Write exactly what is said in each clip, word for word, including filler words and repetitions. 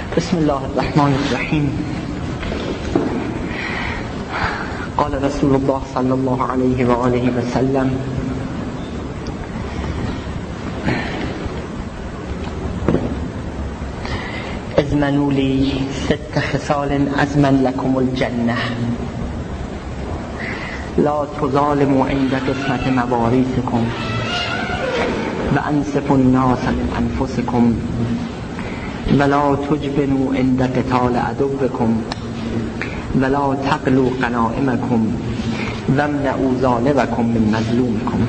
بسم الله الرحمن الرحیم. قال رسول الله صلی الله علیه و آله و سلم: اضمنوا لی ست خصال اضمن لكم الجنه لا تظالموا عند قسمت مواريثكم وانصفوا الناس من انفسكم ولا تجبنوا عند قتال عدوكم ولا تقلوا غنائمكم وامنعوا ظالمكم من مظلومكم.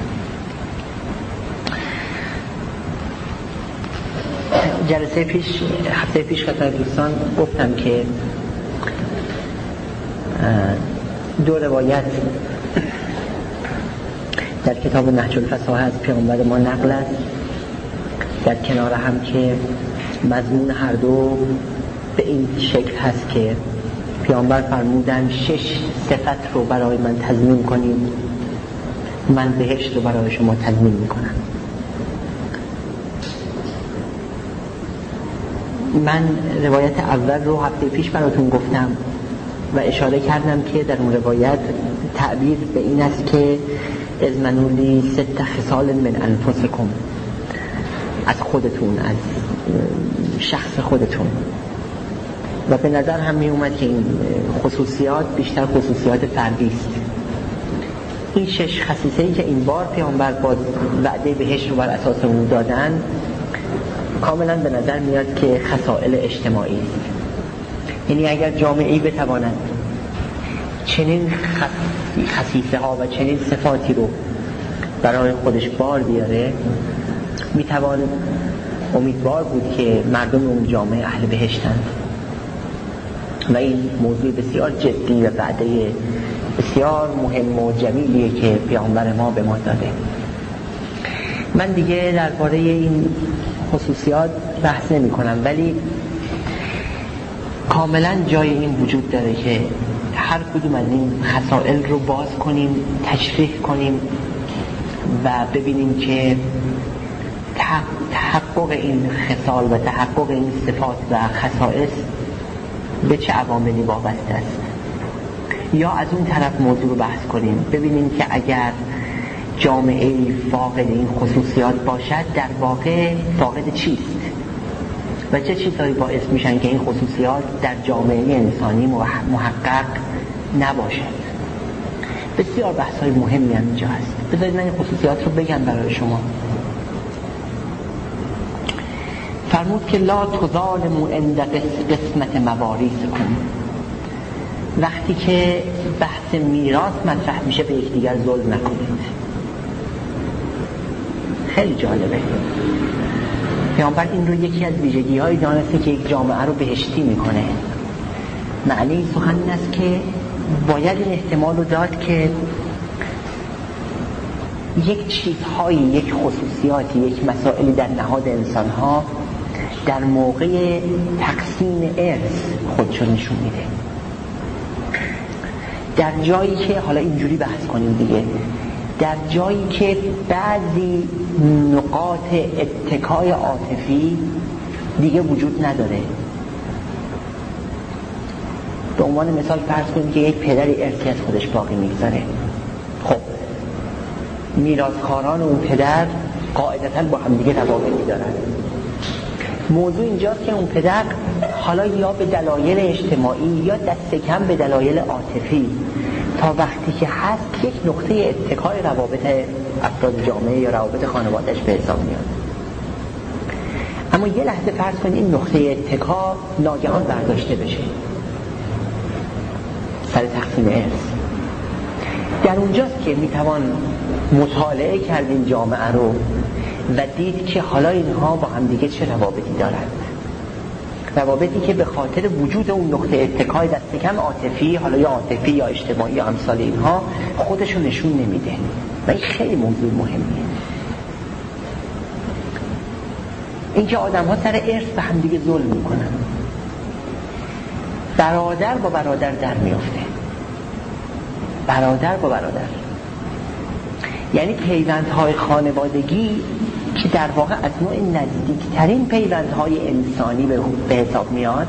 جلسه پیش هفته پیش خدمت دوستان گفتم که دو روایت در کتاب نهج الفصاحه از پیامبر ما نقل است، در کنار هم که مضمون هر دو به این شکل هست که پیامبر فرمودن شش صفت رو برای من تضمین کنید، من بهشت رو برای شما تضمین میکنم. من روایت اول رو هفته پیش براتون گفتم و اشاره کردم که در اون روایت تعبیر به این است که اضمنوا لی ست خصال من انفسکم، از خودتون، از شخص خودتون. و به نظر هم می اومد که این خصوصیات بیشتر خصوصیات فردی است. این شش خصیصه‌ای که این بار پیامبر با وعده بهشت رو بر اساس اون دادن کاملا به نظر میاد که خصائل اجتماعی است. یعنی اگر جامعه‌ای بتواند چنین خصیصه ها و چنین صفاتی رو برای خودش بار بیاره، میتوان امیدوار بود که مردم اون جامعه اهل بهشتند. و این موضوع بسیار جدی و وعده بسیار مهم و جمیلیه که پیامبر ما به ما داده. من دیگه درباره این خصوصیات بحث نمی کنم، ولی کاملا جای این وجود داره که هر کدوم از این خصائل رو باز کنیم، تشریح کنیم و ببینیم که تحقق این خصال و تحقق این صفات و خصائص به چه عواملی وابسته است. یا از اون طرف موضوع رو بحث کنیم، ببینیم که اگر جامعه فاقد این خصوصیات باشد در واقع فاقد چیست و چه چیزهایی باعث میشن که این خصوصیات در جامعه انسانی محقق نباشد. بسیار بحث‌های مهمی هم اینجا هست. بذارید من این خصوصیات رو بگم برای شما. فرمود که لا تظالموا عند قسمت مواریثکم. وقتی که بحث میراث مطرح میشه به یکدیگر ظلم نکنید. خیلی جالبه. پیامبر این رو یکی از ویژگی‌های دانسته که یک جامعه رو بهشتی میکنه. معنی سخن این است که باید این احتمال رو داد که یک چیزهایی، یک خصوصیاتی، یک مسائلی در نهاد انسان‌ها در موقع تقسیم ارث خودشو نشون میده. در جایی که حالا اینجوری بحث کنیم دیگه، در جایی که بعضی نقاط اتکای عاطفی دیگه وجود نداره. به عنوان مثال فرض کنیم که یک پدری ارثی از خودش باقی میگذاره. خب میراثخواران اون پدر قاعدتاً با هم دیگه روابطی دارن. موضوع اینجاست که اون پدر حالا یا به دلایل اجتماعی یا دست کم به دلایل عاطفی تا وقتی که هست یک نقطه اتکای روابط افراد جامعه یا روابط خانوادهش به حساب میاد. اما یه لحظه فرض کنید این نقطه اتکا ناگهان برداشته بشه سر تقسیم ارث. در اونجاست که میتوان مطالعه کرد این جامعه رو و دید که حالا اینها با هم دیگه چه روابطی دارند. روابطی که به خاطر وجود اون نقطه اتکای دست کم عاطفی، حالا یا عاطفی یا اجتماعی یا امثال اینها، خودشو نشون نمیده. و این خیلی موضوع مهمیه. اینکه آدم‌ها سر ارث به هم دیگه ظلم میکنن. برادر با برادر در میفته. برادر با برادر. یعنی پیوندهای خانوادگی که در واقع از نوع نزدیکترین پیوندهای انسانی به حساب میاد،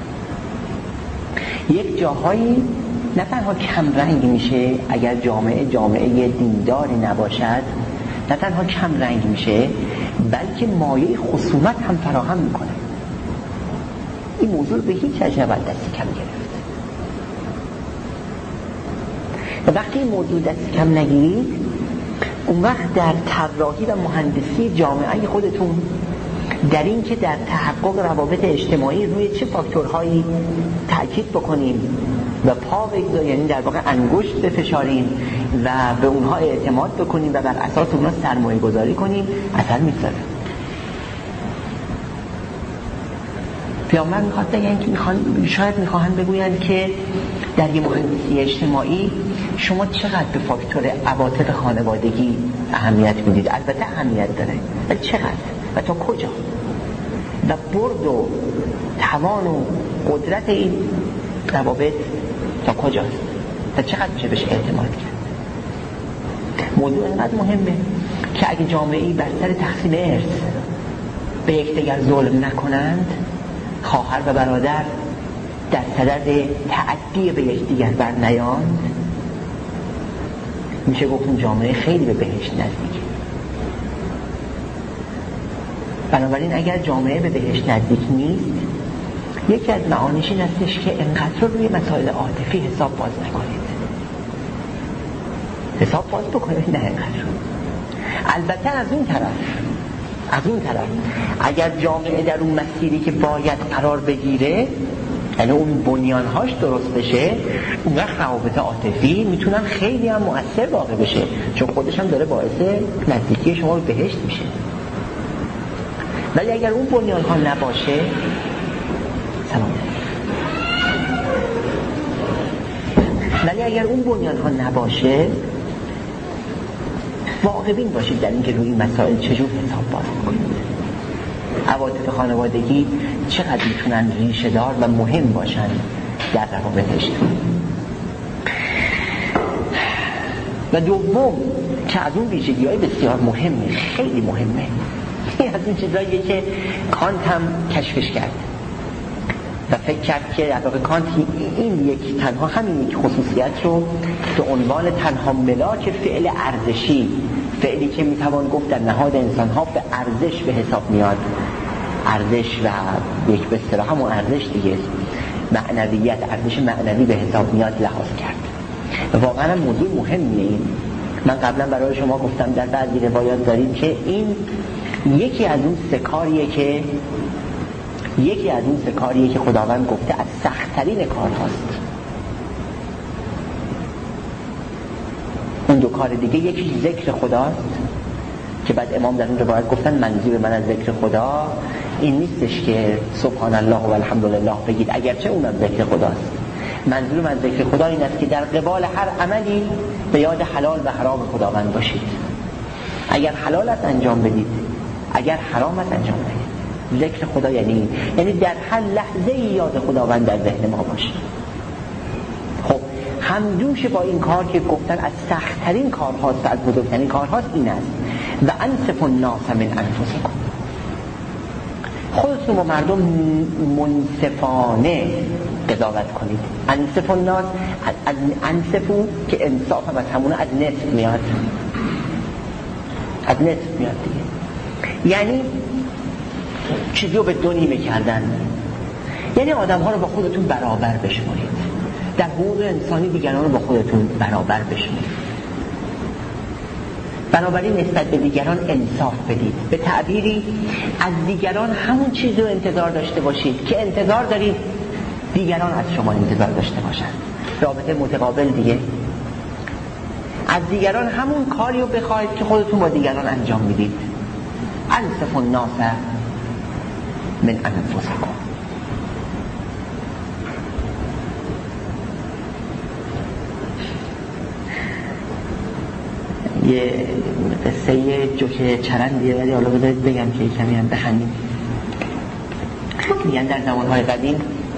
یک جاهایی نه تنها کم رنگ میشه اگر جامعه جامعه دینداری نباشد، نه تنها کم رنگ میشه بلکه مایه خصومت هم فراهم میکنه. این موضوع به هیچ وجه نباید دستی کم گرفت. و وقتی این موضوع دستی کم نگیرید، اون وقت در طراحی و مهندسی جامعه خودتون، در این که در تحقق روابط اجتماعی روی چه فاکتورهایی تأکید بکنیم و پا بگذاریم، یعنی در واقع انگشت بفشاریم و به اونها اعتماد بکنیم و بر اساس اونها سرمایه گذاری کنیم، اثر میذاره. پیامبر میخواد بگن که میخوان شاید میخواهن بگویند که در یه مهندسی اجتماعی شما چقدر به فاکتور عواطف خانوادگی اهمیت میدید. البته اهمیت داره، ولی چقدر و تا کجا و برد و توان و قدرت این روابط تا کجاست و چقدر میشه بهش اعتماد کرد. موضوع اینقدر مهمه که اگه جامعه‌ای بر سر تقسیم ارث به یکدیگر ظلم نکنند، خواهر و برادر در صدد تعدی به یکدیگر بر نیاند، میشه گفت اون جامعه خیلی به بهشت نزدیکه. بنابراین اگر جامعه به بهشت نزدیک نیست، یکی از معانیش این هستش که انقدر رو روی مسائل عاطفی حساب باز نکنید. حساب باز بکنید، نه انقدر رو. البته از اون طرف از اون طرف اگر جامعه در اون مسیری که باید قرار بگیره، یعنی اون بنیانهاش درست بشه، اون وقت روابط عاطفی میتونن خیلی هم مؤثر واقع بشه، چون خودش هم داره باعث نزدیکی شما به بهشت میشه. ولی اگر اون بنیانها نباشه، سلام ولی اگر اون بنیانها نباشه، واقع بین باشید در اینکه روی این مسائل چجور حساب باز کنید. عواطف خانوادگی چقدر میتونن ریشه دار و مهم باشن در روابط اجتماعی. و دوم که از اون ویژگی‌های بسیار مهمه، خیلی مهمه، این از این چیزاییه که کانت هم کشفش کرد و فکر کرد که در واقع کانت این یک تنها همین یک خصوصیت رو به عنوان تنها ملاک فعل ارزشی، فعلی که میتوان گفت در نهاد انسان‌ها به ارزش به حساب میاد، ارزش و یک به اصطلاح همون ارزش دیگه، معنویت، ارزش معنوی به حساب میاد لحاظ کرد. و واقعا موضوع مهمیه. این من قبلا برای شما گفتم در بعضی روایات داریم که این یکی از اون سه کاریه که یکی از اون سه کاریه که خداوند گفته از سخت‌ترین کارهاست. اون دو کار دیگه، یکی ذکر خداست که بعد امام در اون روایت گفتن منظور من از ذکر خدا این نیستش که سبحان الله و الحمدلله بگید، اگرچه اونم ذکر خداست. منظور من ذکر خدا این است که در قبال هر عملی به یاد حلال و حرام خداوند باشید. اگر حلالت انجام بدید، اگر حرامت انجام بدید. ذکر خدا یعنی یعنی در هر لحظه یاد خداوند در ذهن ما باشه. خب همجوش با این کار که گفتن از سخت‌ترین کارهاست، از بزرگترین کارهاست، این است و انصف الناس من انفسکم، خودتون با مردم منصفانه قضاوت کنید. انصف الناس، انصفو که انصاف هم از همونه از نصف میاد، از نصف میاد دیگه، یعنی چیزی رو به دو نیمه کردن، یعنی آدم ها رو با خودتون برابر بشمارید، در حقوق انسانی دیگران رو با خودتون برابر بشمارید. بنابراین نسبت به دیگران انصاف بدید. به تعبیری از دیگران همون چیزی رو انتظار داشته باشید که انتظار دارید دیگران از شما انتظار داشته باشند. رابطه متقابل دیگه. از دیگران همون کاری رو بخواید که خودتون با دیگران انجام میدید. انصف الناس من انفسکم. یه قصه جوک چرندیه، ولی حالا بذارید بگم که کمی هم بخندیم. میگن در زمانهای قدیم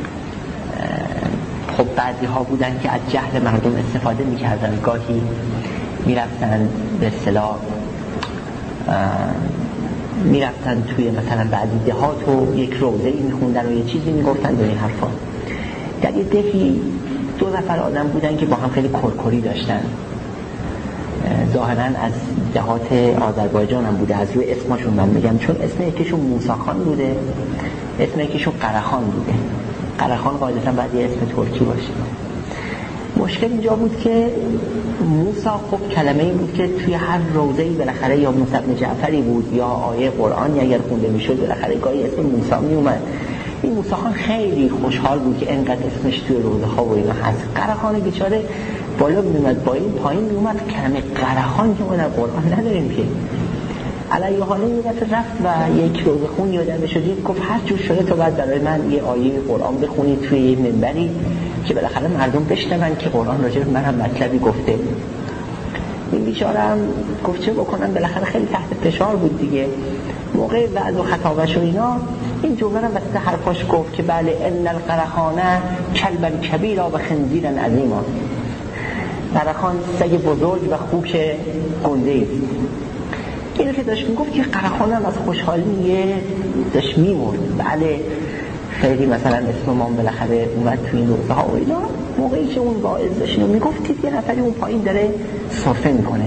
خب بعضی ها بودن که از جهل مردم استفاده میکردن، گاهی میرفتن به اصطلاح میرفتن توی مثلا بعضی دهات و یک روضه‌ای میخوندن و یه چیزی میگفتن و این حرفا. در یه دهی دو نفر آدم بودن که با هم خیلی کرکری داشتن، ظاهراً از دهات آذربایجان هم بوده، از روی اسمشون من میگم، چون اسم یکیشون موسی خان بوده، اسم یکیشون قرخان بوده. قرخان قاعدتاً باید یه اسم ترکی باشه. مشکل اینجا بود که موسی خب کلمه این بود که توی هر روضه‌ای بالاخره یا موسی بن جعفری بود یا آیه قرآن اگر خونده میشد بالاخره گاهی اسم موسی می اومد. این موسی خان خیلی خوشحال بود که اینقدر اسمش توی روضه ها و اینا هست. قرخان بیچاره بالا می اومد، با این پایین می اومد، کلمه قرخان که ما در قرآن نداریم که. علیه حالا یه دفعه رفت و یک روضه خون یادم شدید، گفت هر جور شده تو باید برای من یه آیه قرآن بخونید توی یه منبری که بالاخره مردم بشنون که قرآن راجع به من هم مطلبی گفته. این بیچاره هم گفت چه بکنم، بالاخره خیلی تحت فشار بود دیگه. موقع وعظ و خطابش و اینا این جمله رو وسط حرفاش گفت که بله ان القرخانه کلبا کبیرا و خنزیرا عظیما. قرخان سگ بزرگ و خوک گنده است. اینو که داشت میگفت که قرخان هم از خوشحالی داشت میمرد. بله خیلی مثلا اسم ما بالاخره اومد توی این روزه ها و اینا. موقعی که اون واعظ داشت اینو میگفتید یه نفری اون پایین داره سرفه میکنه.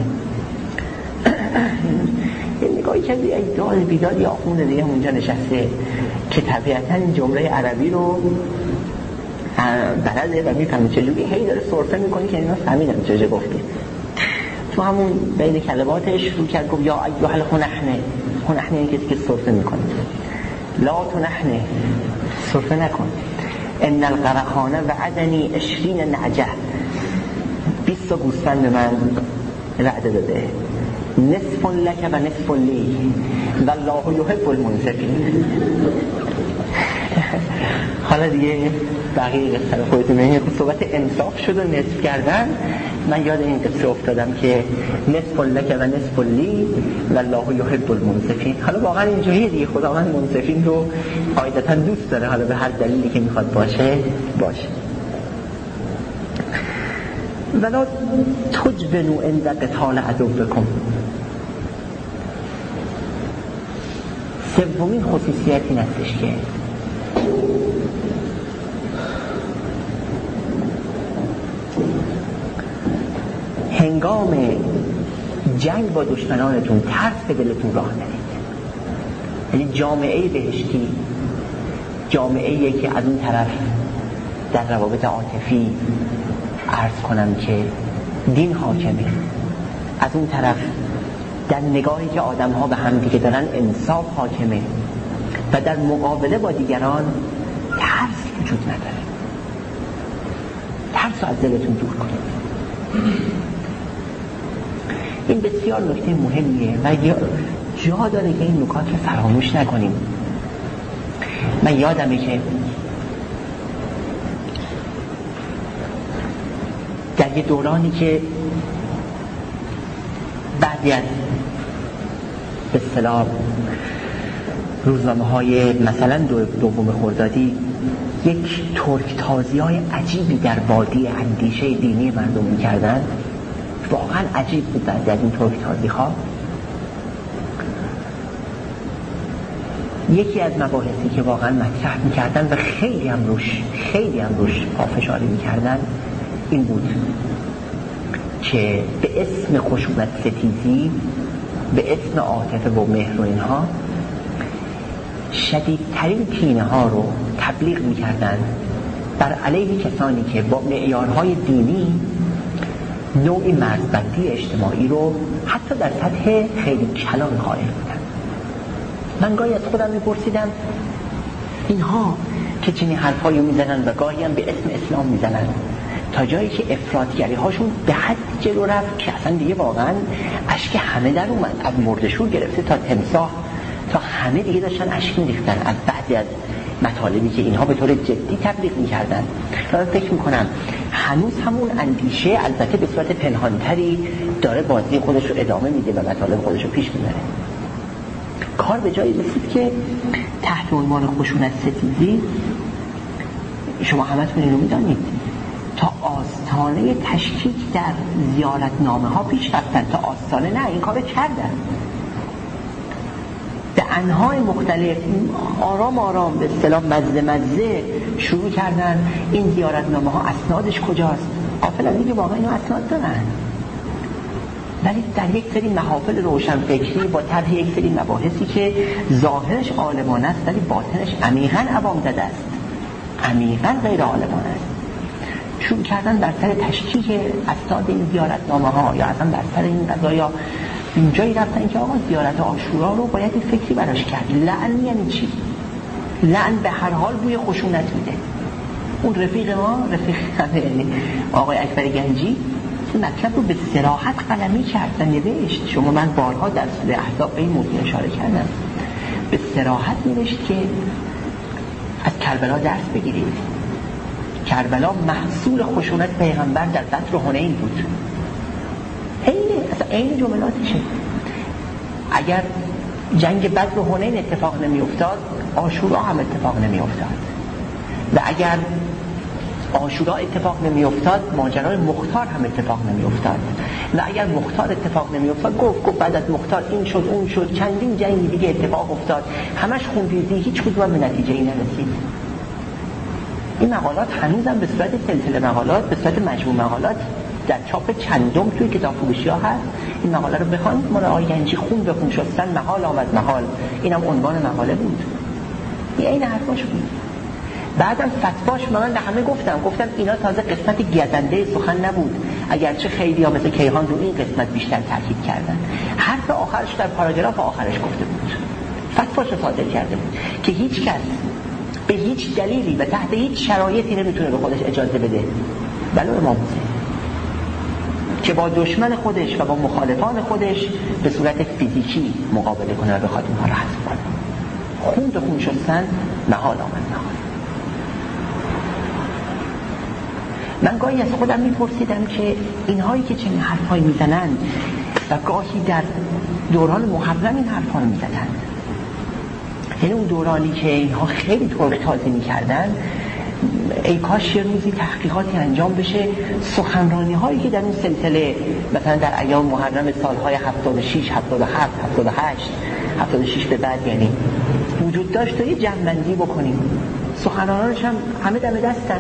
این نگاهی که ای داد بیداد یا آخونده دیگه اونجا نشسته که طبیعتا این جمله عربی رو بلده و میفهمه چجوری هی داره سرفه میکنه که اینا فهمیدن چجوری گفته. تو همون بین کلماتش شروع کرد گفت یا ایها الخنحنه. خنحنه این کسی که سرفه میکنه. لا تنحنه، سرفه نکن. ان القرخانه وعدنی عشرین نعجه، بیست تا گوسفند به من وعده داده، نصف لک و نصف لی والله یحب المنصفین. حالا دیگه بقیه قصه خودتون ببینید. صحبت انصاف شد و نصف کردن. من یاد این قصه افتادم که نصف لک و نصف لی والله یحب المنصفین. حالا واقعا اینجوریه دیگه، خداوند منصفین رو قاعدتا دوست داره، حالا به هر دلیلی که میخواد باشه باشه. ولا تجبنوا عند قتال عدوکم. سومین خصوصیت این هستش که هنگام جنگ با دشمنانتون ترس به دلتون راه ندید. یعنی جامعه بهشتی جامعه‌ایه که از اون طرف در روابط عاطفی عرض کنم که دین حاکمه، از اون طرف در نگاهی که آدم‌ها به هم دیگه دارن انصاف حاکمه و در مقابله با دیگران ترس وجود نداره. ترس رو از دلتون دور کنید. این بسیار نکته مهمیه و جا داره که این نکات رو فراموش نکنیم. من یادمه که در یه دورانی که بعضی از به اصطلاح روزنامه های مثلا دوم خردادی یک ترک تازی های عجیبی در وادی اندیشه دینی مردم میکردن. واقعا عجیب بود بعضی از این ترک تازی ها. یکی از مباحثی که واقعا مطرح میکردن و خیلی هم روش خیلی هم روش پافشاری میکردن این بود که به اسم خشونت ستیزی، به اسم عاطفه و مهر و اینها شدیدترین کینه ها رو تبلیغ میکردن بر علیه کسانی که با معیارهای دینی نوعی مرزبندی اجتماعی رو حتی در سطح خیلی کلان قائل بودن. من گاهی از خودم میپرسیدم اینها که چنین حرفایی میزنن و گاهی هم به اسم اسلام میزنن تا جایی که افراطگری هاشون به حد جلو رفت که اصلا دیگه واقعا اشک همه در اومد، از مردشور گرفته تا تمساح تا همه دیگه داشتن اشک میریختن از بعضی از مطالبی که اینها به طور جدی تبلیغ میکردن. من فکر میکنم هنوز همون اندیشه البته به صورت پنهانتری داره بازی خودش رو ادامه میده و مطالب خودش رو پیش میبره. کار به جایی رسید که تحت عنوان خشونت ستیزی شما همتون اینو میدانید تا آستانه تشکیک در زیارتنامه ها پیش رفتن، تا آستانه نه این کارو کردن. به انواع مختلف آرام آرام به اصطلاح مزه مزه شروع کردن این زیارتنامه ها اسنادش کجاست. غافل از اینکه واقعا اینو اسناد دارن، ولی در یک سری محافل روشنفکری با طرح یک سری مباحثی که ظاهرش عالمانه است ولی باطنش عمیقاً عوام زده است، عمیقاً غیر عالمانه است، شروع کردن بر سر تشکیک اسناد این زیارتنامه ها یا اصلا بر سر این قضایا اینجایی رفتن که آقا زیارت عاشورا رو باید این فکری براش کرد. لعن یعنی چی؟ لعن به هر حال بوی خشونت میده. اون رفیق ما رفیق یعنی آقای اکبر گنجی این مطلب رو به صراحت قلمی کرد و نوشت. شما من بارها در سوره احزاب به این موضوع اشاره کردم، به صراحت نوشت که از کربلا درس بگیرید. کربلا محصول خشونت پیغمبر در بدر و حنین بود. این اصلا این جملاتشه. اگر جنگ بدر و حنین اتفاق نمی افتاد عاشورا هم اتفاق نمی افتاد و اگر عاشورا اتفاق نمی افتاد ماجرای مختار هم اتفاق نمی افتاد و اگر مختار اتفاق نمی افتاد گفت گفت بعد از مختار این شد اون شد چندین جنگ دیگه اتفاق افتاد، همش خونریزی، هیچ کدوم به نتیجه ای نرسید. این مقالات هنوزم به صورت سلسله مقالات به صورت مجموع مقالات در چاپ چندم توی کتاب فروشی‌ها هست. این مقاله رو بخوانید. مال آقای گنجی خون به خون شستن محال آمد محال، اینم عنوان مقاله بود. این عین حرفاش بود. بعدم فتواش من به همه گفتم گفتم اینا تازه قسمت گزنده سخن نبود، اگرچه خیلی‌ها مثل کیهان رو این قسمت بیشتر تاکید کردن. حرف آخرش در پاراگراف آخرش گفته بود، فتواش صادر کرده بود که هیچ کس به هیچ دلیلی و تحت هیچ شرایطی نمیتونه به خودش اجازه بده ولو امام حسین که با دشمن خودش و با مخالفان خودش به صورت فیزیکی مقابله کنه و بخواد اونها رو حذف کنه. خون به خون شستن محال آمد محال. من گاهی از خودم میپرسیدم که اینهایی که چنین حرفایی میزنن و گاهی در دوران محرم این حرفا رو میزدن، یعنی اون دورانی که اینها خیلی طور تازه میکردن، ای کاش یه روزی تحقیقاتی انجام بشه سخنرانی هایی که در اون سلسله مثلا در ایام محرم سالهای هفتاد و شش، هفتاد و هفت، هفتاد و هشت، هفتاد و شش به بعد یعنی وجود داشت تا یه جمع‌بندی بکنیم. سخنرانانش هم همه دم دستن،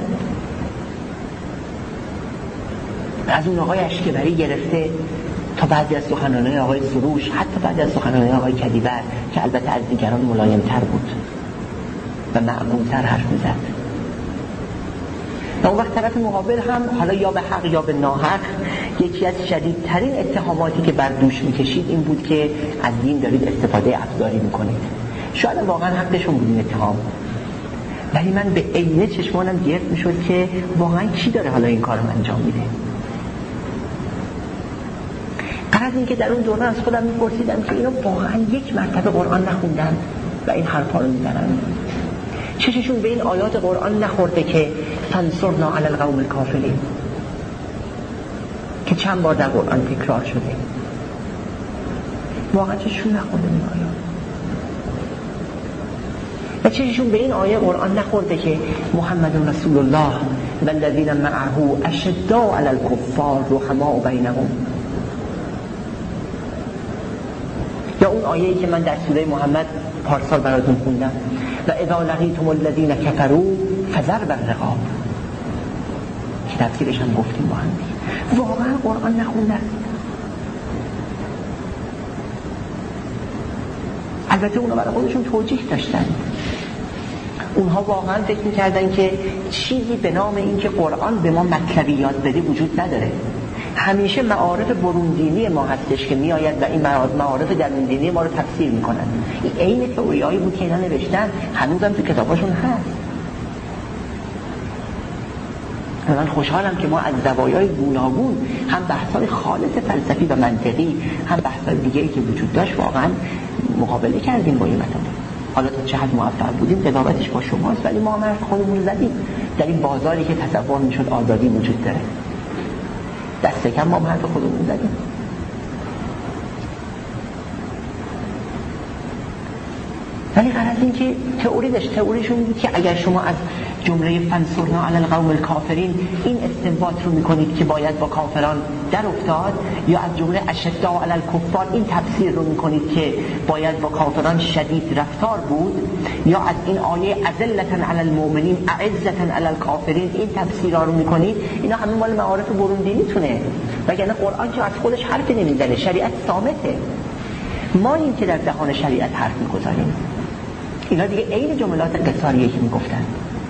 از اون آقای اشکبری گرفته تا بعضی از سخنرانان آقای سروش، حتی بعضی از سخنرانان آقای کدیور که البته از دیگران ملایم‌تر بود و معقول‌تر حرف می‌زد. و اون وقت طرف مقابل هم حالا یا به حق یا به ناحق یکی از شدیدترین اتهاماتی که بر دوش می‌کشید این بود که از دین دارید استفاده افزاری می‌کنید. شاید واقعا حقشون بود این اتهام، ولی من به عینه چشمانم گرد می‌شد که واقعا کی داره حالا این کارو انجام میده. از این که در اون دوران از خودم میپرسیدم که اینا واقعا یک مرتبه قرآن نخوندن و این حرفا رو میزنن. چششون به این آیات قرآن نخورده که فانصرنا علی القوم الکافرین که چند بار در قرآن تکرار شده. واقعا چششون نخورده این آیات و چششون به این آیه قرآن نخورده که محمد رسول الله والذین معه اشداء علی الکفار رحماء بینهم، یا اون آیه‌ای که من در سوره محمد پارسال براتون خوندم و اذا لقیتم الذین کفروا فضرب الرقاب که تفسیرش هم گفتیم با هم. واقعا قرآن نخوندن. البته اونا برای خودشون توجیه داشتن. اونها واقعا فکر می‌کردن که چیزی به نام این که قرآن به ما مطلبی یاد بده وجود نداره. همیشه معارف برون دینی ما هستش که میآید و این معارف درون دینی ما رو تفسیر میکنن. این عین تئوریایی بود که اینا نوشتن، هنوزم تو کتاباشون هست. من خوشحالم که ما از زوایای گوناگون هم بحث‌های خالص فلسفی و منطقی هم بحث‌های دیگه‌ای که وجود داشت واقعا مقابله کردیم با این مطالب. حالا تا چه حد موفق بودیم قضاوتش با شماست، ولی ما هم خودمون رو زدیم در این بازاری که تصور میشد آزادی وجود داره. دست کم ما هم حرف خودمون زدیم. ولی غرض این که تئوری داشت. تئوریشون این بود که اگر شما از جمله فنصرنا علی القوم الکافرین این استنباط رو میکنید که باید با کافران در افتاد، یا از جمله اشداء علی الکفار این تفسیر رو میکنید که باید با کافران شدید رفتار بود، یا از این آیه اذلة علی المؤمنین اعزة علی الکافرین این تفسیرها رو میکنید، اینا همه مال معارف برون دینیتونه. وگرنه قرآن که از خودش حرفی نمیزنه، شریعت صامته. ما این که در دهان شریعت حرف میگذاریم. اینا دیگه عین جملات قصاریه که میگفتن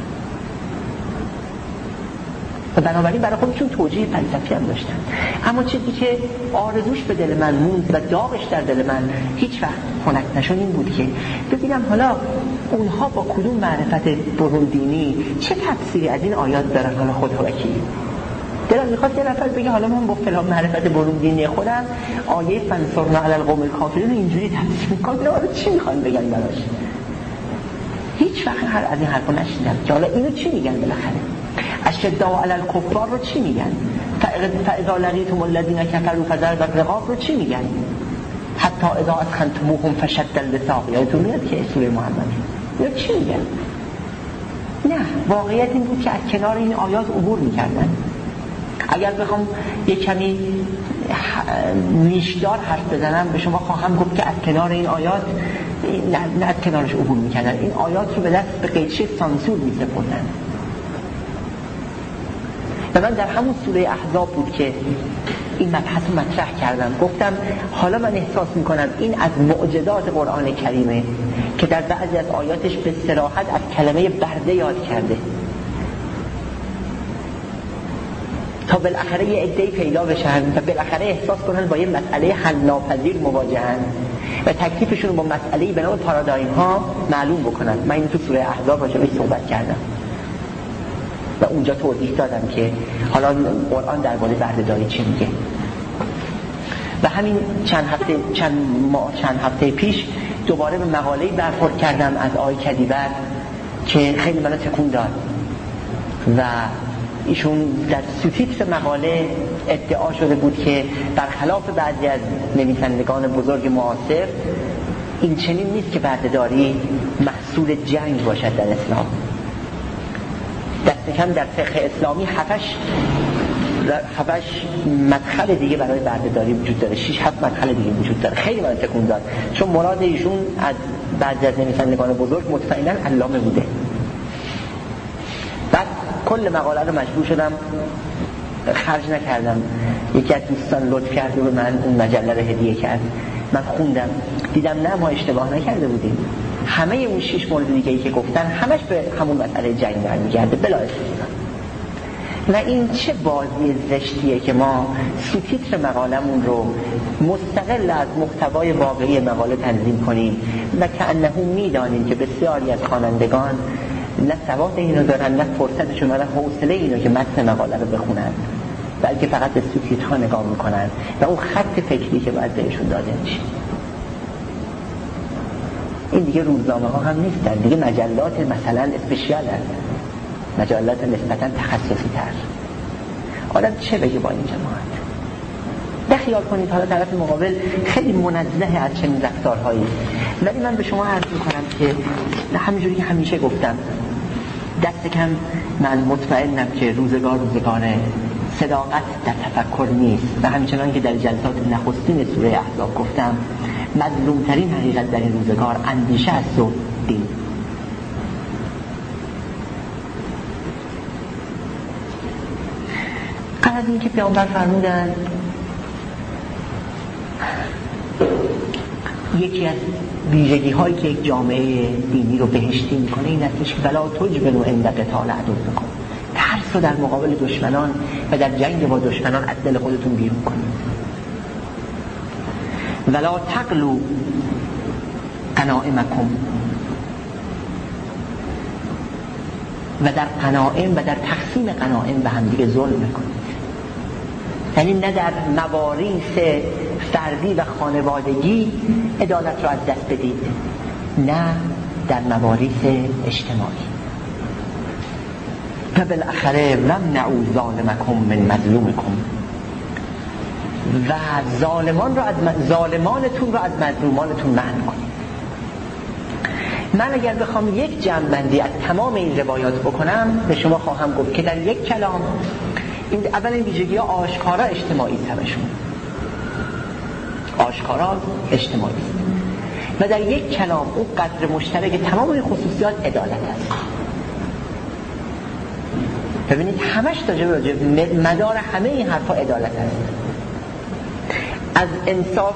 و بنابراین برای خودشون توجیه فلسفی هم داشتن. اما چیزی که آرزوش به دل من موند و داغش در دل من هیچ وقت خنک نشون این بود که ببینم حالا اونها با کدوم معرفت برون دینی چه تفسیری از این آیات دارن. حالا خدا وکیل دلم میخواد یه نفر بگه حالا من با فلان معرفت برون دینی خودم آیه فنصرنا علی القوم الکافرین رو اینجوری تفسیر میکنم. حالا چی میخوان بگن براش؟ هیچ وقت هر از این حرفا نشیدم که حالا اینو چی میگن بالاخره. اشداء علی الکفار رو چی میگن؟ فاذا لقیتم الذین کفروا فضرب الرقاب رو چی میگن؟ حتی اذا اثخنتموهم فشد الوثاق. یادتون میاد که سوره محمد رو چی میگن؟ نه، واقعیت این بود که از کنار این آیات عبور میکردن. اگر بخوام یک کمی نیشدار حرف بزنم به شما خواهم گفت که از کنار این آیات نه, نه از کنارش عبور میکردن، این آیات رو به دست به قیچه سانسور میسپردن. و من در همون سوره احزاب بود که این مبحث رو مطرح کردم. گفتم حالا من احساس میکنم این از معجزات قرآن کریمه که در بعضی از آیاتش به صراحت از کلمه برده یاد کرده تا بالاخره یه عده‌ای پیدا بشن و بالاخره احساس کنن با یه مسئله حل ناپذیر مواجهن و تکلیفشون رو با مسئله‌ای به نام پارادایم ها معلوم بکنن. من این تو سوره احزاب راجع بهش صحبت کردم و اونجا توضیح دادم که حالا قرآن درباره برده‌داری چی میگه. و همین چند هفته چند ماه چند هفته پیش دوباره به مقاله‌ای برخورد کردم از آقای کدیور که خیلی منو تکون داد و ایشون در سوتیتر مقاله ادعا شده بود که برخلاف بعضی از نویسندگان بزرگ معاصر این چنین نیست که برده‌داری محصول جنگ باشد در اسلام. دست کم در فقه اسلامی هفتش هفتش مدخل دیگه برای برده‌داری وجود داره، شش هفت مدخل دیگه وجود داره. خیلی من تکون داد چون مراد ایشون از بعضی از نویسندگان بزرگ مطمئناً علامه بوده. بعد کل مقاله رو مجبور شدم خرج نکردم. یکی از دوستان لطف کرد و به من اون مجله رو هدیه کرد. من خوندم دیدم نه ما اشتباه نکرده بودیم. همه اون شش مورد دیگه‌ای که گفتن همش به همون مسئله جنگ برمیگرده بلا استثنا. و این چه بازی زشتیه که ما سوتیتر مقالمون رو مستقل از محتوای واقعی مقاله تنظیم کنیم و کأنه میدانیم که بسیاری از خوانندگان نه سواد اینو دارن نه فرصتشون نه حوصله اینو که متن مقاله رو بخونن، بلکه فقط به سوتیترها نگاه میکنن و اون خط فکری که باید بهشون داده میشه. این دیگه روزنامه ها هم نیستن، دیگه مجلات مثلا اسپشیال هست، مجلات نسبتا تخصصی تر. آدم چه بگه با این جماعت؟ ده خیال کنید حالا طرف مقابل خیلی منزه از چنین رفتارهایی، ولی من به شما عرض میکنم که همینجوری که همیشه گفتم دست کم من مطمئنم که روزگار روزگار صداقت در تفکر نیست و همچنان که در جلسات نخستین سوره احزاب گفتم مظلومترین حقیقت در این روزگار اندیشه است و دین. از این که پیامبر فرمودن یکی از ویژگی هایی که یک جامعه دینی رو بهشتی میکنه این هستش که ولا تجبنوا عند قتال عدوکم، ترس رو در مقابل دشمنان و در جنگ با دشمنان از دل خودتون بیرون کنید. ولا تغلوا غنائمکم، و در غنائم و در تقسیم غنائم به هم دیگه ظلم نکنید. یعنی نه در مواریث فردی و خانوادگی عدالت رو از دست بدید، نه در مواریث اجتماعی. و بالاخره ومنعوا ظالمکم من مظلومکم، و ظالمان رو از ظالمانتون رو از مظلومانتون منع کنید. من اگر بخوام یک جمع‌بندی از تمام این روایات بکنم به شما خواهم گفت که در یک کلام این اول این ویژگی ها آشکارا اجتماعی همشون آشکارا اجتماعی است و در یک کلام اون قدر مشترک تمام این خصوصیات عدالت است. ببینید همش راجع به مدار همه این حرفا عدالت است، از انصاف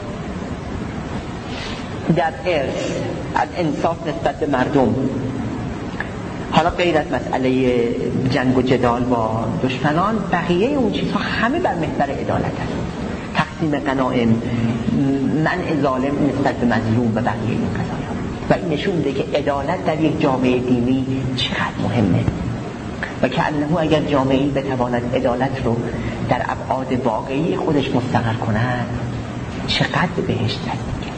در ارث، از انصاف نسبت به مردم، حالا غیر از مسئله جنگ و جدال با دشمنان، بقیه اون چیزها همه بر محور عدالت است. تقسیم غنایم، منع ظالم نسبت به مظلوم و بقیه این قضایا، و این نشون میده که عدالت در یک جامعه دینی چقدر مهمه و که انه اگر جامعه‌ای بتواند عدالت رو در ابعاد واقعی خودش مستقر کند چقدر بهش دست می‌گیره.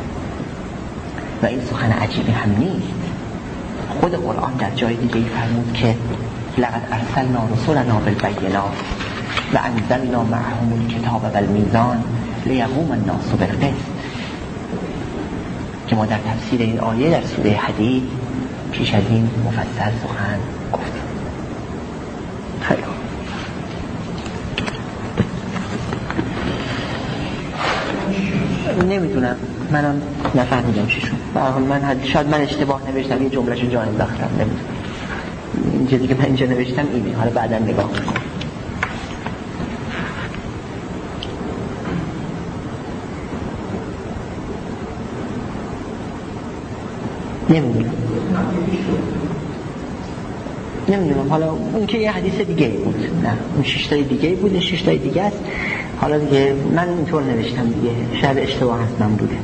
و این سخن عجیبی هم نیست. خود قرآن در جای دیگه فرمود که لقد ارسلنا رسلنا بالبینات و انزلنا معهم الکتاب والمیزان لیقوم الناس بالقسط، که ما در تفسیر این آیه در سوره حدید پیش از این مفصل سخن گفتیم. خیلی نمیدونم، منم نفهمیدم چیشون. به هر حال من شاید من اشتباه نوشتم، یه جملهشو جا انداختم، نمیدونم. این چیزی که من اینجا نوشتم اینه، حالا بعدا نگاه میکنم. نمیدونم نمیدونم حالا اون که یه حدیث دیگه بود، نه اون شش تای دیگه بود، شش تای دیگه است. حالا دیگه من اینطور نوشتم دیگه، شاید اشتباه هست من بوده.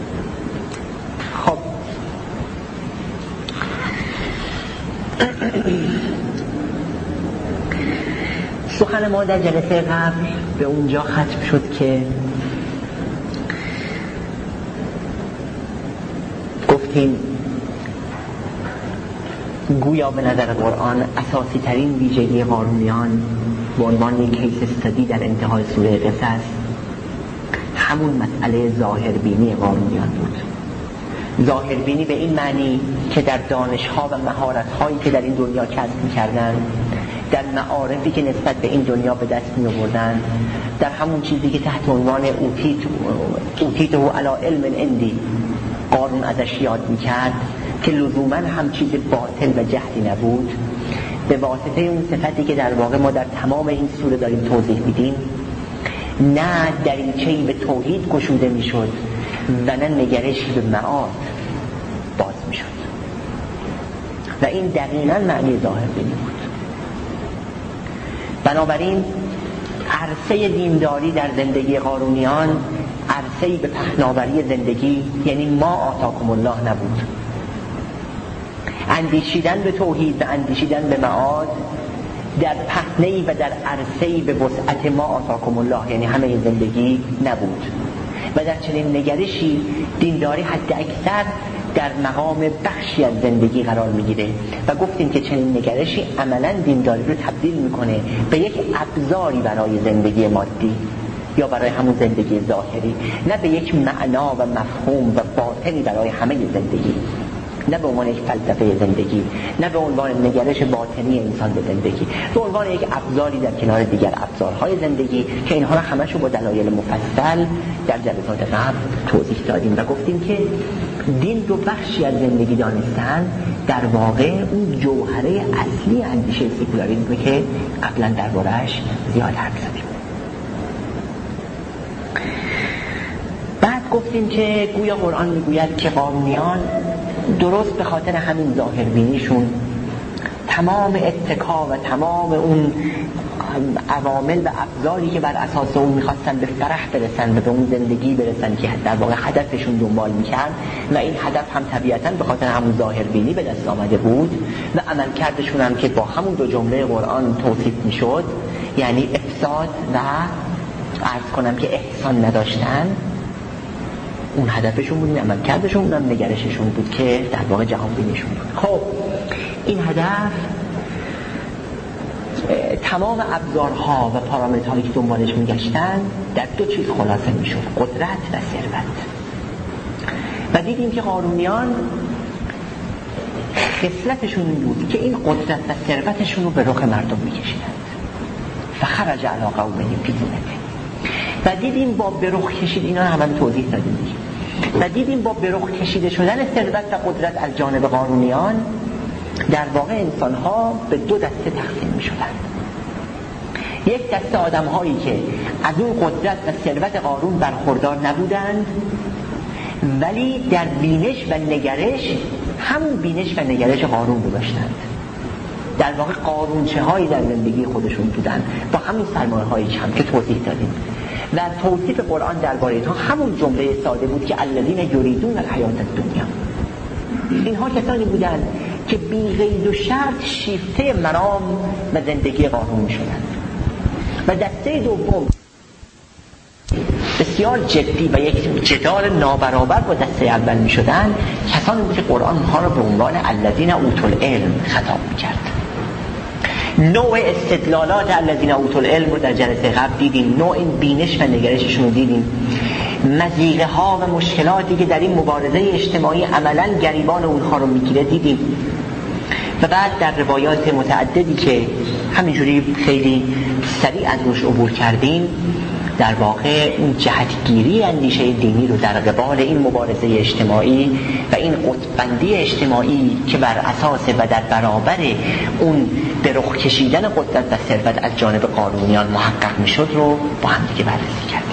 خب سخن ما در جلسه قبل به اونجا ختم شد که گفتیم گویا به نظر قرآن اساسی ترین ویژگی قارونیان به عنوان یک کیس استادی در انتهای سوره قصص همون مسئله ظاهربینی قارونیان بود. ظاهربینی به این معنی که در دانش‌ها و مهارت‌هایی که در این دنیا کسب می‌کردند، در معارفی که نسبت به این دنیا به دست می‌آوردند، در همون چیزی که تحت عنوان اوتیت اوتیته علی علم عندی قارون ازش یاد می‌کرد که لزوماً هم چیز باطل و جهلی نبود، به واسطه اون صفتی که در واقع ما در تمام این سوره داریم توضیح میدیم، نه دریچه‌ای به توحید گشوده میشد و نه نگرشی به معاد باز میشد. و این دقیقاً معنی ظاهربینی بود. بنابراین عرصه دینداری در زندگی قارونیان عرصه‌ای به پهناوری زندگی، یعنی ما آتاکم الله نبود. اندیشیدن به توحید و اندیشیدن به معاد در پهنه‌ای و در عرصه‌ای به وسعت ما آتاکم الله، یعنی همه این زندگی نبود. و در چنین نگرشی دینداری حد اکثر در مقام بخشی از زندگی قرار میگیره و گفتیم که چنین نگرشی عملاً دینداری رو تبدیل میکنه به یک ابزاری برای زندگی مادی یا برای همون زندگی ظاهری، نه به یک معنا و مفهوم و باطنی برای همه زندگی، نه به عنوان یک فلسفه زندگی، نه به عنوان نگرش باطنی انسان به زندگی، به عنوان یک ابزاری در کنار دیگر ابزارهای زندگی که اینها را همشو با دلایل مفصل در جلسات قبل توضیح دادیم و گفتیم که دین رو بخشی از زندگی دانستن در واقع اون جوهره اصلی اندیشه سکولاریسمه که قبلا درباره‌اش زیاد حرف زدیم. بعد گفتیم که گویا قرآن میگوید که قارونیان درست به خاطر همین ظاهربینیشون تمام اتکا و تمام اون عوامل و ابزاری که بر اساس اون میخواستن به فرح برسن و به اون زندگی برسن که در واقع هدفشون دنبال میکرد و این هدف هم طبیعتاً به خاطر همون ظاهربینی به دست آمده بود و عملکردشون هم که با همون دو جمله قرآن توصیف میشد، یعنی افساد و عرض کنم که احسان نداشتن، اون هدفشون بود، عملکردشون اونم نگرششون بود که در واقع جهان بینیشون بود. خب این هدف تمام ابزارها و پارامترهایی که دنبالش میگشتن در دو چیز خلاصه میشد: قدرت و ثروت. و دیدیم که قارونیان خصلتشون این بود که این قدرت و ثروتشون رو به رخ مردم میکشیدند. فخرج علی قومه فی زینته. و دیدیم با به رخ کشید، اینا هم هم توضیح دادیم دیگه. و دیدیم با به رخ کشیده شدن ثروت و قدرت از جانب قارونیان در واقع انسان‌ها به دو دسته تقسیم می‌شدند. یک دسته آدم‌هایی که از اون قدرت و ثروت قارون برخوردار نبودند، ولی در بینش و نگرش همون بینش و نگرش قارون رو داشتند. در واقع قارونچه هایی در زندگی خودشون بودن با همین سرمایه های کم که توضیح دادیم. و توصیف قرآن درباره اینها همون جمله ساده بود که الذین یریدون الحیات الدنیا. اینها کسانی بودند که بی قید و شرط شیفته مرام و زندگی قارون میشدند. و دسته دوم بسیار جدی و یک جدال نابرابر با دسته اول میشدند، کسانی بود که قرآن اونها را به عنوان الذین اوتوا العلم خطاب میکرد. نوع استدلالات الذین اوتوا العلم رو در جلسه قبل دیدیم، نوع این بینش و نگرششون رو دیدیم، مضیقه ها و مشکلاتی که در این مبارزه اجتماعی عملاً گریبان اونها رو میگیره دیدیم. و بعد در روایات متعددی که همینجوری خیلی سریع از روش عبور کردیم، در واقع اون جهتگیری اندیشه دینی رو در قبال این مبارزه اجتماعی و این قطب‌بندی اجتماعی که بر اساس و در برابر اون به رخ کشیدن قدرت و ثروت از جانب قارونیان محقق میشد رو با هم دیگه بررسی کردیم.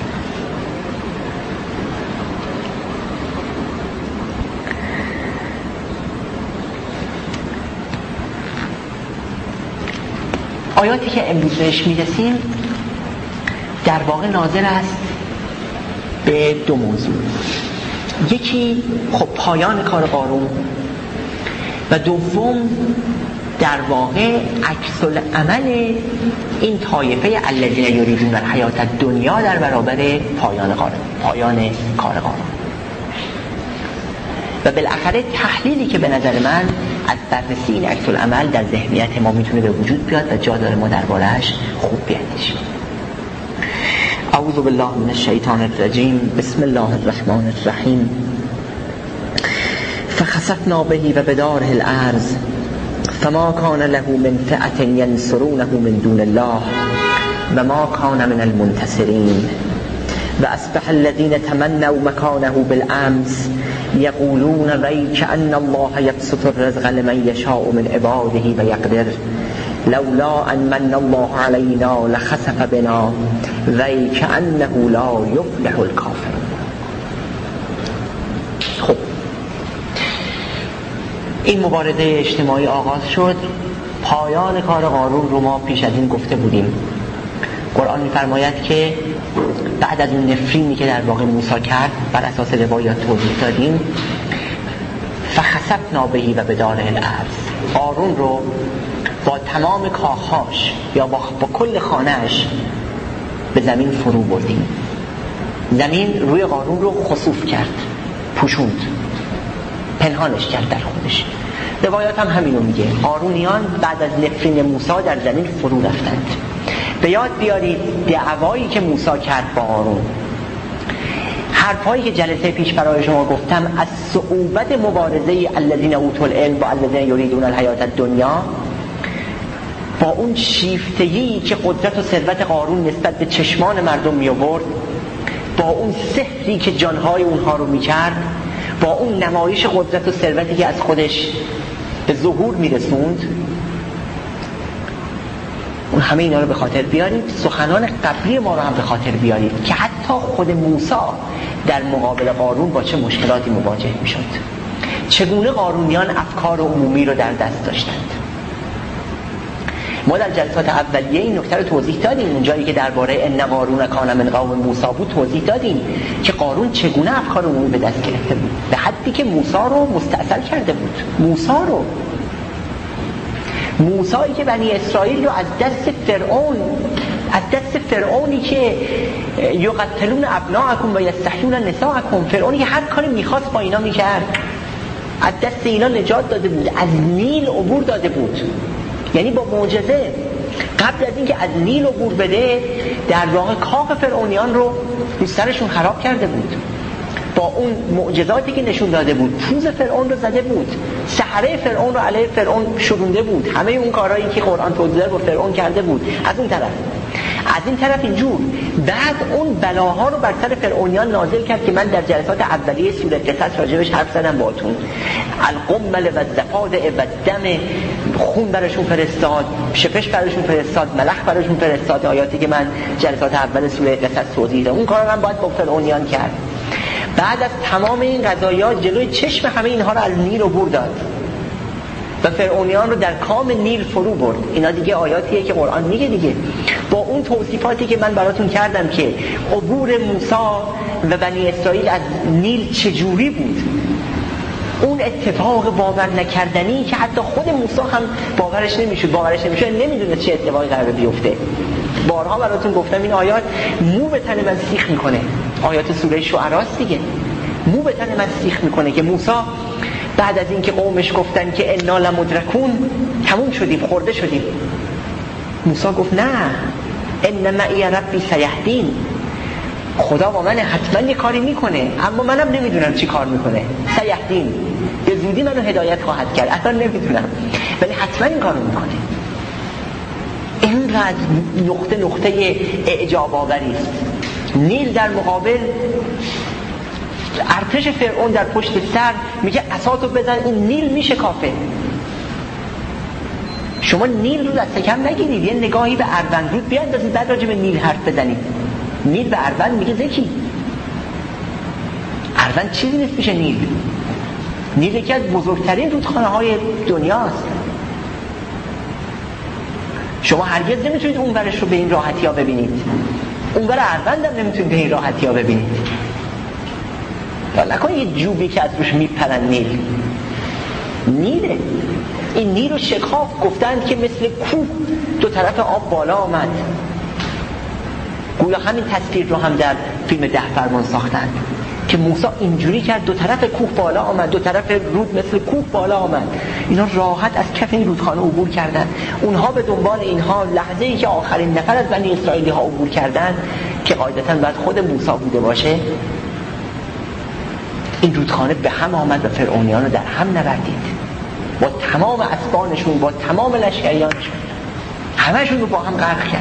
آیاتی که امروز بهش میرسیم در واقع ناظر است به دو موضوع. یکی خب پایان کار قارون و دوم در واقع عکس العمل این طایفه الذین یریدون الحیات الدنیا در برابر پایان قارون، پایان کار قارون. و بالاخره تحلیلی که به نظر من از بررسی این عکس العمل در ذهنیت ما میتونه به وجود بیاد و جا داره ما درباره‌اش خوب بیاندیشیم. اعوذ بالله من الشیطان الرجیم. بسم الله الرحمن الرحیم. فخسفنا به و بداره الارض فما كان له من فئة ينصرونه من دون الله وما كان من المنتصرين واصبح الذين تمنوا مكانه بالامس يقولون ويك أن الله يبسط الرزق لمن يشاء من عباده ويقدر لولا أن من الله علينا لخسف بنا ويك أنه لا يفلح الكافرون. خب این مبارزه اجتماعی آغاز شد. پایان کار قارون رو ما پیش از این گفته بودیم. قرآن می‌فرماید که بعد از اون نفرینی که در واقع موسی کرد بر اساس روایات توضیح دادیم، فخسفنا به و بداره الارض، قارون رو با تمام کاخهاش یا با, با کل خانه‌اش به زمین فرو بردیم. زمین روی قارون رو خسوف کرد، پوشوند، پنهانش کرد در خودش. روایات هم همینو میگه. قارونیان بعد از نفرین موسی در زمین فرو رفتند. به یاد بیارید دعوایی که موسی کرد با قارون، حرفایی که جلسه پیش برای شما گفتم از صعوبت مبارزه الذین اوتوا العلم با الذین یریدون الحیات الدنیا، با اون شیفتگی که قدرت و ثروت قارون نسبت به چشمان مردم می آورد، با اون سحری که جانهای اونها رو می کرد، با اون نمایش قدرت و ثروتی که از خودش به ظهور می رسوند، اون همه اینا رو به خاطر بیارید. سخنان قبلی ما رو هم به خاطر بیارید که حتی خود موسی در مقابل قارون با چه مشکلاتی مواجه می شد، چگونه قارونیان افکار عمومی رو در دست داشتند. ما در جلسات اولیه این نکته رو توضیح دادیم. اونجایی که درباره ان قارون کان من قوم موسی بود توضیح دادیم که قارون چگونه افکار عمومی به دست گرفته بود، به حدی که موسی رو مستأصل کرده بود. موسی رو موسایی که بنی اسرائیل رو از دست فرعون، از دست فرعونی که یقتلون ابناءکم و یستحیون نساءکم، فرعونی که هر کاری میخواست با اینا میکرد، از دست اینا نجات داده بود، از نیل عبور داده بود. یعنی با معجزه قبل از اینکه از نیل عبور بده در واقع کاخ فرعونیان رو رو سرشون خراب کرده بود. با اون معجزاتی که نشون داده بود پوز فرعون رو زده بود، سحره فرعون رو علیه فرعون شورونده بود، همه اون کارهایی که قرآن توضیح داده با فرعون کرده بود. از اون طرف از این طرف اینجور بعد اون بلاها رو بر سر فرعونیان نازل کرد که من در جلسات اولیه سوره قصص راجبش حرف زدم باهاتون. القمل و الضفادع و دم، خون براشون فرستاد، شپش براشون فرستاد، ملخ براشون فرستاد، آیاتی که من جلسات اول سوره قصص توضیح دادم. اون کار رو من باید با فرعونیان کرد. بعد از تمام این قضايا جلوی چشم همه اینها رو از نیل عبور داد و فرعونیان رو در کام نیل فرو برد. اینا دیگه آیاتیه که قرآن میگه دیگه، با اون توصیفاتی که من براتون کردم که عبور موسی و بنی اسرائیل از نیل چجوری بود، اون اتفاق باور نکردنی که حتی خود موسی هم باورش نمیشد باورش نمیشد نمیدونه چه اتفاقی قراره بیفته. بارها براتون گفتم این آیات مو به تن من سیخ میکنه. آیات سوره شعراست دیگه، مو به تن من سیخ میکنه که موسی بعد از اینکه قومش گفتن که انا لمدرکون، تموم شدیم، خورده شدیم، موسی گفت نه، ان معی ربی سیهدین، خدا با من حتما یه کاری میکنه اما منم نمیدونم چی کار میکنه. سیهدین، به زودی منو هدایت خواهد کرد، اصلا نمیدونم ولی حتما این کارو میکنه. اینقدر نقطه نقطه اعجاب آوری است. نیل در مقابل ارتش فرعون در پشت سر میگه عصاتو بزن، این نیل میشه کافه. شما نیل رو دست کم نگیرید، یه نگاهی به اروند رود بیاندازید بعد راجع به نیل حرف بزنید. نیل به اروند میگه زکی، اروند چیزی نیست میشه نیل. نیل یکی از بزرگترین رودخانه های دنیاست. شما هرگز نمیتونید اون ورش رو به این راحتی ها ببینید، اون ور اروند هم نمیتونید به این راحتی ها ببینید. یا نکن یه جوبی که از روش میپرن نیل. نیله، این نیل رو شکاف گفتند که مثل کوه دو طرف آب بالا آمد. گویا همین تصویر رو هم در فیلم ده فرمان ساختن که موسی اینجوری کرد، دو طرف کوه بالا آمد، دو طرف رود مثل کوه بالا آمد. اینا راحت از کف این رودخانه عبور کردن. اونها به دنبال اینها لحظه‌ای که آخرین نفر از بنی اسرائیلی ها عبور کردن که قاعدتاً بعد خود موسی بوده باشه، این رودخانه به هم آمد و فرعونیان رو در هم نوردید با تمام اسبانشون، با تمام لشکریانشون، همه‌شون رو با هم غرق کرد.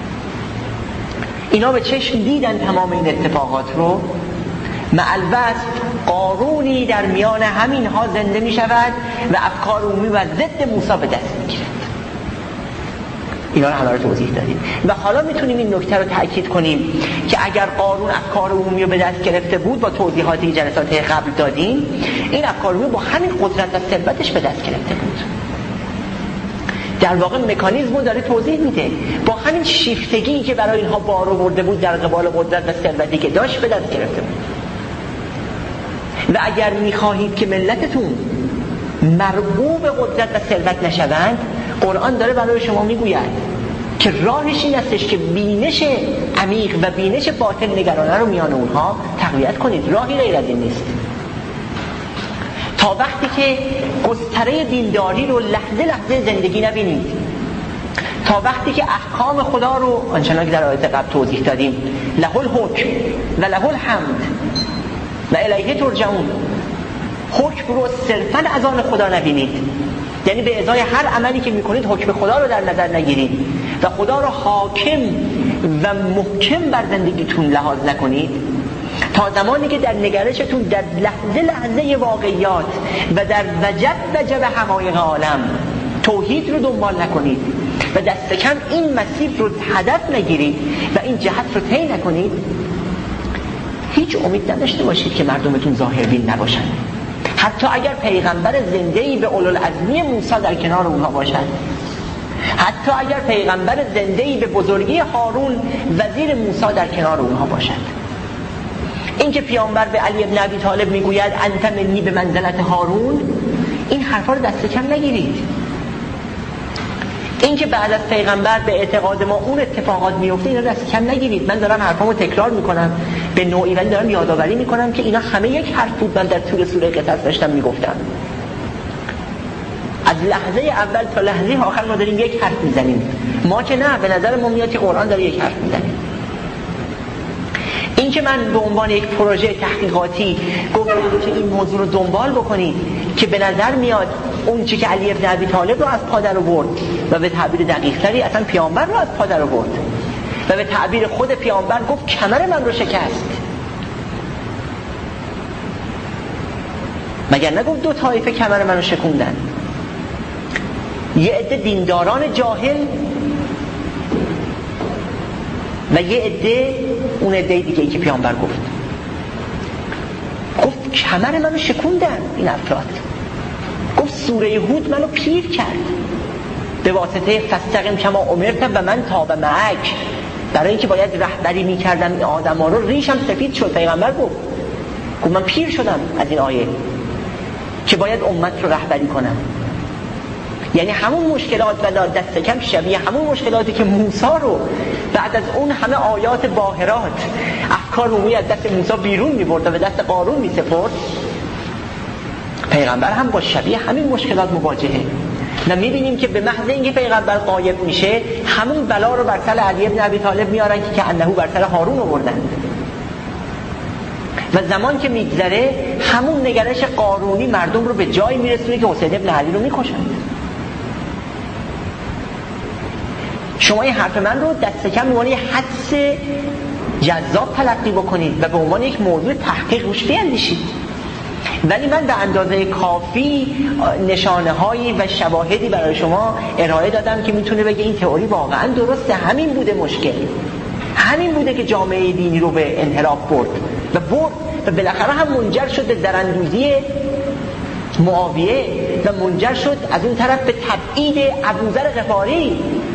اینا به چشم دیدن تمام این اتفاقات رو. معالوصف قارونی در میان همین ها زنده می شود و افکار عمومی و ضد موسی به دست می گیرد. اینا رو همه رو توضیح دادیم و حالا میتونیم این نکته رو تأکید کنیم که اگر قارون افکار عمومی رو به دست گرفته بود، با توضیحاتی جلسات قبل دادیم، این افکار عمومی با همین قدرت و ثروتش به دست گرفته بود. در واقع مکانیزم رو داره توضیح میده، با همین شیفتگی که برای اینها بار آورده بود در قبال قدرت و ثروتی که داشت به دست گرفته بود. و اگر میخواهید که ملتتون مرغوب قدرت و ثروت نشوند، قرآن داره برای شما میگوید که راهش این استش که بینش عمیق و بینش باطن نگرانه رو میان اونها تقویت کنید. راهی غیر از این نیست. تا وقتی که گستره دینداری رو لحظه لحظه زندگی نبینید، تا وقتی که احکام خدا رو آنچنان که در آیات قبل توضیح دادیم، له الحکم و له الحمد و الیه ترجعون، حکم رو صرفاً از آن خدا نبینید، یعنی به ازای هر عملی که میکنید حکم خدا رو در نظر نگیرید و خدا رو حاکم و محکم بر زندگیتون لحاظ نکنید، تا زمانی که در نگرشتون در لحظه لحظه واقعیات و در وجب وجب حقایق عالم توحید رو دنبال نکنید و دست کم این مسیر رو هدف نگیرید و این جهت رو طی نکنید، هیچ امید نداشته باشید که مردمتون ظاهربین نباشن. حتی اگر پیغمبر زنده‌ای به اولوالعزمی موسی در کنار اونها باشد، حتی اگر پیغمبر زنده‌ای به بزرگی هارون وزیر موسی در کنار اونها باشد. این که پیامبر به علی ابن ابی طالب میگوید انت منی به منزلت هارون، این حرفا رو دست کم نگیرید. این که بعد از پیغمبر به اعتقاد ما اون اتفاقات میفته، اینا دست کم نگیرید. من دارم حرفامو تکرار میکنم به نوعی، ولی دارم یادآوری میکنم که اینا همه یک حرف بود من در طول سوره قصص داشتم میگفتم. از لحظه اول تا لحظه آخر ما داریم یک حرف میزنیم. ما که نه، به نظر ما میاد که قرآن داره یک حرف میزنه. این که من به عنوان یک پروژه تحقیقاتی گفتم که این موضوع رو دنبال بکنید که به نظر میاد اون چی که علی ابن ابی طالب رو از پا در آورد و به تعبیر دقیق‌تری اصلا پیامبر رو از پا در آورد و به تعبیر خود پیامبر گفت کمر من رو شکست. مگر نگفت دو طایفه کمر من رو شکوندن؟ یه عده دینداران جاهل و یه عده اون عده دیگه ای که پیامبر گفت گفت کمر منو شکوندن این افراد. گفت سوره هود منو پیر کرد به واسطه فاستقم کما امرت و من تاب معک، برای اینکه باید رهبری میکردم این آدما رو ریشم سفید شد. پیغمبر گفت گفت من پیر شدم از این آیه که باید امت رو رهبری کنم. یعنی همون مشکلات و دست کم شبیه همون مشکلاتی که موسی رو بعد از اون همه آیات باهرات افکار رومی از دست موسی بیرون می‌برد و به دست قارون می‌سپرد، پیغمبر هم با شبیه همین مشکلات مواجهه. و می‌بینیم که به محض اینکه پیغمبر غایب میشه همون بلا رو بر سر علی ابن ابی طالب میارن که که انه بر سر هارون آوردن و زمان که میگذره همون نگرش قارونی مردم رو به جایی میرسونه که حسین ابن علی رو میکشن. شما این حرف من رو دست کم به عنوان یک حدس جذاب تلقی بکنید و به عنوان یک موضوع تحقیق روش بیاندیشید، ولی من به اندازه کافی نشانه هایی و شواهدی برای شما ارائه دادم که میتونه بگه این تئوری واقعا درسته. همین بوده مشکل، همین بوده که جامعه دینی رو به انحراف برد و برد و بالاخره هم منجر شد به زراندوزی معاویه و منجر شد از اون طرف به تبعید ابوذر غفاری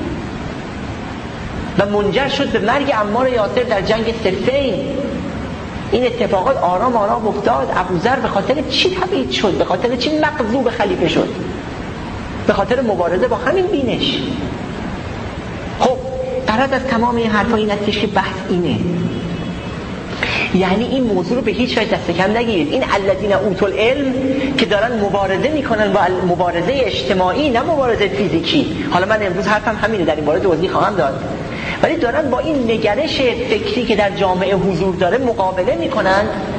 و منجر شد به مرگ عمار یاسر در جنگ صفین. این اتفاقات آرام آرام افتاد. ابوذر به خاطر چی تبعید شد؟ به خاطر چی مغضوب خلیفه شد؟ به خاطر مبارزه با همین بینش. خب غرض از تمام این حرفا این است که بحث اینه، یعنی این موضوع رو به هیچ وجه دست کم نگیرید. این الذین اوتوا العلم که دارن مبارزه میکنن با مبارزه اجتماعی نه مبارزه فیزیکی. حالا من امروز حرفم همینه، در این باره توضیح خواهم داد، ولی دارن با این نگرش فکری که در جامعه حضور داره مقابله میکنن،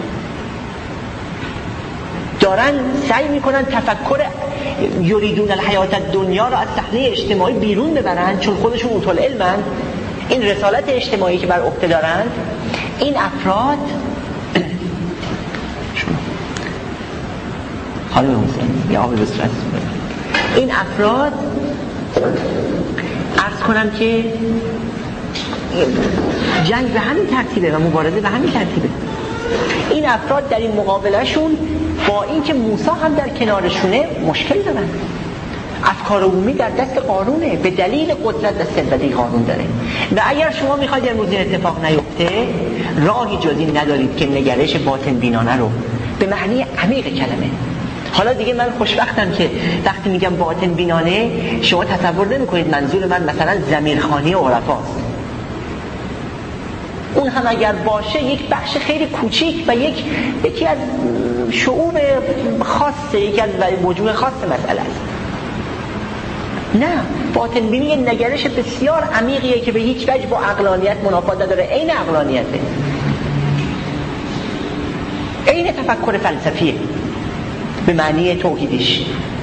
دارن سعی میکنن تفکر یریدون الحیات الدنیا رو از صحنه اجتماعی بیرون ببرن، چون خودشون اوتوا العلمن. این رسالت اجتماعی که بر عهده دارن این افراد حالا بمونید یا آبی بسرد این افراد عرض کنم که جنگ به همین ترتیبه و مبارزه به همین ترتیبه. این افراد در این مقابلهشون با اینکه موسی هم در کنارشونه مشکل دارن. افکار عمومی در دست قارونه به دلیل قدرت و ثروتی قارون داره و اگر شما میخواید امروز این اتفاق نیفته راهی جز این ندارید که نگرش باطن بینانه رو به معنی عمیق کلمه. حالا دیگه من خوشبختم که وقتی میگم باطن بینانه شما تصور نمیکنید منظور من مثلا ضمیرخوانی عرفاست. اون هم اگر باشه یک بخش خیلی کوچیک و یک یکی از شعوب خاصه، یکی از وجوه خاص مسئله است. نه، باطن بینی یه نگرش بسیار عمیقیه که به هیچ وجه با عقلانیت منافات نداره، عین عقلانیته، عین تفکر فلسفیه به معنی توحیدش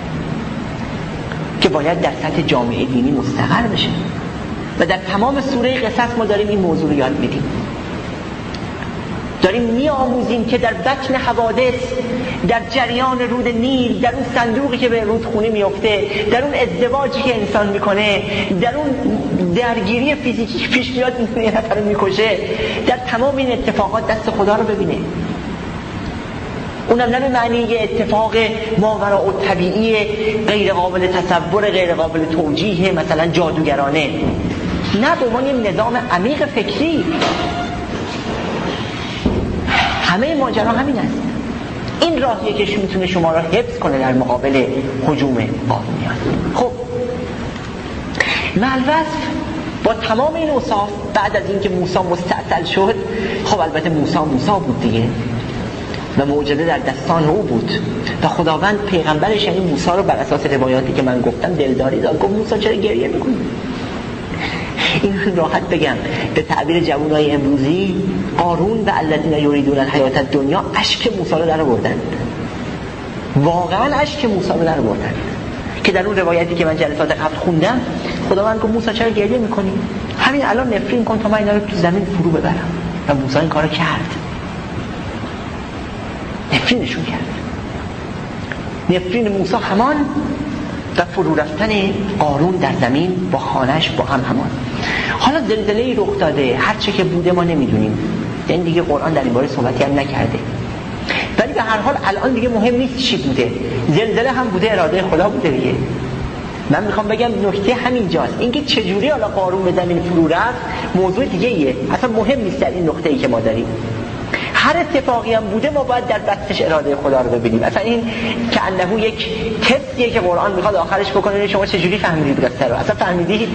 که باید در سطح جامعه دینی مستقر بشه و در تمام سوره قصص ما داریم این موضوع رو یاد میدیم، داریم میآموزیم که در بطن حوادث، در جریان رود نیل، در اون صندوقی که به رودخونه میفته، در اون ازدواجی که انسان میکنه، در اون درگیری فیزیکی که پیش میاد یه نفر رو میکشه، در تمام این اتفاقات دست خدا رو ببینه. اونم نه به معنی یه اتفاق ماوراء الطبیعی غیر قابل تصور، غیر قابل توجیه، مثلا جادوگرانه، نه، به عنوان یه نظام عمیق فکری. همه ماجرا همین است. این راهیه که میتونه شما را حفظ کنه در مقابل هجوم قارونیان. خب ملوث با تمام این اوصاف بعد از اینکه موسی مستعصل شد، خب البته موسی موسی بود دیگه و معجزه در دستان او بود و خداوند پیغمبرش یعنی موسی رو بر اساس روایاتی که من گفتم دلداری داد. گفت موسی چرا گریه میکنی؟ این راحت بگم به تعبیر جوانای امروزی، قارون و الذین یریدون الحیات الدنیا اشک موسی رو در آوردن، واقعا اشک موسی رو در آوردن که در اون روایتی که من جلسات قبل خوندم خداوند گفت موسی چرا گریه میکنی؟ همین الان نفرین کن تا من اینا رو تو زمین فرو ببرم. و موسی این کارو کرد، نفرینشون کرد. نفرین موسی همان و فرو رفتن قارون در زمین با خانه‌اش با هم همان. حالا زلزله‌ای رخ داده، هر چه که بوده ما نمیدونیم، این دیگه قرآن در این باره صحبتی هم نکرده، ولی به هر حال الان دیگه مهم نیست چی بوده. زلزله هم بوده، اراده خدا بوده دیگه. من میخوام بگم نکته همینجاست، اینکه چجوری حالا قارون به زمین فرو رفت موضوع دیگه ایه، اصلا مهم نیست در این نقطه‌ای که ما داریم. هر اتفاقی هم بوده ما باید در بستش اراده خدا رو ببینیم. اصلا این که انه یک تستیه که قرآن میخواد آخرش بکنه شما چجوری فهمیدید قصه رو؟ اصلا فهمیدید؟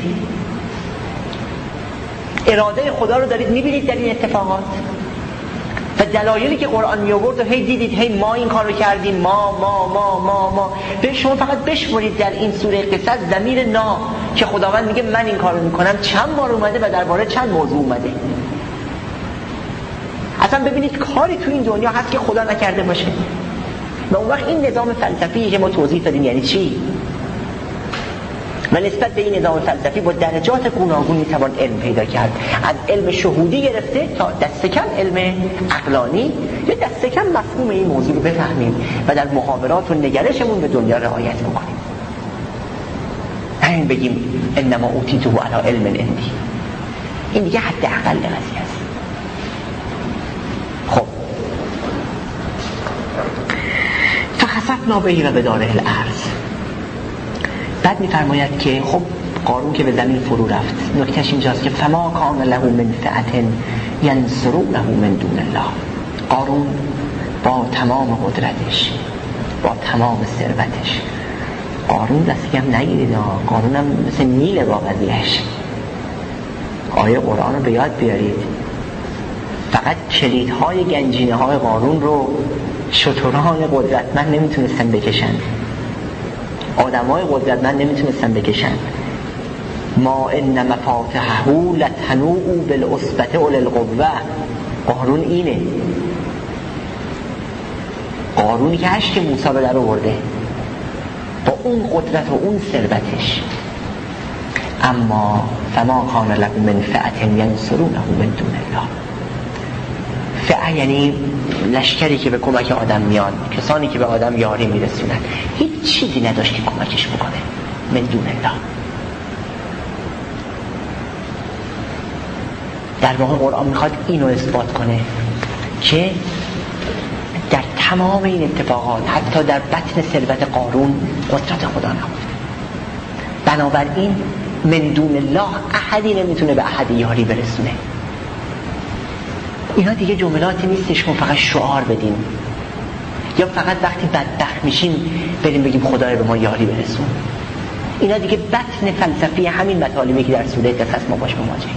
اراده خدا رو دارید میبینید در این اتفاقات و دلایلی که قرآن می آورد و هی دیدید هی ما این کارو کردیم، ما ما ما ما ما به شما فقط بشمرید در این سوره قصص ضمیر نا که خداوند میگه من این کارو میکنم چند بار اومده و درباره چند موضوع اومده. اصلا ببینید کاری تو این دنیا هست که خدا نکرده باشه. و اون وقت این نظام فلسفی که ما توضیح دادیم یعنی چی؟ و نسبت به این نظام فلسفی با درجات گوناگون میتوان علم پیدا کرد، از علم شهودی گرفته تا دست کم علم عقلانی یا دست کم مفهوم این موضوع رو بفهمیم و در محاورات و نگرشمون به دنیا رعایت بکنیم. همین بگیم انما اوتیته علی علم عندی، این دیگه حد اقل قضیه است. خب فخسفنا به و بداره الارض. بعد میفرماید که خب قارون که به زمین فرو رفت، نکتهش اینجاست که فما کان له من فئة ینصرونه من دون الله. قارون با تمام قدرتش، با تمام ثروتش، قارون دستی هم نگیرید، قارون هم مثل نیل با قضیهش. آیه قرآن رو به یاد بیارید، فقط کلیدهای گنجینه های قارون رو شتران قدرتمند نمیتونستن بکشن، آدمای قدرتمند نمیتونستن بکشن. ما ان مفاتحه لتنوء بالعصبة اولي القوة. قارون اینه، قارونی که اشک موسی رو در آورده با اون قدرت و اون ثروتش. اما فما کان له من فئة ینصرونه من دون الله. فئه یعنی لشکری که به کمک آدم میاد، کسانی که به آدم یاری میرسونن. هیچ چیزی نداشت که کمکش بکنه من دون الله. در واقع قرآن میخواد اینو اثبات کنه که در تمام این اتفاقات، حتی در بطن ثروت قارون، قدرت خدا نبود. بنابراین من دون الله احدی نمیتونه به احدی یاری برسونه. اینا دیگه جملاتی نیستش که فقط شعار بدیم یا فقط وقتی بدبخت میشیم بریم بگیم خدای به ما یاری برسون. اینا دیگه بطن فلسفی همین مطالبی که در سوره قصص ما باش مواجهیم.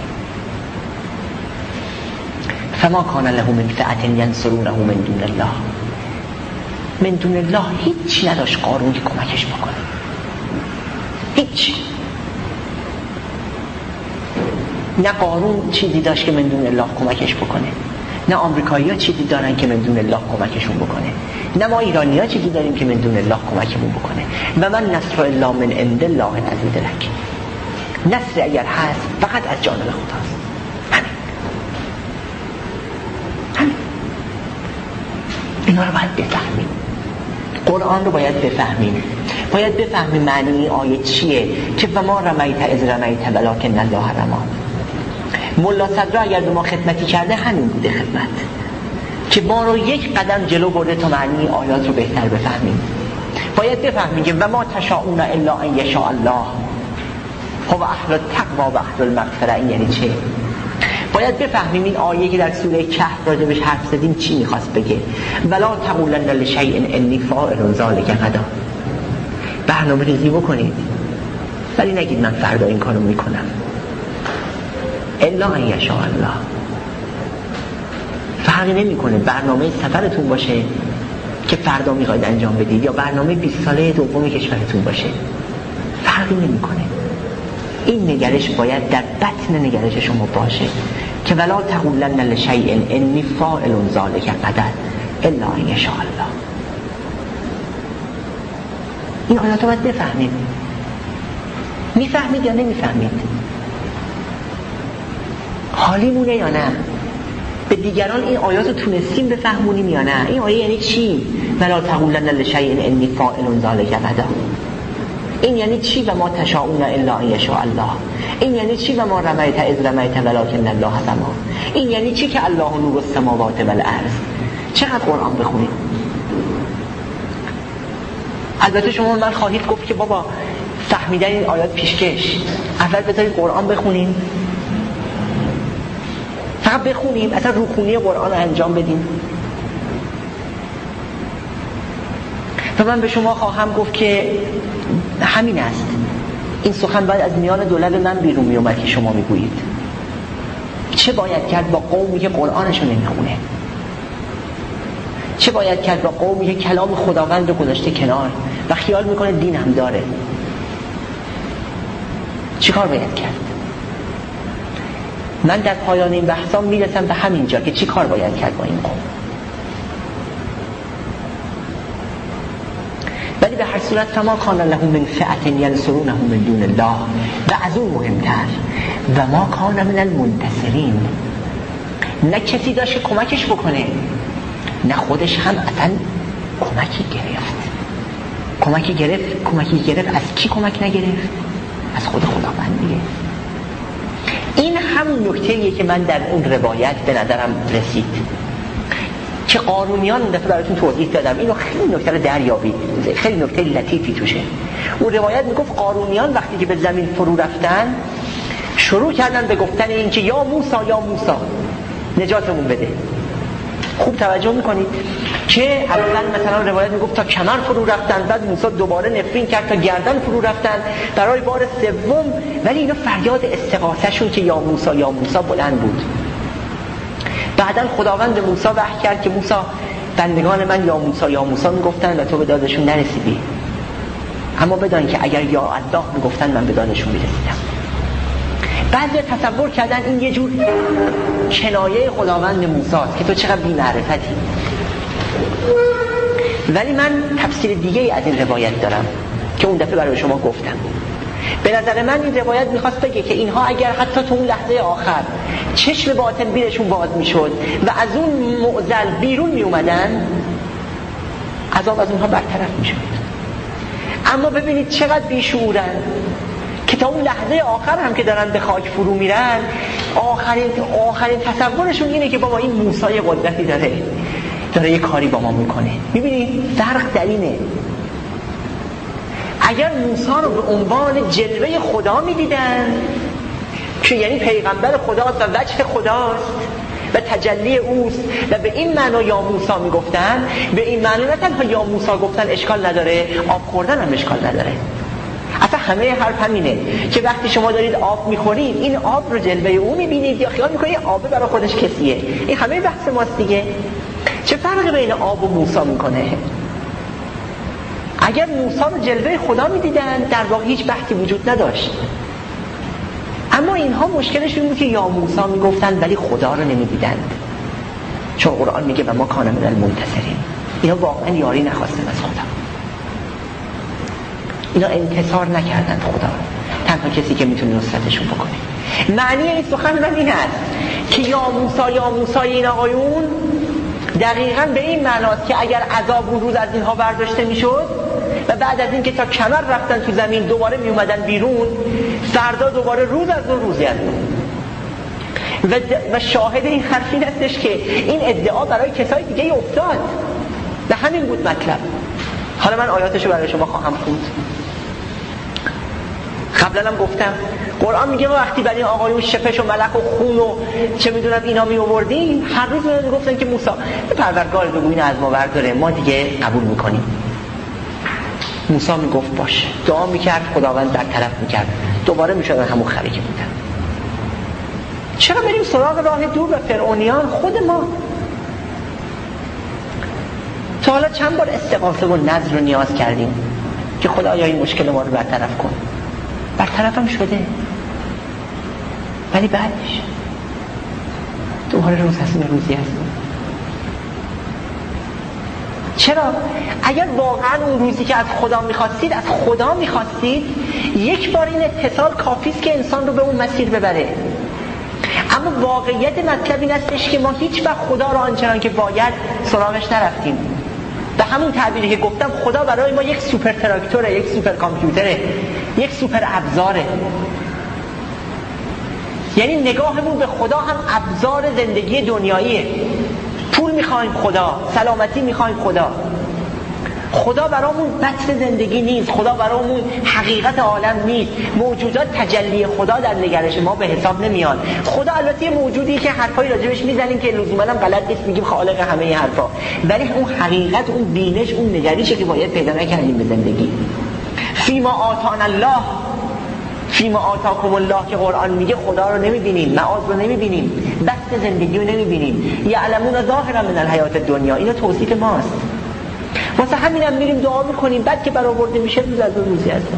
فما کان له من فئة ینصرونه من دون الله. من دون الله هیچ نداشت قارون که کمکش بکنه، هیچ. نه قارون چیزی داشت که من دون الله کمکش بکنه، نه آمریکایی‌ها چیزی دارن که من دون الله کمکشون بکنه، نه ما ایرانی‌ها چیزی داریم که من دون الله کمکمون بکنه. و من نصر الا من عند الله العزیز الحکیم. نصر اگر هست فقط از جانب خداست. همین همین اینا رو باید بفهمیم، قرآن رو باید بفهمیم، باید بفهمیم معنی آیه چیه که و ما رمیت اذ رمیت ولکن الله رمی. ملا صدرا اگر به ما خدمتی کرده همین بوده خدمت، که ما رو یک قدم جلو برده تا معنی آیات رو بهتر بفهمیم. باید بفهمیم که و ما تشاءون الا ان یشاء الله هو اهل التقوی و اهل المغفرة. این یعنی چه؟ باید بفهمیم این آیه که در سوره کهف راجبش حرف زدیم چی میخواست بگه. ولا تقولن لشیء انی فاعل ذلک غدا. برنامه ریزی بکنید ولی نگید من فردا این کارو میکنم. الا ان یشاء الله. فرقی نمیکنه برنامه سفرتون باشه که فردا میخواید انجام بدید یا برنامه بیست ساله دوم کشورتون باشه، فرقی نمیکنه. این نگرش باید در بطن نگرش شما باشه که ولا تقولن لشیء انی فاعل ذلک غدا الا ان یشاء الله. این آیات رو باید بفهمید. میفهمید یا نمیفهمید؟ حالیمونه یا نه؟ به دیگران این آیات رو تونستیم بفهمونیم یا نه؟ این آیه یعنی چی؟ ولا تقولن لشیء انی فاعل ذلک غدا. این یعنی چی؟ و ما تشاءون الا ان یشاء الله. این یعنی چی؟ و ما رمیت اذ رمیت ولکن الله رمی. این یعنی چی که الله نور السماوات والارض. چقدر قرآن بخونید؟ البته شما من خواهید گفت که بابا فهمیدن این آیات پیشکش، اول بذارید قرآن بخونیم، فقط بخونیم، اصلا روخونی قرآن رو انجام بدیم. و من به شما خواهم گفت که همین است. این سخن باید از میان دو لب من بیرون می اومد که شما میگویید. چه باید کرد با قومی که قرآنشو نمیخونه؟ چه باید کرد با قومی که کلام خداوند رو گذاشته کنار و خیال میکنه دین هم داره؟ چه کار باید کرد؟ من در پایان این بحثا میرسم به همین جا که چی کار باید کرد با این قوم. ولی به هر صورت فما کان له من فئة ینصرونه من دون الله و از اون مهمتر و ما کان من المنتصرین. نه کسی داشت کمکش بکنه، نه خودش هم اصلا کمکی گرفت. کمکی گرفت کمکی گرفت از کی کمک نگرفت؟ از خود خداوند دیگه. این همون نکته‌ایه که من در اون روایت به نظرم رسید که قارونیان دفعه براتون توضیح دادم. اینو خیلی نکته رو دریابید، خیلی نکته لطیفی توشه. اون روایت میگفت قارونیان وقتی که به زمین فرو رفتن شروع کردن به گفتن این که یا موسی یا موسی نجاتمون بده. خوب توجه میکنید که اولا مثلا روایت میگفت تا کمر فرو رفتن، بعد موسی دوباره نفرین کرد تا گردن فرو رفتن برای بار سوم، ولی اینا فریاد استغاثه شون که یا موسی یا موسی بلند بود. بعدن خداوند موسی وحی کرد که موسی بندگان من یا موسی یا موسی میگفتن و تو به دادشون نرسیدی، اما بدان که اگر یا الله میگفتن من به دادشون میرسیدم. بعضی تصور کردن این یه جور کنایه خداوند موسی است که تو چقدر بی‌معرفتی. ولی من تفسیر دیگه ای از این روایت دارم که اون دفعه برای شما گفتم. به نظر من این روایت میخواست بگه که اینها اگر حتی تو اون لحظه آخر چشم باطن بیرشون باز میشد و از اون معضل بیرون میومدن، عذاب از اونها برطرف میشد. اما ببینید چقدر بیشعورن که تا اون لحظه آخر هم که دارن به خاک فرو میرن، آخرین آخرین تصورشون اینه که بابا این موسی قدرتی داره داره یه کاری با ما میکنه. میبینید فرق در اینه. اگر موسی رو به عنوان جلوه خدا میدیدن که یعنی پیغمبر خداست و وجه خداست و تجلی اوست و به این معنا یا موسی میگفتن، به این معنا نه تنها یا موسی گفتن اشکال نداره، آب خوردن هم اشکال نداره. اصلا همه حرف همینه که وقتی شما دارید آب میخورید این آب رو جلوه او میبینید یا خیال میکنید آب برای خودش کسیه. این همه بحث ماست دیگه. چه فرقی بین آب و موسی میکنه؟ اگر موسی رو جلوه خدا میدیدن در واقع هیچ بحثی وجود نداشت. اما اینها مشکلش این بود که یا موسی میگفتن ولی خدا رو نمیدیدند، چون قرآن میگه و ما کان من المنتصرین. اینا واقعا یاری نخواستن از خدا، اینا انتصار نکردن خدا، تنها کسی که میتونه نصرتشون بکنه. معنی این سخن من این است که یا موسی یا موسی این آقایون دقیقاً به این معناست که اگر عذاب اون روز از اینها برداشته میشد و بعد از این که تا کمر رفتن تو زمین دوباره میومدن بیرون، فردا دوباره روز از اون روزی از اون. و, و شاهد این حرف این هستش که این ادعا برای کسای دیگه افتاد. به همین بود مطلب. حالا من آیاتشو برای شما خواهم خوند. قبلا هم گفتم قرآن میگه ما وقتی برای آقایون شپش و ملک و خون و چه میدونم اینا می آوردیم، هر روز میگفتن که موسی پروردگار بگو اینو از ما برداره، ما دیگه قبول میکنیم. موسی میگفت باشه، دعا میکرد، خداوند برطرف میکرد، دوباره میشدن همون خری که بودن. چرا بریم سراغ راه دور و فرعونیان؟ خود ما تا حالا چند بار استغاثه و نذر رو نیاز کردیم که خدایا این مشکل ما رو برطرف کن. برطرف هم شده. ولی بعدش دوباره روز هستیم روزی هستیم. چرا؟ اگر واقعا اون روزی که از خدا میخواستید از خدا میخواستید، یک بار این اتصال کافی است که انسان رو به اون مسیر ببره. اما واقعیت مطلب این استش که ما هیچ وقت خدا رو آنچنان که باید سراغش نرفتیم. به همون تعبیری که گفتم، خدا برای ما یک سوپر تراکتوره، یک سوپر کامپیوتره، یک سوپر ابزاره. یعنی نگاهمون به خدا هم ابزار زندگی دنیاییه. پول میخوایم خدا، سلامتی میخوایم خدا. خدا برامون بحث زندگی نیست، خدا برامون حقیقت عالم نیست. موجودات تجلی خدا در نگرش ما به حساب نمیان. خدا البته موجودی که حرفایی راجبش میزنیم که لزوما هم غلط نیست، میگیم خالق همه این حرفا، ولی اون حقیقت، اون بینش، اون نگریشه که باید پیدا نکردیم به زندگی. فیما آتانا الله فیما آتاکم الله که قرآن میگه خدا رو نمیبینیم، معاد رو نمیبینیم، بحث زندگی رو نمیبینیم. یعلمون ظاهرا من الحیات الدنیا، اینا توصیف ماست. واسه همین هم میریم دعا میکنیم، بعد که برآورده میشه روز از اون روزی هستن.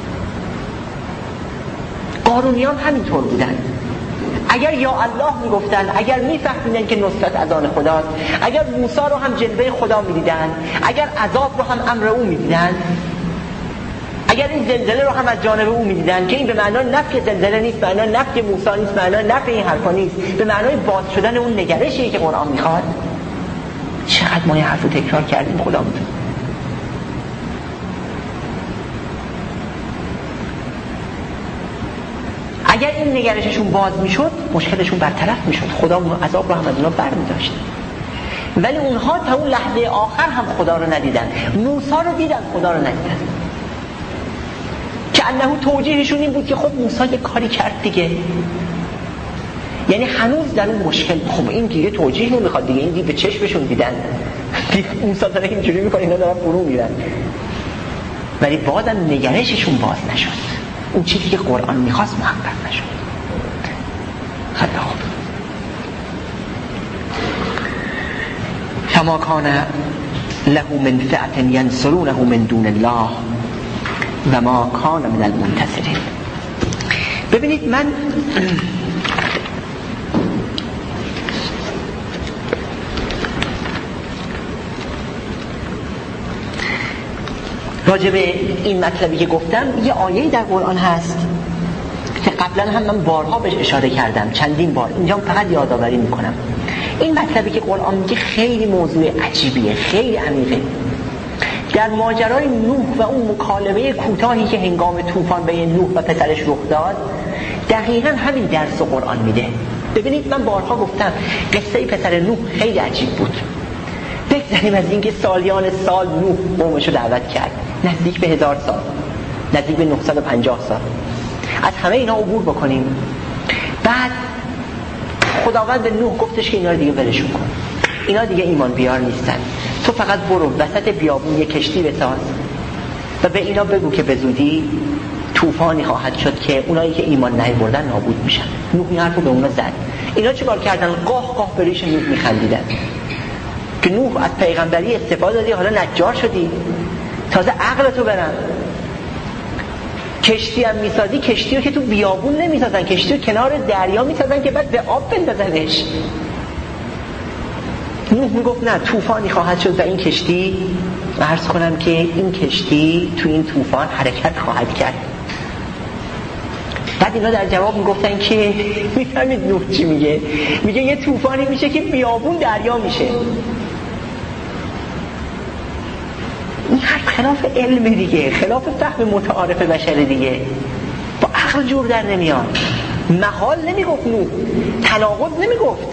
قارونیان همینطور بودن. اگر یا الله میگفتن، اگر میفهمیدن که نصرت از آن خداست، اگر موسی رو هم جلوه خدا میدیدن، اگر عذاب رو هم امر او میدیدن، اگر این زلزله رو هم از جانب او میدیدن، که این به معنای نفی زلزله نیست، به معنای نفی موسی نیست، به معنای نفی این حرفا نیست، به معنای باز شدن اون نگرشی که قرآن میخواد. چقدر ما این حرفو تکرار کردیم خدا میدونه. اگر این نگرششون باز میشد، مشکلشون برطرف میشد، خدا عذاب رو هم از اونا برمی‌داشت. ولی اونها تا اون لحظه آخر هم خدا رو ندیدن. موسی رو دیدن، خدا رو ندیدن. که انه توجیهشون این بود که خب موسی یه کاری کرد دیگه، یعنی هنوز در اون مشکل. خب این دیگه توجیه نمیخواد دیگه، این دیگه به چشمشون دیدن موسی داره اینجوری میکنه، اینا دارن فرو میرن، ولی بازم نگرششون باز نشد. اون چیزی که قرآن میخواست محقق نشد. خیلی خوب. فما کان له من فئة ینصرونه من دون الله و ما کان من المنتصرین. ببینید، من راجع به این مطلبی که گفتم، یه آیه در قرآن هست که قبلا هم من بارها بهش اشاره کردم، چندین بار، اینجا فقط یادآوری میکنم. این مطلبی که قرآن میگه خیلی موضوع عجیبیه، خیلی عمیقه. در ماجرای نوح و اون مکالمه کوتاهی که هنگام طوفان بین نوح و پسرش رخ داد، دقیقاً همین درس قرآن میده. ببینید، من بارها گفتم قصه پسر نوح خیلی عجیب بود. بگذاریم از اینکه سالیان سال نوح قومشو دعوت کرد، نزدیک به هزار سال، نزدیک به نهصد و پنجاه سال، از همه اینا عبور بکنیم. بعد خداوند به نوح گفتش که اینا رو دیگه ولشون کن، اینا دیگه ایمان بیار نیستن، تو فقط برو وسط بیابون یه کشتی بساز و به اینا بگو که به زودی طوفانی خواهد شد که اونایی که ایمان نیاوردن نابود میشن. نوح این حرفو به اونا زد. اینا چه کار کردن؟ قاه قاه به ریش نوح میخندیدن که نوح از پیغمبری استفاده دادی، حالا نجار شدی، تازه عقلتو برن. کشتی هم میسازی، کشتی رو که تو بیابون نمیسازن، کشتی رو کنار دریا میسازن که بعد به آب بندازنش. نوح میگفت نه، طوفانی خواهد شد و این کشتی، عرض کنم که این کشتی تو این طوفان حرکت خواهد کرد. بعد اینا در جواب میگفتن که میفهمید نوح چی میگه؟ میگه یه طوفانی میشه که بیابون دریا میشه. این حرف خلاف علم دیگه، خلاف فهم متعارف بشر دیگه، با عقل جور در نمیاد. محال نمیگفت نوح، تناقض نمیگفت.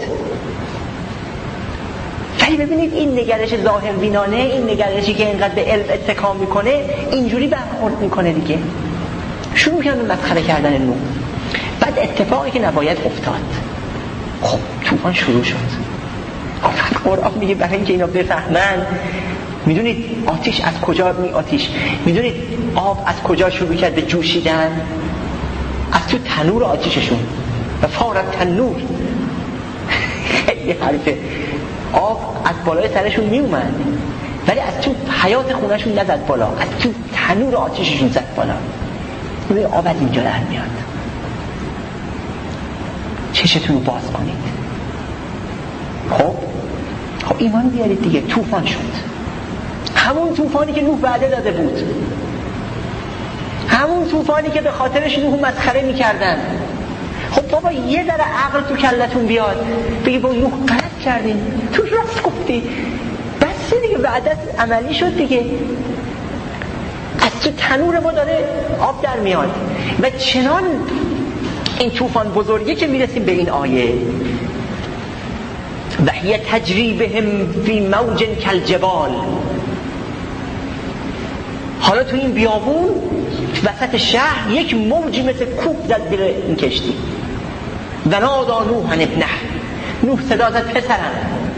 ولی ببینید این نگرش ظاهر بینانه، این نگرشی که اینقدر به علم اتکا میکنه، اینجوری برخورد میکنه دیگه. شروع کردن مسخره کردن نوح. بعد اتفاقی که نباید افتاد، خب طوفان شروع شد. قرآن میگه برای اینکه اینا بفهمن، میدونید آتیش از کجا می آتیش میدونید آب از کجا شروع کرد به جوشیدن؟ از تو تنور آتیششون. و فارت تنور، خیلی حرفه. آب از بالای سرشون می اومد، ولی از تو حیات خونهشون نزد بالا، از تو تنور آتیششون زد بالا. ببین آب از اینجا در میاد. چشتون رو باز کنید. خب خب ایمان بیارید دیگه. طوفان شد، همون طوفانی که نوح وعده داده بود، همون طوفانی که به خاطرش نوح مسخره میکردن. خب بابا یه ذره عقل تو کلتون بیاد، بگی با نوح غلط کردین، تو راست گفتی، بس دیگه، وعدت عملی شد دیگه. از تو تنور ما داره آب در میاد. و چنان این طوفان بزرگی که میرسیم به این آیه، و هی تجری بهم فی موج کالجبال. حالا تو این بیابون وسط شهر یک موجی مثل کوه زد زیر این کشتی. و نادا نوح ابنه، نوح صدا زد پسرم.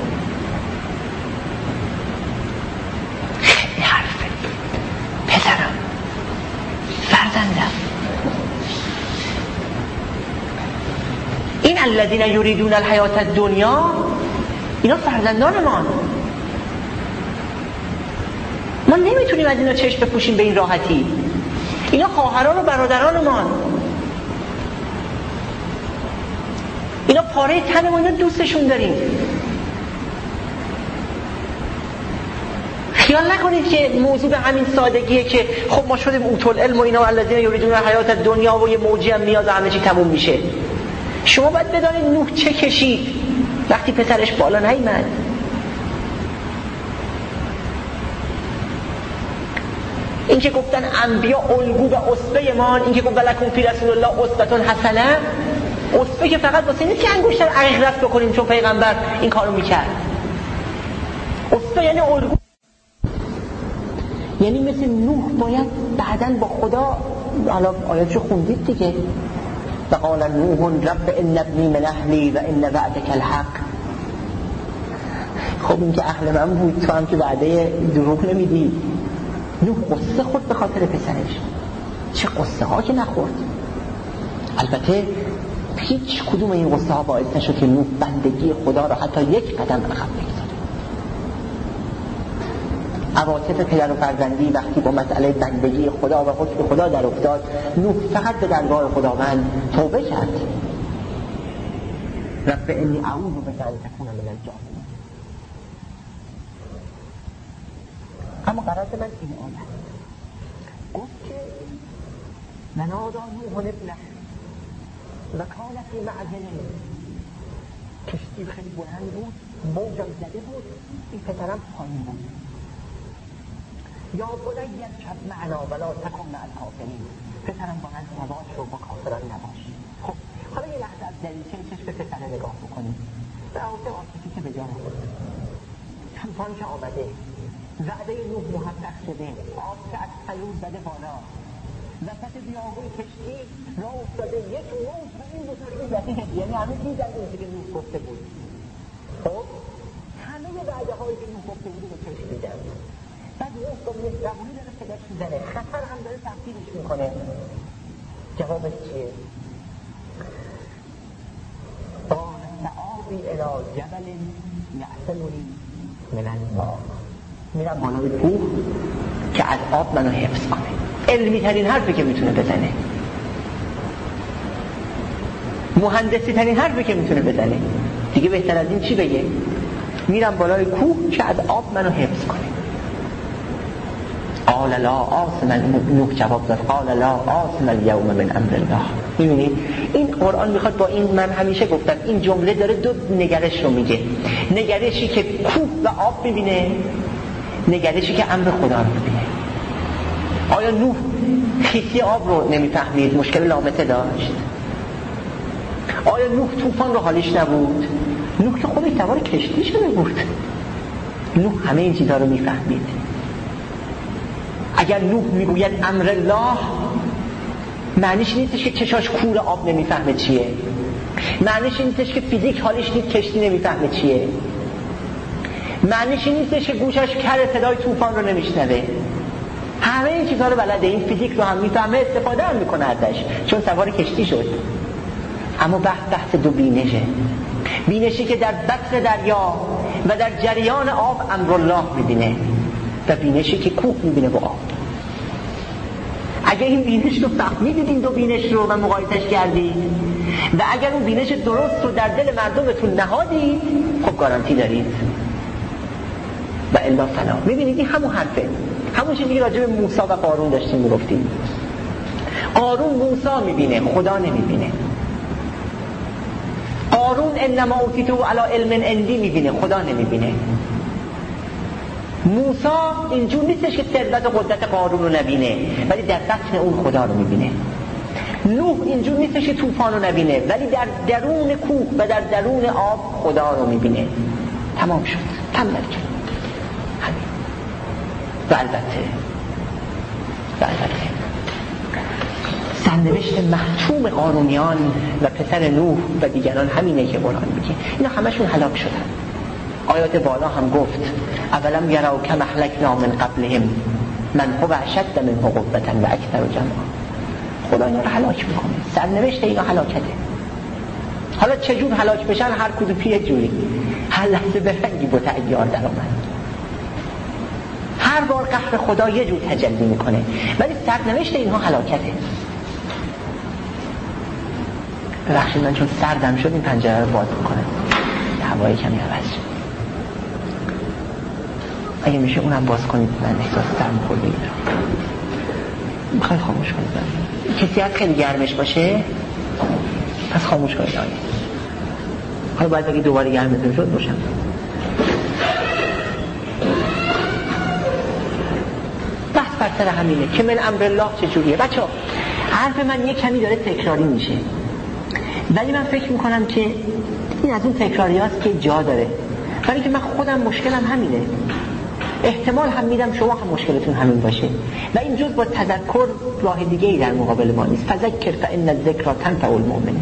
خیلی حرفه، پسرم، فرزندم. این الذین یریدون الحیات الدنیا، اینا فرزندان ما. ما نمیتونیم از اینا چشم بپوشیم به این راحتی. اینا خواهران و برادران ما، اینا پاره تن ما، اینا دوستشون داریم. خیال نکنید که موضوع به همین سادگیه که خب ما شدیم اوتول علم و اینا و الذین یریدون الحیات الدنیا و یه موجی هم میاد و همه چی تموم میشه. شما باید بدانید نوح چه کشید وقتی پسرش بالا نیامد. این که گفتن انبیا الگو و اسوه مان، این که گفت ولکم فی رسول الله اسوه حسنه، اسوه که فقط واسه نیست که انگشتر عقیق رفت بکنیم چون پیغمبر این کارو میکرد. اسوه یعنی الگو، یعنی مثل نوح باید بعداً با خدا، حالا آیاتشو خوندید دیگه، وقال نوح رب ان ابنی من اهلی و ان وعدک الحق. خب این که اهل من بود، تو هم که وعده دروغ نمیدی. نوح قصه خورد به خاطر پسرش، چه قصه ها که نخورد. البته هیچ کدوم این قصه ها باعث نشد که نوح بندگی خدا را حتی یک قدم عقب بگذاره. عواطف پدر و فرزندی وقتی با مسئله بندگی خدا و حکم خدا در افتاد، نوح فقط به درگاه خداوند توبه کرد. رب انی اعوذ بک ان تکون من الجاهلین. اما قرار من این آیه گفت که ننادا نوح ابنه و کان فی معزل، کشتی خیلی بلند بود، موجم زده بود، این پسرم پایین بود. یا بنی ارکب معنا ولا تکن مع الکافرین، پسرم با من سوار شو، با کافران نباش. خب حالا یه لحظه از دریچه چشم به پسر نگاه بکنیم. رابطه عاطفی که به جا نخورد، طوفان که آمده، وعده نوح محقق شده، آب که از طیور زده بالا، وسط بیابون کشتی راه افتاده، یک موج به این بزرگی زده، یعنی همه دیدن اون که نوح گفته بود. خب همه وعده هایی که نوح گفته بود به چشم دیدن. بعد نوح با مهربونی داره صداش میزنه، خطر هم داره تهدیدش میکنه. جوابش چیه؟ قال سآوی الی جبل یعصمنی من الماء، میرم بالای کوه که از آب منو حفظ کنه. علمی ترین حرفی که میتونه بزنه، مهندسی ترین حرفی که میتونه بزنه دیگه. بهتر از این چی بگه؟ میرم بالای کوه که از آب منو حفظ کنه. قال لا عاصم، نوح جواب داد قال لا عاصم اليوم من امر الله. میبینید این قرآن میخواد با این، من همیشه گفتم این جمله داره دو نگرش رو میگه. نگرشی که کوه و آب میبینه، نگرشی که امر خدا رو میبینه. آیا نوح خیسی آب رو نمیفهمید، مشکل لامسه داشت؟ آیا نوح طوفان رو حالیش نبود؟ نوح که خودش سوار کشتی شده بود. نوح همه این چیزها رو میفهمید. اگر نوح میگوید امر الله، معنیش نیستش که چشاش کور آب نمیفهمه چیه، معنیش نیستش که فیزیک حالیش نیست کشتی نمیفهمه چیه، معنیش نیستش که گوشش کر صدای طوفان رو نمیشنوه. همه این چیزها رو بلده، این فیزیک رو هم میفهمه، استفاده هم میکنه ازش چون سوار کشتی شد. اما بحث بحث دو بینشه، بینشی که در بطن دریا و در جریان آب امر الله میبینه و بینشی که کوه میبینه با آب. اگه این بینش رو فهمیدید، این دو بینش رو و مقایسش کردید و اگر اون بینش درست رو در دل مردمتون نهادید، خب گارانتی دارید و الا سلام. میبینید این همون حرفه، همون چیزی که راجع به موسی و قارون داشتیم میگفتیم. قارون موسی میبینه، خدا نمیبینه. قارون انما اوتیتو علی علم عندی میبینه، خدا نمیبینه. موسی اینجور نیستش که ثروت و قدرت قارون رو نبینه ولی در بطن اون خدا رو میبینه. نوح اینجور نیستش که طوفان رو نبینه ولی در درون کوه و در درون آب خدا رو میبینه. تمام شد، تمام شد. همین. و البته و البته سرنوشت محتوم قارونیان و پسر نوح و دیگران همینه که قرآن میگه. اینا همشون هلاک شدن. آیات بالا هم گفت اولم یروا کم اهلکنا من قبلهم من هو اشد منه قوة و اکثر جمعا. خدا اینا رو هلاک میکنه. سرنوشت اینا هلاکته. حالا چجور هلاک بشن؟ هر کدوم یه جوری. هر لحظه به رنگی با تعیار در آمد. هر بار قهر خدا یه جور تجلی میکنه ولی سرنوشت اینها هلاکته. ببخشید من چون سردم شد این پنجره رو باز میکنم، هوای کمی عوض شد. اگه میشه اونم باز کنید، من احساس سرم خورده میدارم. میخوای خاموش کنید؟ کسی هست خیلی گرمش باشه؟ پس خاموش کنید. آنه حالا باید اگه دوباره گرمتون شد روشن. بحث بر سر همینه که من امر الله چجوریه. بچه ها حرف من یه کمی داره تکراری میشه ولی من فکر میکنم که این از اون تکراری هاست که جا داره، ولی که من خودم مشکلم همینه. احتمال هم میدم شما هم مشکلتون همین باشه و این جز با تذکر راه دیگه ای در مقابل ما نیست. فذکر فان الذکر تنفع المؤمنین.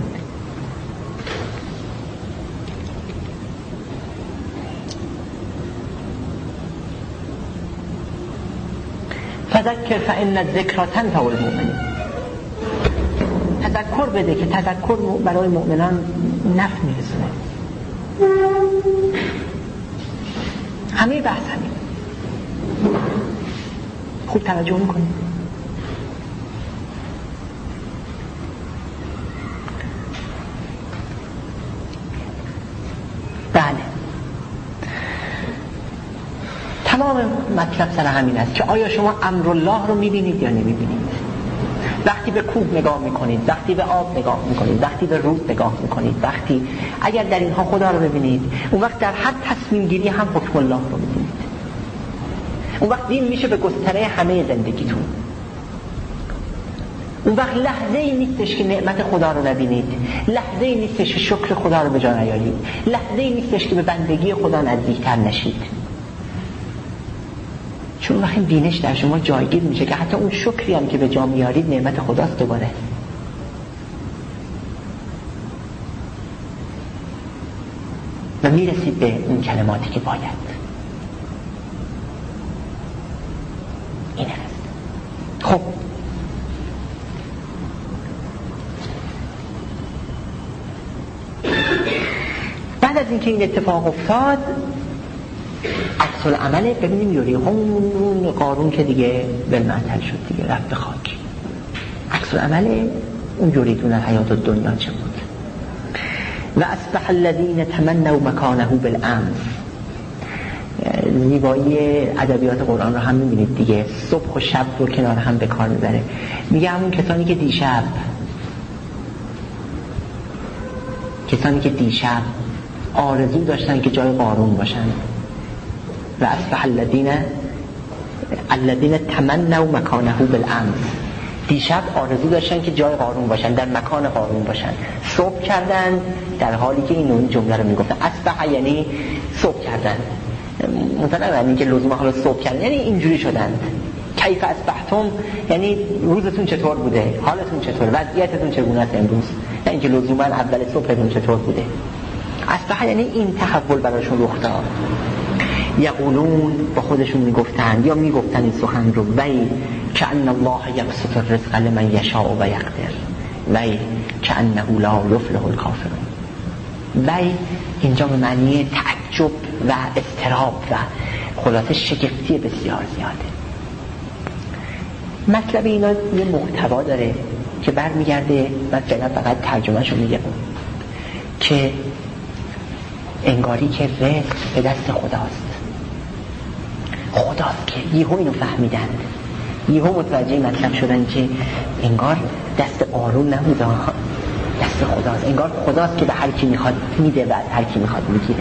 فذکر فان الذکر تنفع المؤمنین. تذکر بده که تذکر برای مؤمنان نفع میرسونه. همه بحث همین. خوب توجه میکنید. بله تمام مطلب سر همین است که آیا شما امر الله رو میبینید یا نمیبینید. وقتی به کوه نگاه میکنید، وقتی به آب نگاه میکنید، وقتی به رود نگاه میکنید، وقتی اگر در اینها خدا رو ببینید، اون وقت در هر تصمیم گیری هم حکم الله رو میبینید. اون وقت دین میشه به گستره همه زندگیتون. اون وقت لحظه ای نیستش که نعمت خدا رو نبینید، لحظه ای نیستش که شکر خدا رو به جا نیارید، لحظه ای نیستش که به بندگی خدا نزدیکتر نشید. چون وقتی بینش در شما جایگیر میشه که حتی اون شکری هم که به جا میارید نعمت خداست دوباره. و میرسید به اون کلماتی که باید. این هست. خب بعد از اینکه این اتفاق افتاد عکس العمل ببینیم یوری همون قارون که دیگه بالمعطل شد دیگه رفت به خاک. عکس العمل اون یوریدون الحیات الدنیا چه بود؟ و اصبح الذین تمنوا مکانه بالامس. زیبایی ادبیات قرآن رو هم میبینید دیگه، صبح و شب رو کنار هم به کار میبره. میگه همون کسانی که دیشب کسانی که دیشب آرزو داشتن که جای قارون باشن. و اصبح الذین الذین تمنوا مکانه بالامس. دیشب آرزو داشتن که جای قارون باشن، در مکان قارون باشن. صبح کردن در حالی که این اون جمله رو میگفتن. اصبح یعنی صبح کردن، مثلا یعنی که لزوما حالا صبح کردن یعنی اینجوری شدن. کیف اصبحتم یعنی روزتون چطور بوده، حالتون چطور، وضعیتتون چگونه است امروز، نه اینکه لزوما اول صبحتون چطور بوده. اصبح یعنی این تحول براشون رخ داد. یقولون با خودشون میگفتن یا میگفتن این سخن رو، وی کأن الله یبسط الرزق لمن یشاء و یقدر، وی کأنه لا یفلح الکافرون. وی اینجا به معنی تعجب و اضطراب و خلاصه شگفتی بسیار زیاده. مطلب اینا یه محتوا داره که برمیگرده، من فعلا فقط ترجمهشو میگم، که انگاری که رزق به دست خداست. خداست که یهو اینو فهمیدن، یهو متوجه مطلب شدن که انگار دست قارون نبود، دست خداست. انگار خداست که به هر کی میخواد میده و هر کی میخواد میگیره.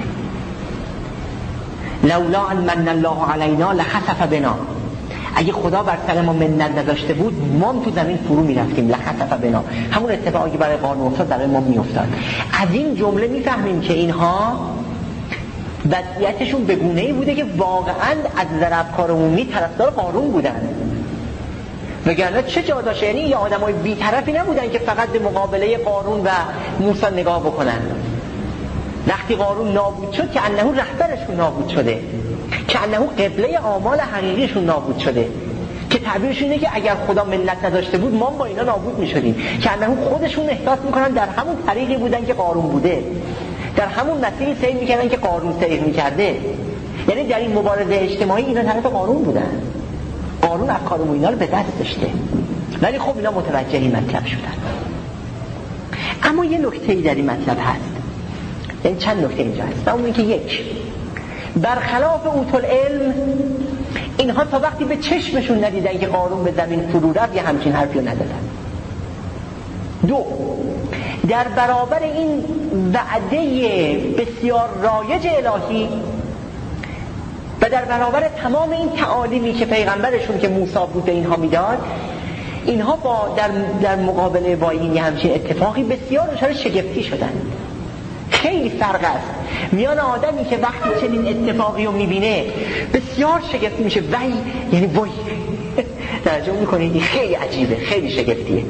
لولا ان من الله علینا لخسف بنا، اگه خدا بر سر ما منت نداشته بود ما تو زمین فرو میرفتیم. لخسف بنا، همون اتفاقی که برای قارون افتاد برای ما میافتاد. از این جمله میفهمیم که اینها وضعیتشون به گونه‌ای بوده که واقعاً از ضربکار عمومی طرفدار قارون بودن، وگرنه چه جا داشت؟ یعنی یه آدمای بی‌طرفی نبودن که فقط به مقابله قارون و موسی نگاه بکنن. وقتی قارون نابود شد که انه رهبرشون نابود شده، که انه قبله اعمال حقیقیشون نابود شده، که تعبیرش اینه که اگر خدا ملت نداشته بود ما با اینا نابود می‌شدیم. که انه خودشون احساس می‌کنن در همون طریقی بودن که قارون بوده، در همون مسیری سیر می‌کردن که قارون سیر می‌کرده. یعنی در این مبارزه اجتماعی اینا طرف قارون بودن. قارون افکار و اینا رو به دست داشته، ولی خب اینا متوجه این مطلب شدن. اما یه نکته‌ای در این مطلب هست، این چند نکته اینجا هست. اون اینکه یک، برخلاف اوت‌العلم اینها تا وقتی به چشمشون ندیدن که قارون به زمین فرو رفت یه همچین حرفی رو ندادن. دو، در برابر این وعده بسیار رایج الهی و در برابر تمام این تعالیمی که پیغمبرشون که موسی بود به اینها میداد، اینها با در, در مقابله با این همچین اتفاقی بسیار دچار شگفتی شدن. خیلی فرق است میان آدمی که وقتی چنین اتفاقی رو میبینه بسیار شگفتی میشه، وای یعنی وای ترجمه میکنه این خیلی عجیبه، خیلی شگفتیه.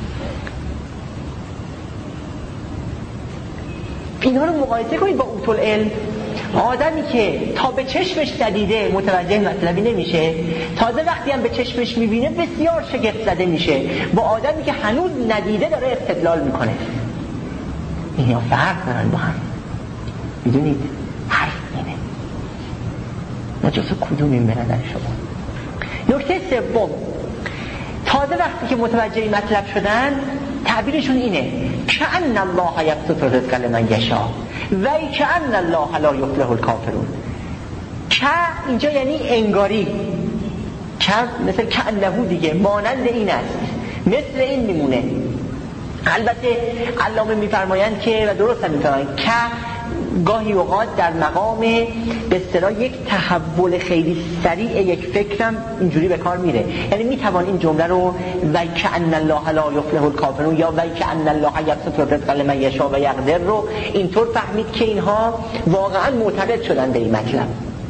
اینا رو مقایسه کنید با اوت‌العلم. آدمی که تا به چشمش ندیده متوجه مطلبی نمیشه، تازه وقتی هم به چشمش میبینه بسیار شگفت زده میشه با آدمی که هنوز ندیده داره استدلال میکنه. اینا فرق دارن با هم، میدونید؟ حرف اینه ما جزو کدومیم به نظر شما؟ نکته سوم، تازه وقتی که متوجه مطلب شدن تعبیرشون اینه کأن الله یبسط الرزق لمن یشاء و کأن الله لا یفلح الکافرون. که اینجا یعنی انگاری، که مثل کأنه دیگه، مانند این است، مثل این میمونه. البته علامه میفرمایند که و درست هم میفرمایند که گاهی اوقات در مقام به اصطلاح یک تحول خیلی سریع یک فکرم اینجوری به کار میره. یعنی میتوان این جمله رو و کأن الله لا یفلح الکافرون یا و کأن الله یبسط الرزق لمن یشاء و یقدر رو اینطور فهمید که اینها واقعا معتقد شدن به این مطلب.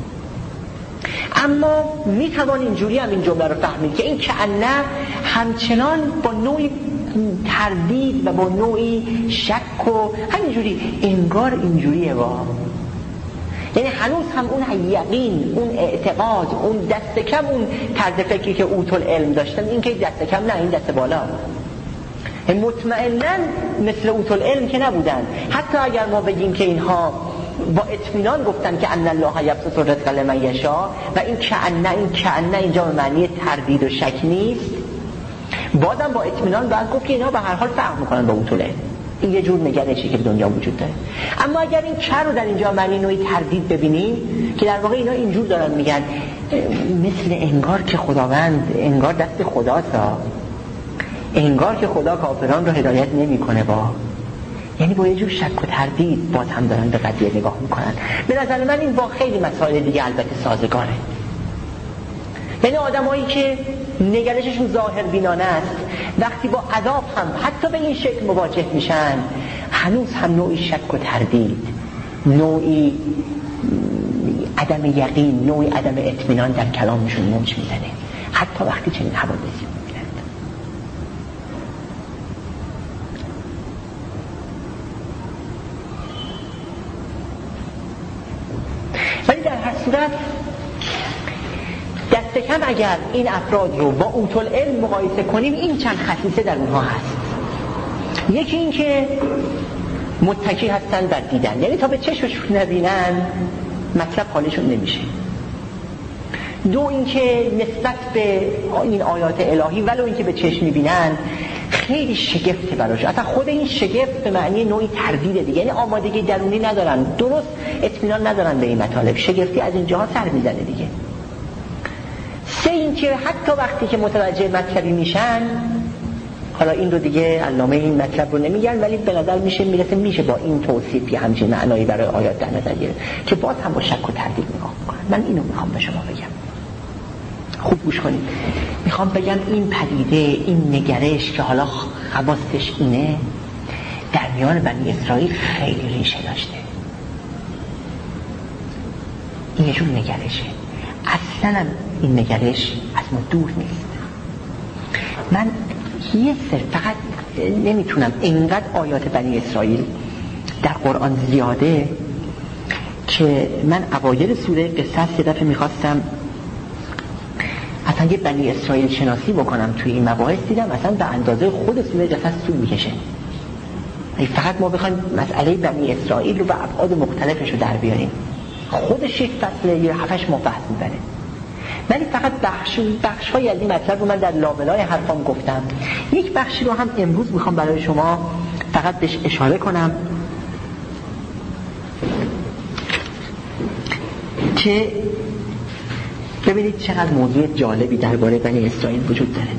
اما میتوان اینجوری هم این جمله رو فهمید که این کأن همچنان با نوعی تردید و با نوعی شک و همینجوری انگار اینجوریه با، یعنی هنوز هم اون یقین، اون اعتقاد، اون دست کم، اون طرز فکری که اوت‌العلم داشتن، این که دست کم نه، این دست بالا، مطمئناً مثل اوت‌العلم که نبودن. حتی اگر ما بگیم که اینها با اطمینان گفتن که ان الله یبسط الرزق لمن یشاء و این کأن، این کأن اینجا به معنی تردید و شک نیست، بازم با اطمینان باید گفت که اینا به هر حال فرق میکنن با اوت‌العلم. این یه جور نگرشی که دنیا وجود داره. اما اگر این چه رو در اینجا معنی نوعی تردید ببینیم که در واقع اینا اینجور دارن میگن مثل انگار که خداوند، انگار دست خداست، انگار که خدا کافران رو هدایت نمیکنه، با یعنی با یه جور شک و تردید باز هم دارن به قضیه نگاه میکنن. به نظر من این با خیلی مسائل دیگه البته سازگاره. یعنی آدمایی که نگرششون ظاهر بینانه است وقتی با عذاب هم حتی به این شکل مواجه میشن هنوز هم نوعی شک و تردید، نوعی عدم یقین، نوعی عدم اطمینان در کلامشون موج میزنه، حتی وقتی چنین حوادثی میبینند. ولی در هر صورت دست کم اگر این افراد رو با اوت‌العلم مقایسه کنیم این چند خصیصه در اونها هست. یکی این که متکی هستن بر دیدن، یعنی تا به چشمشون نبینن مطلب حالشون نمیشه. دو اینکه نسبت به این آیات الهی ولو اینکه به چشم می‌بینن خیلی شگفته براش، اصلا خود این شگفت به معنی نوعی تردید دیگه، یعنی آمادگی درونی ندارن، درست اطمینان ندارن به این مطالب، شگفتی از اینجاها سر میزنه دیگه. سه اینکه حتی وقتی که متوجه مطلبی میشن، حالا این رو دیگه علامه این مطلب رو نمیگن ولی به نظر میشه میرسه میشه با این توصیف یه همچین معنایی برای آیات در نظر گرفت که باز هم با شک و تردید نگاه میکنن. من اینو میخوام به شما بگم، خوب گوش کنید. میخوام بگم این پدیده، این نگرش که حالا خواستش اینه، در میان بنی اسرائیل خیلی ریشه داشته. این یه جور نگرشه، اصلا این نگرش از ما دور نیست. من یه سر فقط نمیتونم، انقدر آیات بنی اسرائیل در قرآن زیاده که من اوایل سوره قصص یه دفعه میخواستم اصلا یه بنی اسرائیل شناسی بکنم توی این مباحث، دیدم اصلا به اندازه خود سوره قصص طول میکشه. فقط ما بخوایم مسئله بنی اسرائیل رو به ابعاد مختلفش رو در بیاریم، خودش یک فصل یه هفتش ماه بحث میبره. ولی فقط بخش بخش‌های از این مطلب رو من در لابلای حرفام گفتم. یک بخشی رو هم امروز میخوام برای شما فقط بهش اشاره کنم که ببینید چقدر موضوع جالبی درباره بنی اسرائیل وجود داره.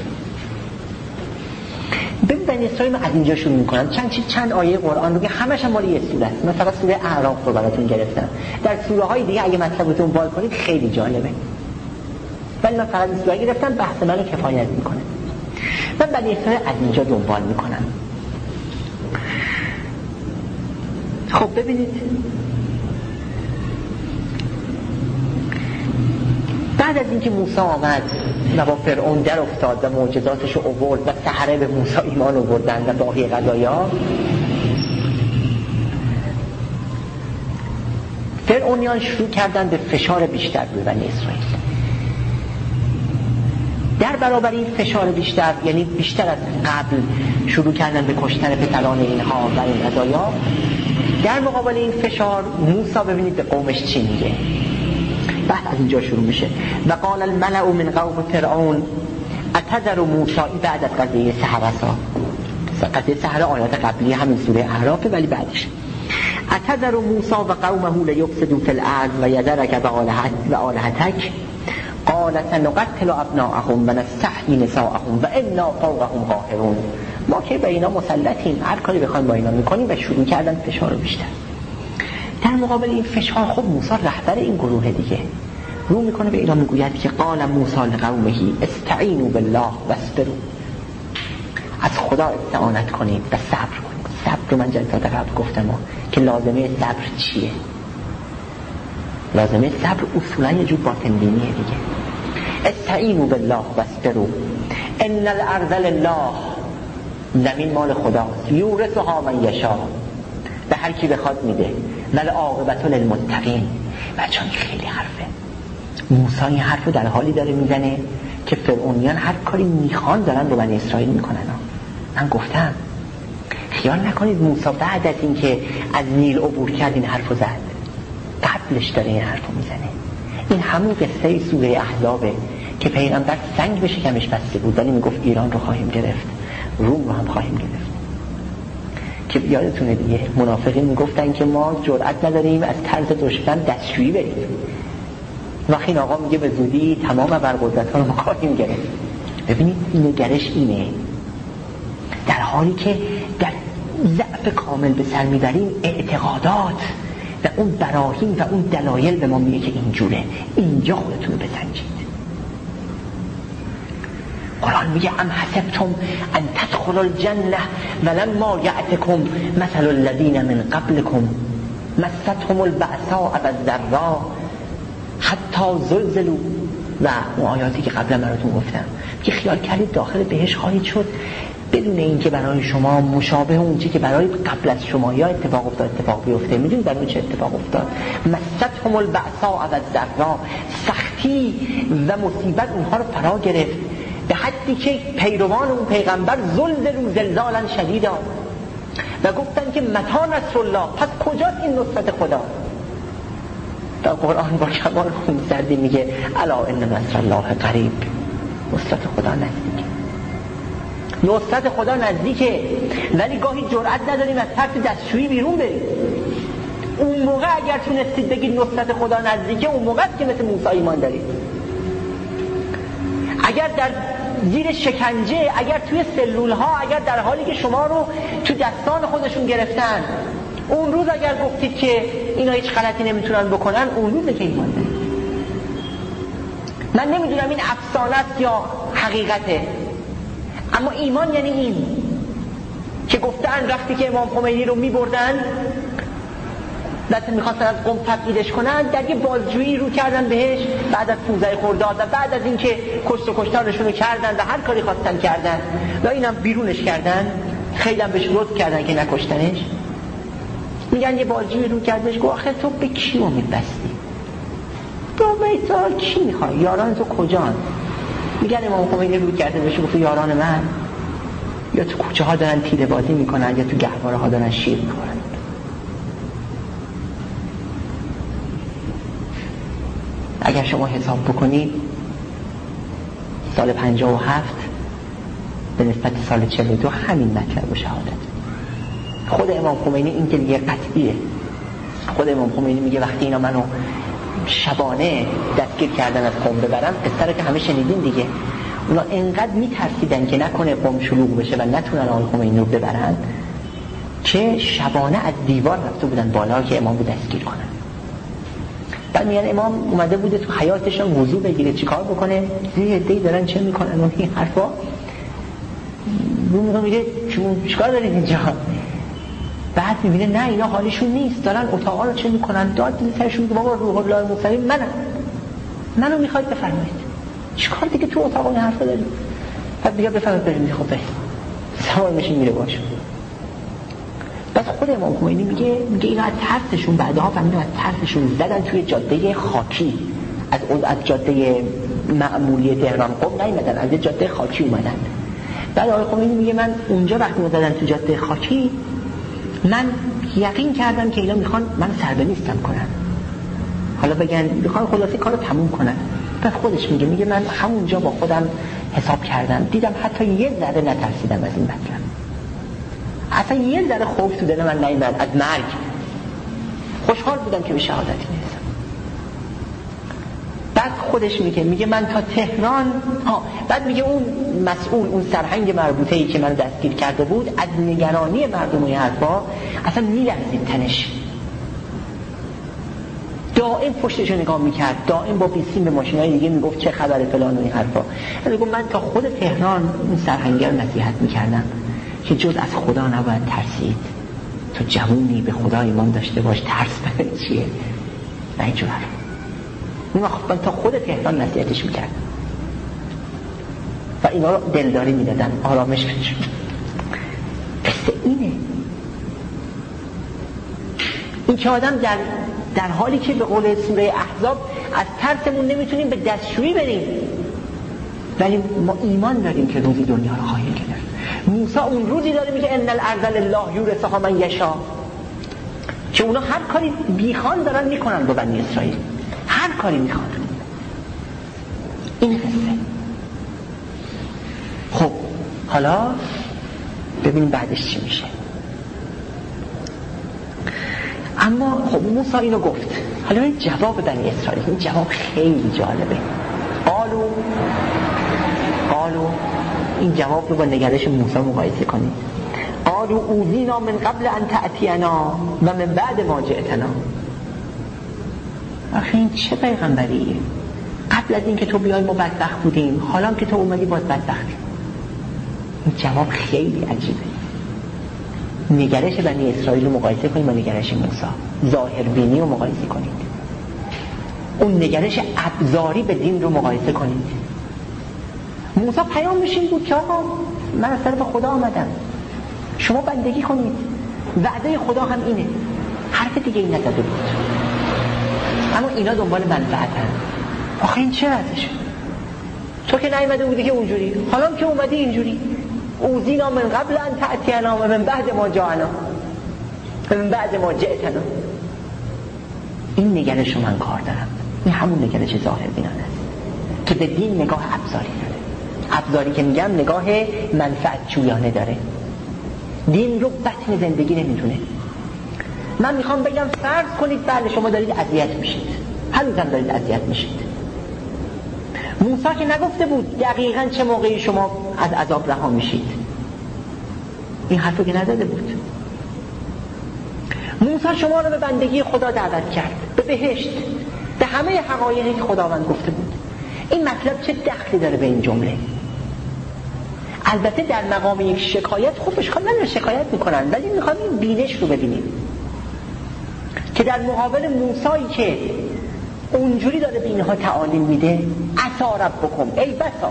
ببین بنی اسرائیل من از اینجا شروع میکنم، چند چیز چند آیه قرآن رو که همش هم مال یه سوره است. من فقط سوره اعراف رو براتون گرفتم، در سوره های دیگه اگه مطلب رو دنبال کنید خیلی جالبه، ولی من فقط این سوره گرفتم، بحث منو کفایت میکنه. من بنی اسرائیل از اینجا دنبال میکنم. خب ببینید بعد از اینکه موسی آمد و با فرعون در افتاد و معجزاتش رو آورد و سحره به موسی ایمان آوردن و باقی قضایا، فرعونیان شروع کردن به فشار بیشتر روی بنی اسرائیل. در برابر این فشار بیشتر، یعنی بیشتر از قبل، شروع کردن به کشتن پسران اینها و این قضایا. در مقابل این فشار موسی ببینید به قومش چی میگه. بعد از اینجا شروع میشه و قال الملأ من قوم فرعون اتذر موسی، بعد از قضیه سحره سا قضیه سحره آیات قبلی همین سوره اعراف ولی بعدش اتذر موسی و قومه لیفسدوا فی الارض و یذرک و آلهتک قال سنقتل ابناءهم و نستحیی نساءهم و انا فوقهم قاهرون. ما که به اینا مسلطیم، هر کاری بخوایم با اینا میکنیم. و شروع کردن فشار رو بیشتر. در مقابل این فشار خب موسی رهبر این گروه دیگه رو میکنه به اینا میگوید که قال موسی لقومه استعینوا بالله واصبروا، از خدا استعانت کنید و صبر کنید. صبر رو من جلسات قبل گفتم که لازمه صبر چیه. لازمه صبر اصولا یه جور باطن بینیه دیگه. استعینوا بالله واصبروا ان الارض لله، زمین مال خداست، یورثها من یشاء، به هر کی بخواد میده، ولی عاقبت للمتقین. بچه‌ها خیلی حرفه. موسی این حرفو در حالی داره میزنه که فرعونیان هر کاری میخوان دارن رو بنی اسرائیل میکنن. من گفتم خیال نکنید موسی بعد از اینکه از نیل عبور کرد این حرفو زد، قبلش داره این حرفو میزنه. این همون قصه سوره احزابه که پیغمبر سنگ به شکمش بسته بود ولی میگفت ایران رو خواهیم گرفت، روم رو هم خواهیم گرفت. که یادتونه دیگه منافقین میگفتن که ما جرئت نداریم از طرز دشمن دستشویی بریم. وقتی این آقا میگه به زودی تمام ابرقدرت‌ها رو ما خواهیم گرفت. ببینید نگرش اینه، در حالی که در ضعف کامل به سر میبریم اعتقادات و اون براهین و اون دلایل به ما میگه که اینجوره. اینجا خودتون رو بسنجید. قرآن میگه ام حسبتم ان تدخلوا الجنه ولما یأتکم مثل الذین من قبلکم مستهم البأساء والضراء حتی زلزلوا، و اون آیاتی که قبلا براتون گفتم که خیال کردید داخل بهش خواهید شد بدون اینکه برای شما مشابه اون چیزی که برای قبل از شما یا اتفاق افتاد اتفاق بیفته. میدونید برای چه اتفاق افتاد؟ مستهم البأساء والضراء، سختی و مصیبت اونها رو فرا گرفت به حدی که پیروان اون پیغمبر زلزلوا زلزالا شدیدا و گفتن که متى نصر الله، پس کجاست این نصرت خدا؟ در قرآن با کمال خونسردی میگه الا ان نصر الله قریب، نصرت خدا نزدیکه. نصرت خدا نزدیکه، ولی گاهی جرئت نداریم از ترس دستشویی بیرون بریم. اون موقع اگر تونستید بگید نصرت خدا نزدیکه، اون موقع است که مثل موسی ایمان دارید. اگر در زیر شکنجه، اگر توی سلول ها، اگر در حالی که شما رو تو دستان خودشون گرفتن، اون روز اگر گفتید که اینا هیچ غلطی نمیتونن بکنن، اون روزه که ایمان دارید. من نمیدونم این افسانه است یا حقیقته، اما ایمان یعنی این که گفتن وقتی که امام خمینی رو میبردن دست میخواستن از قم تبعیدش کنن، در یه بازجویی رو کردن بهش بعد از پونزده خرداد و بعد از اینکه کشت و کشتارشون رو کردن و هر کاری خواستن کردن و اینم بیرونش کردن، خیلی هم بهش لطف کردن که نکشتنش. میگن یه بازجویی رو کردش، گفت آخه تو به کی امید بستی؟ تو بیتا کی میخوای؟ یاران تو کجان؟ میگن امام خمینی رو کرده بهش، گفت یاران من یا تو کوچه ها دارن تیره بازی میکنن یا تو گهواره ها دارن شیر میخورن. اگر شما حساب بکنید سال پنجاه و هفت به نسبت سال چهل و دو همین مطلب و شهادت. خود امام خمینی این که دیگه قطعیه. خود امام خمینی میگه وقتی اینا منو شبانه دستگیر کردن از قم ببرم، قصه رو که همه شنیدین دیگه، اونا انقدر میترسیدن که نکنه قم شلوغ بشه و نتونن آقای خمینی رو ببرن که شبانه از دیوار رفته بودن بالا که امام رو دستگیر کنن. بعد میگن امام اومده بوده تو حیاتشون وضو بگیره، چیکار بکنه؟ یه عده‌ای دارن چه میکنن اون این حرفا. اون میگه شما چیکار دارید اینجا؟ بعد میبینه نه اینا حالشون نیست، دارن اتاقا رو چه میکنن، داد دیگه سرشون که بابا روح الله مصطفی منم منو میخواید بفرمایید چیکار دیگه تو اتاقا این حرفا دارید؟ بعد دیگه بفرمایید بریم. خب بریم سوار میشین میره باشه. بعد خود امام خمینی میگه میگه اینا از ترسشون بعدها فهمیدن از ترسشون زدن توی جاده خاکی، از اون از جاده معمولی تهران قم نیومدن، از جاده خاکی اومدن. بعد آقای خمینی میگه من اونجا وقتی اومدن تو جاده خاکی من یقین کردم که اینا میخوان من سربنیستم کنن، حالا بگن میخوان خلاصی کارو تموم کنن. بعد خودش میگه میگه من همونجا با خودم حساب کردم، دیدم حتی یه ذره نترسیدم از این مطلب، اصلا یه ذره خوف تو دل من نیامد از مرگ، خوشحال بودم که به شهادتی میرسم. بعد خودش میگه میگه من تا تهران ها بعد میگه اون مسئول اون سرهنگ مربوطه ای که من دستگیر کرده بود از نگرانی مردم و این حرفا اصلا میلرزید تنش، دائم پشتشو نگاه میکرد، دائم با بیسیم به ماشینای دیگه میگفت چه خبره فلان و این حرفا. میگه من تا خود تهران اون سرهنگ رو نصیحت میکردم که جز از خدا نباید ترسید، تو جوونی به خدا ایمان داشته باش، ترس برای چیه؟ نه اینجور من تا خود تهران نصیحتش میکردم و اینا رو دلداری میدادن، آرامش بهشون. قصه اینه، این که آدم در در حالی که به قول سوره احزاب از ترسمون نمیتونیم به دستشویی بریم، ولی ما ایمان داریم که روزی دنیا رو خواهیم گرفت. موسی اون روزی داره میگه ان الارض لله یورثها من یشاء، که اونا هر کاری بیخوان دارن میکنن با بنی اسرائیل، هر کاری میخوان. این قصه. خب حالا ببینیم بعدش چی میشه. اما خب موسی اینو گفت، حالا این جواب بنی اسرائیل، این جواب خیلی جالبه. قالو قالو این جواب رو با نگرش موسی مقایسه کنید. قالو اوذینا من قبل ان تأتینا و من بعد ما جئتنا. آخه این چه پیغمبریه؟ قبل از این که تو بیای ما بدبخت بودیم، حالا که تو اومدی باز بدبختی. این جواب خیلی عجیبه. نگرش بنی اسرائیل رو مقایسه کنید با نگرش موسی، ظاهر بینی رو مقایسه کنید، اون نگرش ابزاری به دین رو مقایسه کنید. موسی پیامش این بود که آقا من از طرف خدا آمدم، شما بندگی کنید، وعده خدا هم اینه، حرف دیگه این نداده بود. اما اینا دنبال منفعتن. آخه این چه وضعشه؟ تو که نیومده بودی که اونجوری، حالا که اومدی اینجوری. اوذینا من قبل ان تأتینا و من بعد ما جاءنا و من بعد ما جئتنا. این نگرش رو من کار دارم. این همون نگرش ظاهر بینانه است که به دین نگاه ابزاری داره. ابزاری که میگم نگاه منفعت جویانه داره. دین رو بطن زندگی نمیدونه. من میخوام بگم فرض کنید بله شما دارید اذیت میشید، هنوزم دارید اذیت میشید. موسی که نگفته بود دقیقاً چه موقعی شما از عذاب رها میشید، این حرفو که نداده بود. موسی شما رو به بندگی خدا دعوت کرد، به بهشت، به همه حقایقی که خداوند گفته بود. این مطلب چه دخلی داره به این جمله؟ البته در مقام یک شکایت خوب اشکال نداره، شکایت میکنن، ولی میخوام این بینش رو ببینیم که در مقابل موسایی که اونجوری داره به اینها تعالیم میده، عسی ربکم، ای بسا،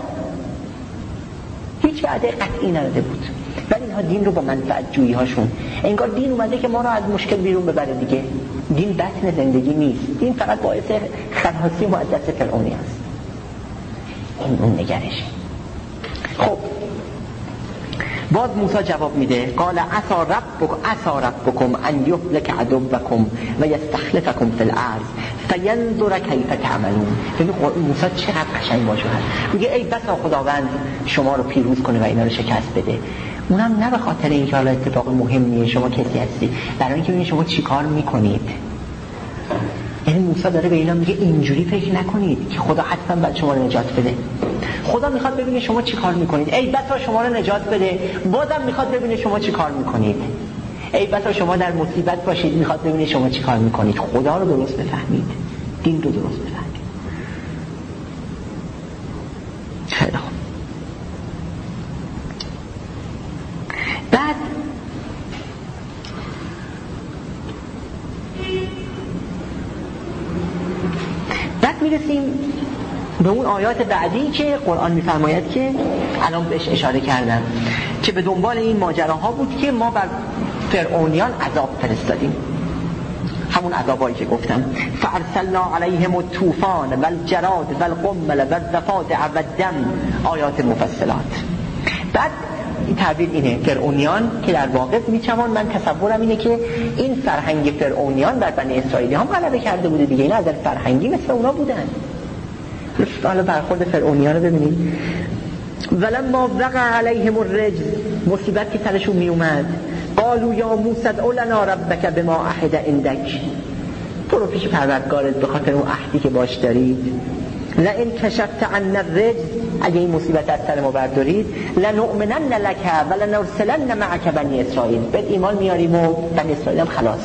هیچ وعده قطعی نداده بود، ولی اینها دین رو با منفعت جویی هاشون، انگار دین اومده که ما رو از مشکل بیرون ببره دیگه. دین بطن زندگی نیست، دین فقط باعث خلاصی مقدس فرعونی است. این اون نگرشه. خب باز موسی جواب میده، قال عسى ربکم عسى ربکم ان یهلک عدوکم و یستخلفکم فی الارض فینظر کیف تعملون. ببین موسی چقدر قشنگ باشه، میگه ای بسا خداوند شما رو پیروز کنه و اینا رو شکست بده. اونم نه به خاطر اینکه حالا اتفاق مهمیه شما کسی هستی، برای اینکه ببینید شما چیکار میکنید. یعنی موسی داره به اینا میگه اینجوری فکر نکنید که خدا حتما باید شما رو نجات بده. خدا میخواد ببینه شما چی کار میکنید. ای بسا شما رو نجات بده، بازم میخواد ببینه شما چی کار میکنید. ای بسا شما در مصیبت باشید، میخواد ببینه شما چی کار میکنید. خدا رو درست بفهمید، دین رو درست بفهمید. خیلی خوب. بعد بعد میرسیم به اون آیات بعدی که قرآن میفرماید که الان بهش اشاره کردم که به دنبال این ماجراها بود که ما بر فرعونیان عذاب فرستادیم، همون عذابایی که گفتم. فارسلنا علیهم الطوفان والجراد والقمل والضفادع والدم، آیات مفصلات. بعد این تعبیر اینه، فرعونیان که در واقع میچوان من تصورم اینه که این فرهنگ فرعونیان بر بنی اسرائیلی هم غلبه کرده بوده دیگه، اینا از فرهنگی مثل اونا بودن. حالا برخورد فرعونیان رو ببینید. ولما وقع علیهم الرجز، مصیبت که سرشون می اومد، قالوا یا موسی ادع لنا ربک بما عهد عندک، برو پیش پروردگارت به خاطر اون عهدی که باش دارید. لئن کشفت عنا الرجز، اگه این مصیبت از سر ما بردارید، لنؤمنن لک ولنرسلن معک بنی اسرائیل، بهت ایمان میاریم و بنی اسرائیل هم خلاص.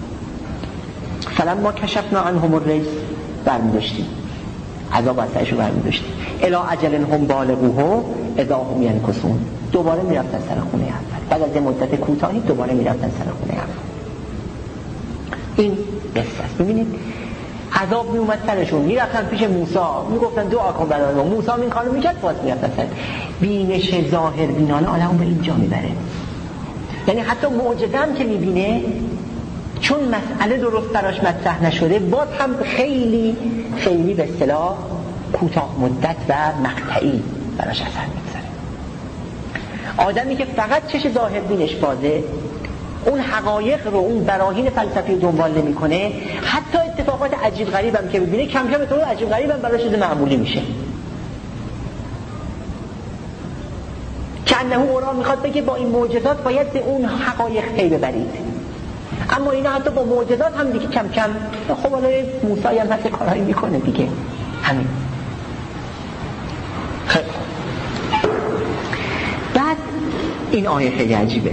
فلما کشفنا عنهم الرجز، برمی‌داشتیم عذاب از سرشون برمی‌داشتیم. الی اجل هم بالغوه اذا هم ینکثون، دوباره میرفتن سر خونه اول. بعد از مدت کوتاهی دوباره میرفتن سر خونه اول. این قصه است. ببینید عذاب میومد سرشون، میرفتن پیش موسی، میگفتن دعا کن برای ما. موسی این کارو میکرد، باز میرفتن سر. بینش ظاهر بینانه آدمو به اینجا میبره. یعنی حتی معجزه هم که میبینه، چون مسئله درست براش مطرح نشده، باز هم خیلی خیلی به اصطلاح کوتاه مدت و مقطعی براش اثر میگذاره. آدمی که فقط چش ظاهر بینش بازه، اون حقایق رو، اون براهین فلسفی دنبال نمیکنه، حتی اتفاقات عجیب غریب هم که ببینه کم کم تو عجیب غریب هم براش چیز معمولی میشه. که انه قرآن میخواد بگه با این معجزات باید به اون حقایق پی ببرید. اما اینا حتی با معجزات هم دیگه کم کم، خب حالا موسی هم حتی کارهایی میکنه دیگه، همین. خب بعد این آیه خیلی عجیبه،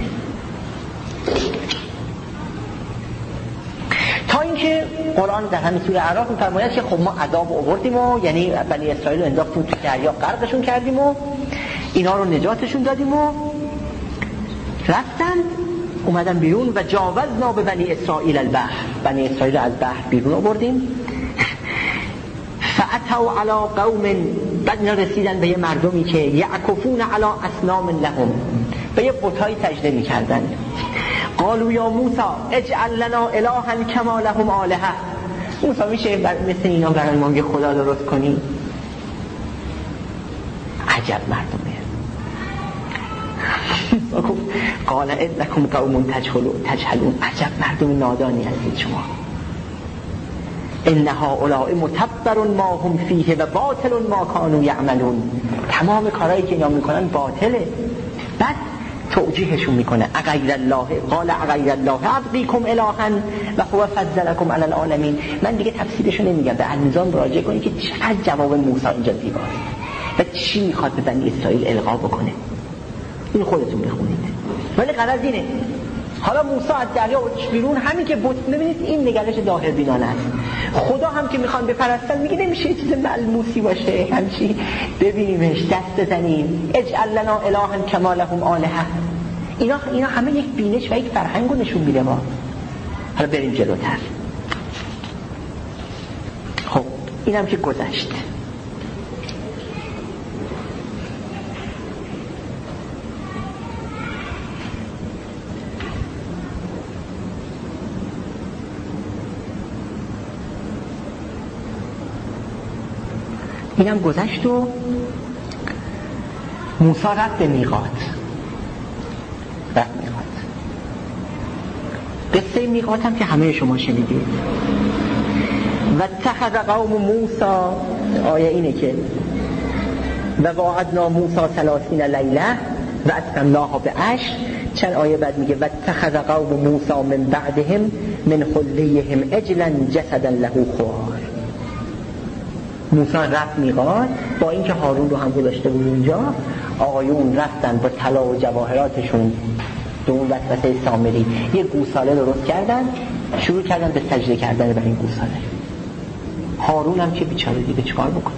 تا اینکه قرآن در همین سوره اعراف می‌فرماید که خب ما عذاب آوردیم و یعنی بنی اسرائیل رو انداختیم تو دریا، غرقشون کردیم و اینا رو نجاتشون دادیم و رفتن اومدن بیرون و جاوزنا به بنی اسرائیل البحر، بنی اسرائیل از بحر بیرون آوردیم. فاتوا علی قوم، بعد رسیدن به یه مردمی که یعکفون علی اصنام لهم، به یه بت‌های سجده می‌کردن. قالوا یا موسی اجعل لنا الها کما لهم آلهه، موسی میشه مثل اینا برای ما یه خدا درست کنی؟ عجب مردمه. قال انکم قوم تجهلون، عجب مردم نادانی هستید شما. ان هؤلاء متبر ما هم فیه و باطل ما کانوا یعملون. تمام کارهایی که اینا میکنن باطله. بعد توجیهشون میکنه اغیر الله قال اغیر الله ابغیکم الها و هو فضلکم علی العالمین. من دیگه تفسیرشو نمیگم، به النظام مراجعه کنید که چقدر جواب موسی اینجا زیباست و چی میخواد به بنی اسرائیل القا بکنه. این خودتون بخونید. ولی غرض اینه حالا موسی از دریا بیرون همین که بت، ببینید این نگرش ظاهر بینانه است. خدا هم که میخوان بپرستن میگه نمیشه یه چیز ملموسی باشه، همچی ببینیمش دست بزنیم اجعل لنا الها کما لهم آلهه. اینا اینا همه یک بینش و یک فرهنگو نشون میده. ما حالا بریم جلوتر. خب اینم که گذشت. اینم گذشت و موسی رفت به میقات. رفت میقات. قصه میقات هم که همه شما شنیدید. و اتخذ قوم موسی، آیه اینه که و وعدنا موسی ثلاثین لیله و اتممناها بعشر. چند آیه بعد میگه و اتخذ قوم موسی من بعدهم من حلیهم عجلا جسدا له خوار. موسی رفت میقات با اینکه هارون رو هم گذاشته بود اونجا. آقایون رفتن با طلا و جواهراتشون به اون وسوسه سامری یه گوساله درست کردن، شروع کردن به سجده کردن بر این گوساله. هارون هم که بیچاره دیگه چیکار بکنه؟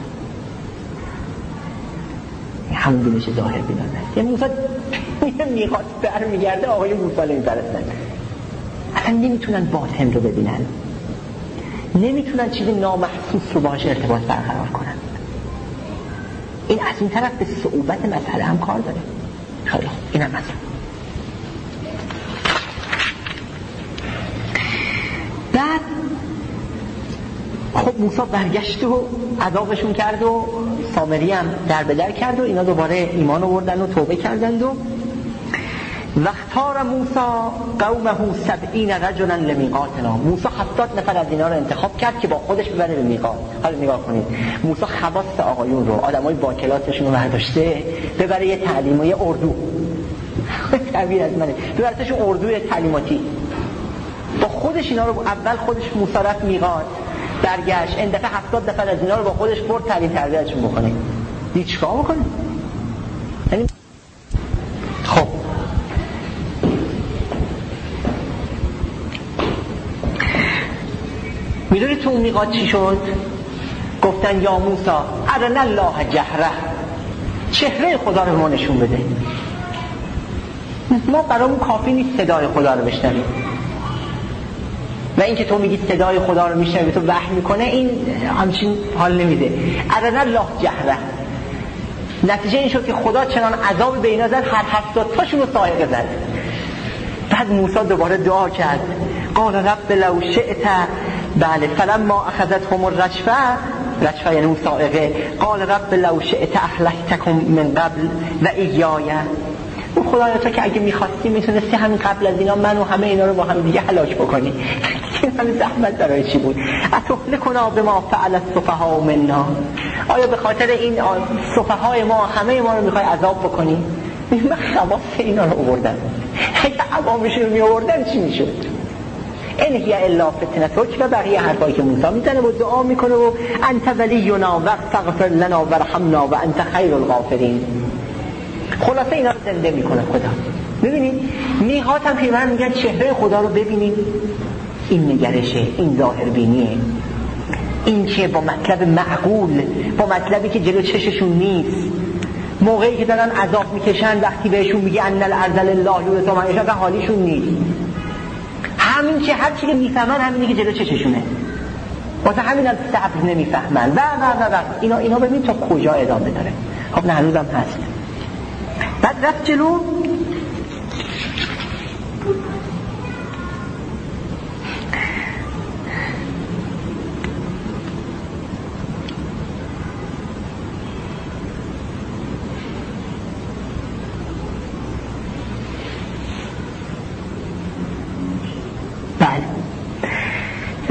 همون بینش ظاهر بینانه است. یه موسی میگه میقات برمیگرده، آقایون گوساله میپرستن. اصلا نمیتونن باطن رو ببینن، نمیتونن چیز نامحسوس رو باهاش ارتباط برقرار کنن. این از این طرف به صعوبت مسئله هم کار داره. خیلی این هم مسئله. بعد خب موسی برگشت و عذابشون کرد و سامری هم در به در کرد و اینا دوباره ایمان آوردن و توبه کردند و وقتار موسی قومه سبعین رجلا لمیقاتنا. موسی هفتاد نفر از اینا رو انتخاب کرد که با خودش ببره به میقات. حالا نگاه کنید، موسی خواص آقایون رو، آدمای با کلاسشون رو برداشته ببره یه تعلیم و یه اردو تعبیر از منه، ببرتشون اردوی تعلیماتی. با خودش اینا رو اول خودش موسی رفت میقات، برگشت این دفعه هفتاد نفر از اینا رو با خودش برد تعلیم تربیتشون بکنه. دیگه چیکار میکنه؟ یعنی خب میدونی تو اون میقات چی شد؟ گفتن یا موسی ارنا الله جهره، چهره خدا رو ما نشون بده. ما برامون کافی نیست صدای خدا رو بشنویم و اینکه تو میگی صدای خدا رو میشنوی تو وحی میکنه، این همچین حال نمیده. ارنا الله جهره. نتیجه این شد که خدا چنان عذاب به اینا زد هر هفتاد تاشون رو صاعقه زد. بعد موسی دوباره دعا کرد قال رب لو شئت، بله فلما اخذتهم الرجفه، رجفه یعنی اون صاعقه، قال رب لو شئت اهلکتکم من قبل و ایای. اون خدایا تو که اگه میخواستی میتونستی همین قبل از اینا من و همه اینا رو با هم دیگه هلاک بکنی. این همه زحمت برای چی بود؟ اتهلکنا بما فعل السفهاء منا، آیا به خاطر این سفهای ما همه ما رو میخوای عذاب بکنی؟ من خواص اینا رو آوردم، اگه عوامشون رو میآوردن چی میشد؟ این هی الا فتنتک و بقیه حرفایی که موسی میزنه و دعا میکنه و انت ولینا واغفر لنا وارحمنا و انت خیر الغافرین. خلاصه اینا رو زنده میکنه خدا. ببینید میقات هم پیرمرد میگن چهره خدا رو ببینید. این نگرشه، این ظاهر بینیه، این که با مطلب معقول، با مطلبی که جلو چششون نیست، موقعی که دارن عذاب میکشن وقتی بهشون میگه ان الارض لله یورثها من یشاء، حالیشون نیست. همین که هر چی که میفهمن همینی که جلو چششونه، واسه همین هم صبر نمیفهمن و و و و اینا اینا ببین تا کجا ادامه داره. خب نه هنوزم هست. بعد رفت جلو.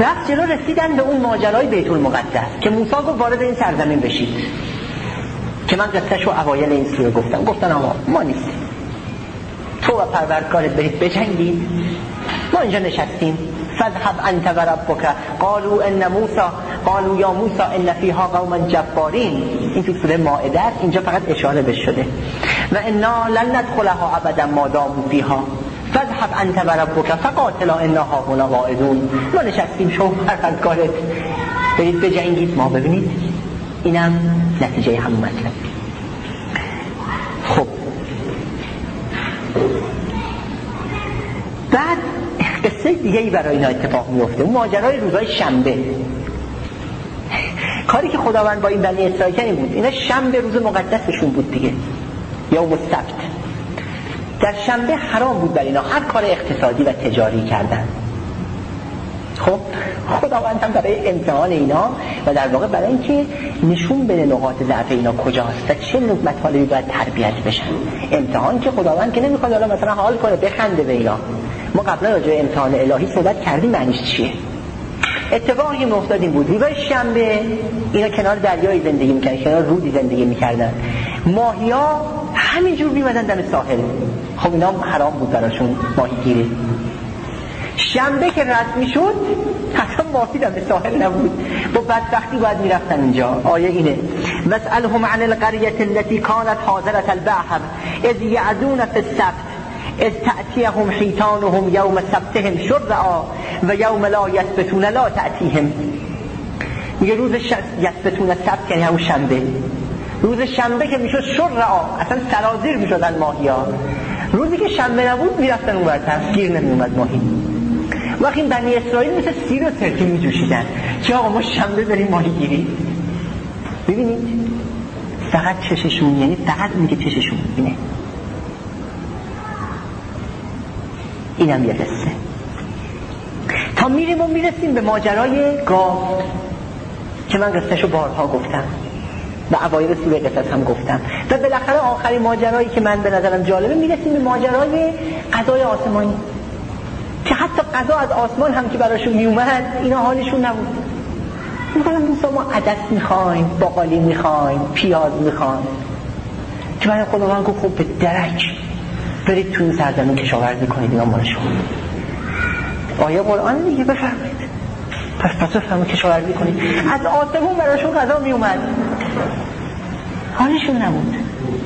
رفت جلو، رسیدن به اون ماجرای بیت المقدس که موسی گفت وارد این سرزمین بشید که من قصه‌شو اوایل این سوره گفتم. گفتن آقا ما نیستیم، تو و پروردگارت برید بجنگید، ما اینجا نشستیم. فذهب انت و ربک قالوا ان موسی قالوا یا موسی ان فیها قوما جبارین. این تو سوره مائده است، اینجا فقط اشاره بهش شده. و انا لن ندخلها ابدا ما داموا فیها فذهب انت و ربک فقاتلا انا هاهنا قاعدون. ما نشستیم، شما پروردگارت برید بجنگید، ما ببینید. اینم نتیجه همون مطلب. خب بعد قصه دیگه ای برای اینا اتفاق میفته، اون ماجرای روزهای شنبه. کاری که خداوند با این بنی اسرائیل کرد بود، اینا شنبه روز مقدسشون بود دیگه، یوم السبت. در شنبه حرام بود برای اینا هر کار اقتصادی و تجاری کردن. خب خداوند هم برای امتحان اینا و در واقع برای اینکه نشون بده نقاط ضعف اینا کجاست و چه نوع مطالبی باید تربیت بشن. امتحان که خداوند که نمیخواد حالا مثلا حال کنه بخنده به اینا. ما قبلا راجع به امتحان الهی صحبت کردیم معنیش چیه. اتفاقی که افتاد این بود، روز شنبه اینا کنار دریای زندگی میکردن، کنار رودی زندگی میکردن، ماهیا همینجور میمدن دم ساحل. خب اینا حرام بود براشون ماهیگیری. شنبه که رد میشد اصلا ماهی دم ساحل نبود، با بدبختی باید میرفتن اینجا. آیه اینه واسألهم عن القرية التي كانت حاضرة البحر اذ يعدون في السبت اذ تأتيهم حيتانهم يوم سبتهم شرعا و یوم لا یسبتون لا تأتیهم. میگه روز یسبتون سبت یعنی همون شنبه، روز شنبه که میشد شرعا اصلا سرازیر میشدن ماهیا. روزی که شنبه نبود میرفتن اون برتر، گیر نمیومد ماهی. وقتی بنی اسرائیل مثل سیر و سرکه میجوشیدن که آقا ما شنبه بریم ماهی گیری. ببینید فقط چششون، یعنی فقط میگه چششون ببینه. اینم یه قصه. تا میریم و میرسیم به ماجرای گاو که من قصهشو بارها گفتم و اوایل سوره قصص هم گفتم و بالاخره آخرین ماجرایی که من به نظرم جالبه میرسیم به ماجرای قضای آسمانی که حتی قضا از آسمان هم که براشون میومد اینا حالشون نبود. میگن موسی ما عدس میخوایم، باقالی میخوایم، پیاز میخوایم. که برای خداوند گفت خب به درک برید تو این سرزمین کشاورزی کنید، اینا مال شما. آیه قرآن دیگه بفرمایید. پس پس بفرمایید کشاورزی کنید. از آسمون براشون قضا می اومد، حالشون نبود.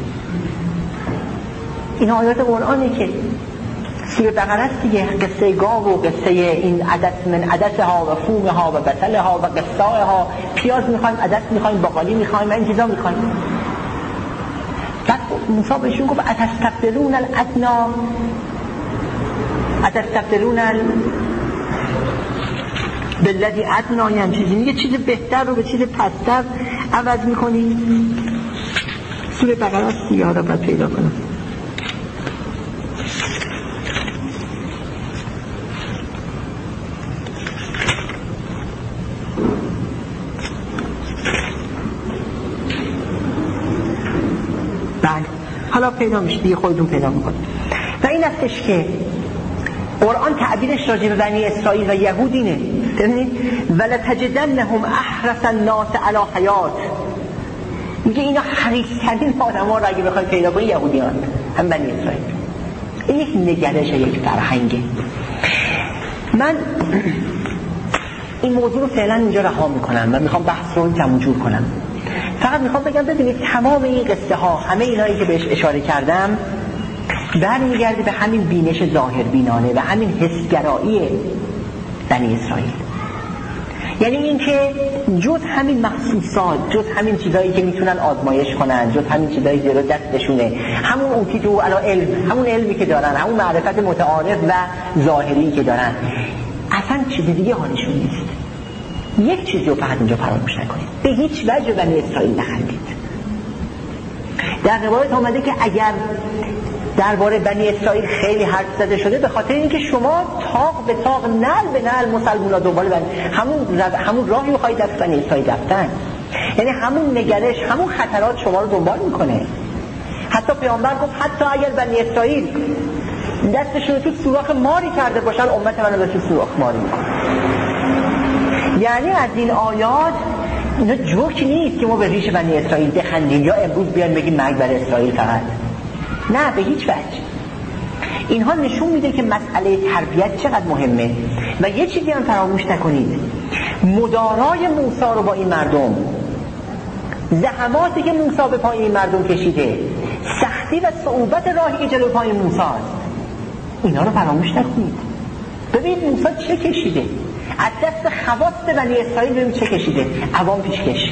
این آیات قرآنی که سوره بقره است دیگه، قصه گاو و قصه این عدس من عدسها و فومها و بصلها و قصائها. پیاز میخوایم، عدس میخوایم، باقالی میخوایم، این چیزا میخوایم. بعد موسی بهشون گفت اتستبدلون الادنی اتستبدلون بالذی ادنی، هم چیزی میگه چیز بهتر رو به چیز پستر عوض میکنی. سوره بقره است دیگه، رو باید پیدا کنم. حالا پیدا میشه دیگه، خودتون پیدا میکنید. و این استش که قرآن تعبیرش راجع به بنی اسرائیل و یهود اینه، ببینید ولتجدنهم احرص الناس علی حیات. میگه اینا حریص‌ترین آدم‌ها رو اگه بخواید پیدا کنید یهودیان، هم بنی اسرائیل. این یک نگرش، یک فرهنگه. من این موضوع رو فعلا اینجا رها میکنم و میخوام بحث رو جمع جور کنم. فقط میخوام بگم ببینید تمام این قصه ها، همه اینایی که بهش اشاره کردم برمیگرده به همین بینش ظاهر بینانه و همین حسگرایی بنی اسرائیل. یعنی این که جز همین محسوسات، جز همین چیزایی که میتونن آزمایش کنن، جز همین چیزایی که رو دستشونه، همون اوتیتو علی علم، همون علمی که دارن، همون معرفت متعارف و ظاهری که دارن، اصلا چیز دیگه حالشون نیست. یک چیزی رو فقط اینجا فراموش نکنید، به هیچ وجه بنی اسرائیل نخندید. در روایت آمده که اگر درباره بنی اسرائیل خیلی حرف زده شده به خاطر اینکه شما تاق به تاق، نعل به نعل مسلمونا دنبال بنی همون همون راهی رو خواهید رفت بنی اسرائیل رفتن. یعنی همون نگرش، همون خطرات شما رو دنبال میکنه. حتی پیامبر گفت حتی اگر بنی اسرائیل دستشون رو تو سوراخ ماری کرده باشن، امت منو به تو سوراخ ماری میکنه. یعنی از این آیات اینا جوک نیست که ما به ریش بنی اسرائیل بخندیم یا امروز بیان بگیم مرگ بر اسرائیل فقط. نه، به هیچ وجه. اینها نشون میده که مسئله تربیت چقدر مهمه. و یه چیزی هم فراموش نکنید، مدارای موسی رو با این مردم، زحماتی که موسی به پای این مردم کشیده، سختی و صعوبت راهی که جلو پای موسی است، اینا رو فراموش نکنید. ببینید موسی چه کشیده، از دست خواص بنی اسرائیل ببینید چه کشیده، عوام پیشکش،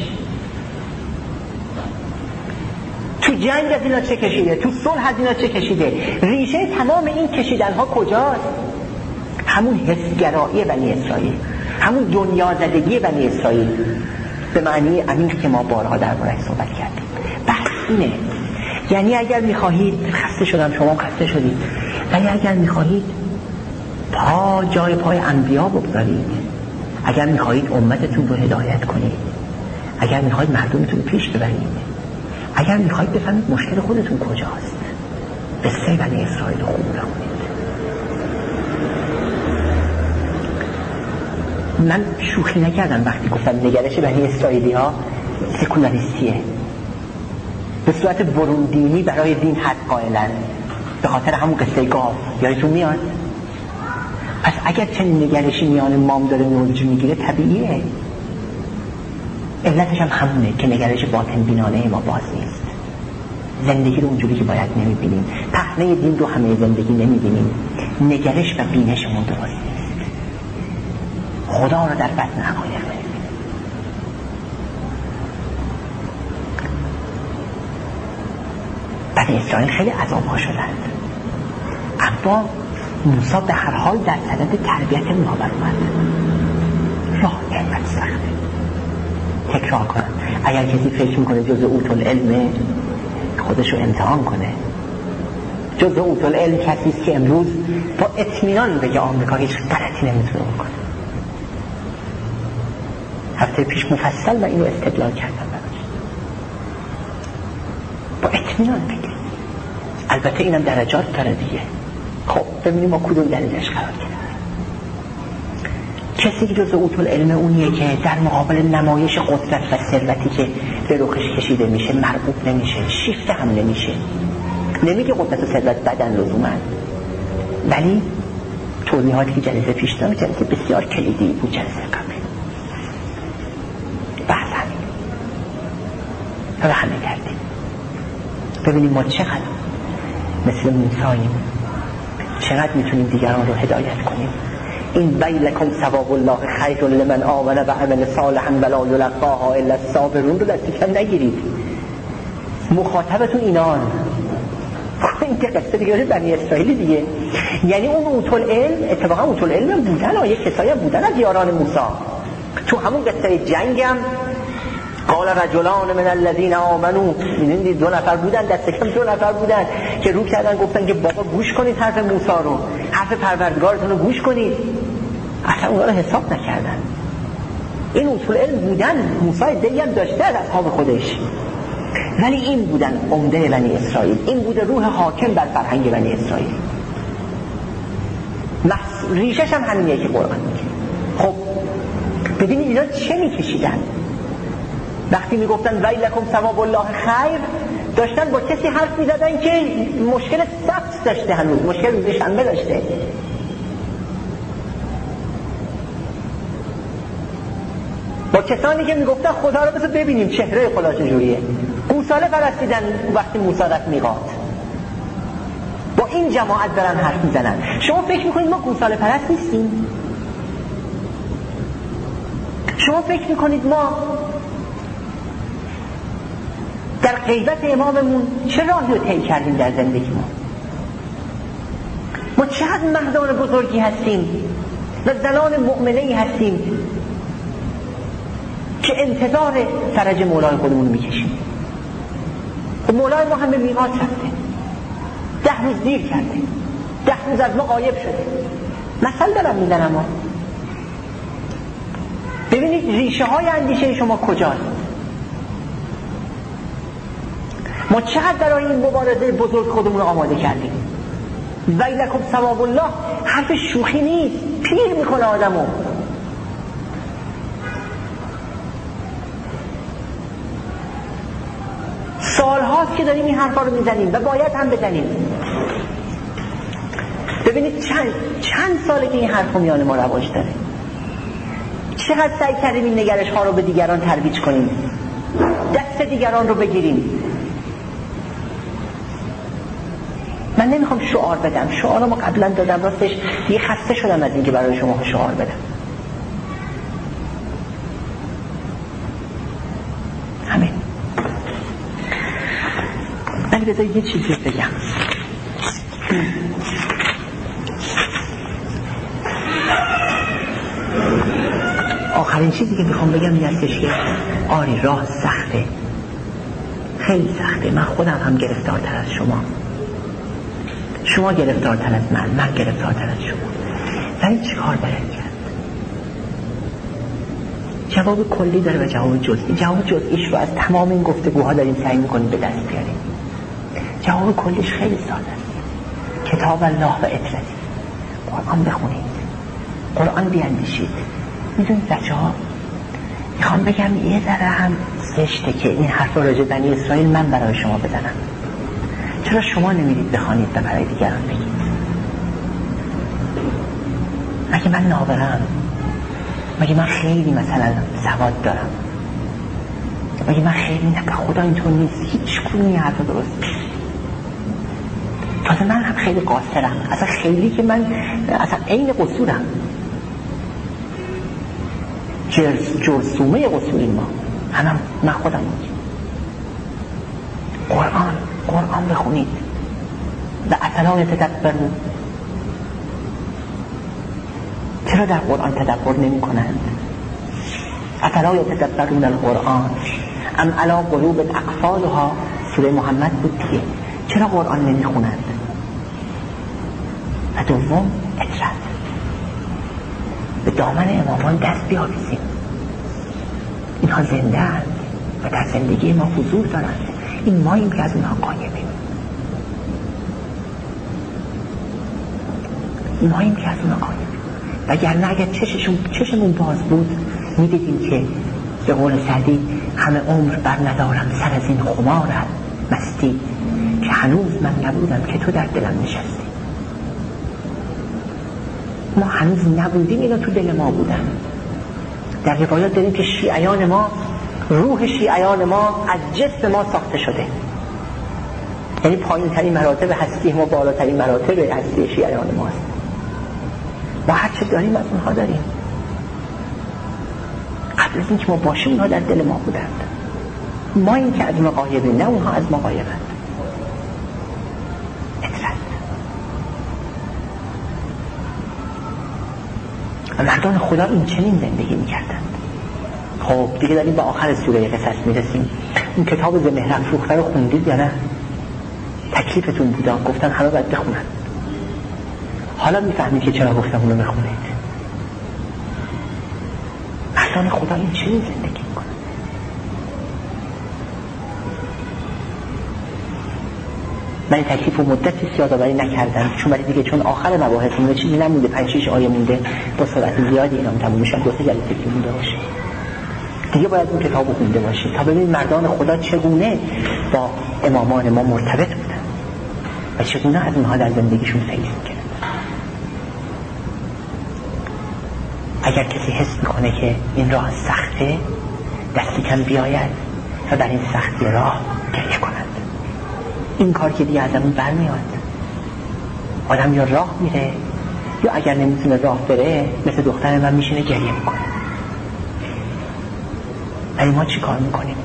تو جنگ از اینا چه کشیده، تو صلح از اینا چه کشیده. ریشه تمام این کشیدن ها کجاست؟ همون حسگرایی بنی اسرائیل، همون دنیا زدگی بنی اسرائیل، به معنی عمیق که ما بارها درباره‌اش صحبت کردیم. بحث اینه. یعنی اگر میخواهید، خسته شدم، شما خسته شدید، ولی اگر میخواهید پا جای پای انبیا بگذارید، اگر میخواهید امتتون رو هدایت کنید، اگر میخواهید مردمتون پیش ببرید، اگر میخواهید بفهمید مشکل خودتون کجاست، قصه بنی اسرائیل رو خوب بخونید. من شوخی نکردم وقتی گفتم نگرش بنی اسرائیلی ها سکولاریستیه، به صورت برون دینی برای دین حد قائلن، به خاطر همون قصه گاو. یادتون میاد؟ پس اگر چنین نگرشی میان مام داره نوج میگیره طبیعیه. علتش هم همونه که نگرش باطن بینانه ما باز نیست، زندگی رو اونجوری که باید نمیبینیم، پهنه دین رو همه زندگی نمیبینیم، نگرش و بینشمون درست نیست، خدا رو در بطن حقایق نمیبینیم. بنی اسرائیل خیلی عذاب‌ها شدند، اما موسی به هر حال در صدد تربیت اونها برآمد. راه نعمت سخته. تکرار کنم، اگر کسی فکر میکنه جزء اوت العلم، خودش رو امتحان کنه. جزء اوت العلم کسی است که امروز با اطمینان بگه آمریکا هیچ غلطی نمیتونه بکنه. هفته پیش مفصل و اینو استدلال کردم براش. با اطمینان بگه. البته اینم درجات داره دیگه. خب ببینیم ما کدوم درجهش قرار گرفتیم. کسی که جزء اوت العلم اونیه که در مقابل نمایش قدرت و ثروتی که به رخش کشیده میشه مرغوب نمیشه، شیفته هم نمیشه. نمیگه قدرت و ثروت بدن لزوما، ولی توضیحاتی که جلسه پیش دادم جلسه بسیار کلیدی بود، جلسه قبل بحث همین رو همه کردیم. ببینیم ما چقدر مثل موساییم، چقدر میتونیم دیگران رو هدایت کنیم. این ویلکم ثواب الله خیر لمن آمن و عمل صالحا ولا یلقاها الا الصابرون رو دست کم نگیرید. مخاطبتون اینان. این که قصه دیگه بنی اسرائیل دیگه. یعنی اون اوت العلم، اتفاقا اوت العلم بودن و یک کسایی بودن از یاران موسی. تو همون قصه جنگم قال رجلان من الذين آمنوا، می‌بینید دو نفر بودن، دست کم دو نفر بودن که رو کردن گفتن که بابا گوش کنید حرف موسی رو، حرف پروردگارتون رو گوش کنید. اصلا اونها رو حساب نکردن. این اصول علم بودن، موسی دیگه هم داشته از اصحاب خودش، ولی این بودن عمده بنی اسرائیل، این بوده روح حاکم بر فرهنگ بنی اسرائیل. ریشش هم همینیه که قرآن میگه. خب ببینید اینا چه میکشیدن وقتی میگفتن ویلکم ثواب الله خیر، داشتن با کسی حرف میزدن که مشکل سبت داشته، هنوز مشکل روز شنبه داشته. با کسانی که میگفتن خدا رو بذار ببینیم چهره خدا چجوریه. گوساله پرستیدن وقتی موسی رفت میقات. با این جماعت دارن حرف میزنن. شما فکر میکنید ما گوساله پرست نیستیم؟ شما فکر میکنید ما در غیبت اماممون چه راهی رو طی کردیم در زندگی ما؟ ما چقدر مهدان بزرگی هستیم و زنان مؤمنه‌ای هستیم که انتظار فرج مولای خودمون رو میکشیم. و مولای ما هم به میقات رفته، ده روز دیر کرده، ده روز از ما غایب شده. مثل دارم میزنم ما. ببینید ریشه های اندیشه شما کجاست. ما چقدر برای این مبارزه بزرگ خودمون رو آماده کردیم. ویلکم ثواب الله حرف شوخی نیست، پیر میکنه آدمو. سال هاست که داریم این حرفا رو میزنیم و باید هم بزنیم. ببینید چند چند ساله که این حرفا میان ما رواج داره. چقدر سعی کردیم این نگرش ها رو به دیگران ترویج کنیم، دست دیگران رو بگیریم. من نمیخوام شعار بدم، شعار ما قبلا دادم، راستش دیگه خسته شدم از اینکه برای شما شعار بدم. همین. ولی بذارید یه چیزی بگم. آخرین چیزی که میخوام بگم این هستش که آری راه سخته، خیلی سخته. من خودم هم گرفتارتر از شما، شما گرفتارتر از من، من گرفتارتر از شما. ولی چی کار باید کرد؟ جواب کلی داره و جواب جزئی. جواب جزئیش رو از تمام این گفتگوها داریم سعی میکنیم به دست بیاریم. جواب کلیش خیلی ساده است. کتاب الله و اطرتی، قرآن بخونید، قرآن بیاندیشید. میدونید بچه ها، میخوام بگم یه ذره هم زشته که این حرف راجع بنی اسرائیل من برای شما بزنم. چرا شما نمیدید بخوانید و برای دیگران بگید؟ مگه من نابغه‌ام؟ مگه من خیلی مثلا سواد دارم؟ مگه من خیلی نه؟ خدا اینطور نیست. هیچ کدوم این حرف درست نیست. تازه من هم خیلی قاصرم، اصلا خیلی که من اصلا عین قصورم، جرس جرسومه قصوری ما هم من خودم میگم. قرآن قرآن بخونید و افلا یتدبرون. چرا در قرآن تدبر نمی کنند؟ افلا یتدبرون القرآن ام علی قلوب اقفالها. سوره محمد بود دیگه. چرا قرآن نمی خونند؟ و دوم اطرت، به دامن امامان دست بیاویزیم. اینها زنده اند و در زندگی ما حضور دارند. این ماییم که از اونها قایمیم. این ماییم که از اونها قایمیم. وگرنه اگر چششون چشمون باز بود میدیدیم که به قول سعدی همه عمر بر ندارم سر از این خمار مستی، که هنوز من نبودم که تو در دلم نشستی. ما هنوز نبودیم، اینا تو دل ما بودن. در روایات داریم که شیعیان ما، روح شیعیان ما از جسم ما ساخته شده. یعنی پایین ترین مراتب هستی ما بالاترین مراتب هستی شیعیان ماست. ما هر چه داریم از اونها داریم. قبل از اینکه ما باشیم اونها در دل ما بودند. ما این که از ما غایبیم، نه اونها از ما غایبند. و مردان خدا این چنین زندگی میکردند. خب دیگه داریم به آخر سوره قصص میرسیم. این کتاب ز مهر افروخته رو خوندید یا نه؟ تکلیفتون بودا گفتن همه باید بخونن. حالا میفهمید که چرا گفتم اونو بخونید. مردان خدا این چنین زندگی میکنن. من این تکلیف و مدتی یادآوری نکردم، چون ولی دیگه چون آخر مباحث مونده، چیزی نمونده، پنج شش آیه مونده، با سرعت زیادی اینام تموم میشه، دو سه جلسه که مونده باشه. دیگه باید اون کتابو خونده باشید تا ببینید مردان خدا چگونه با امامان ما مرتبط بودن و چگونه از اونها در زندگیشون فیض می‌کردن. اگر کسی حس میکنه که این راه سخته، دستی کم بیاید و بر این سختی راه گریه کند. این کار که دیگه ازمون برمیاد. آدم یا راه میره یا اگر نمیتونه راه بره مثل دختر من میشینه گریه میکنه. ولی ما چی کار میکنیم؟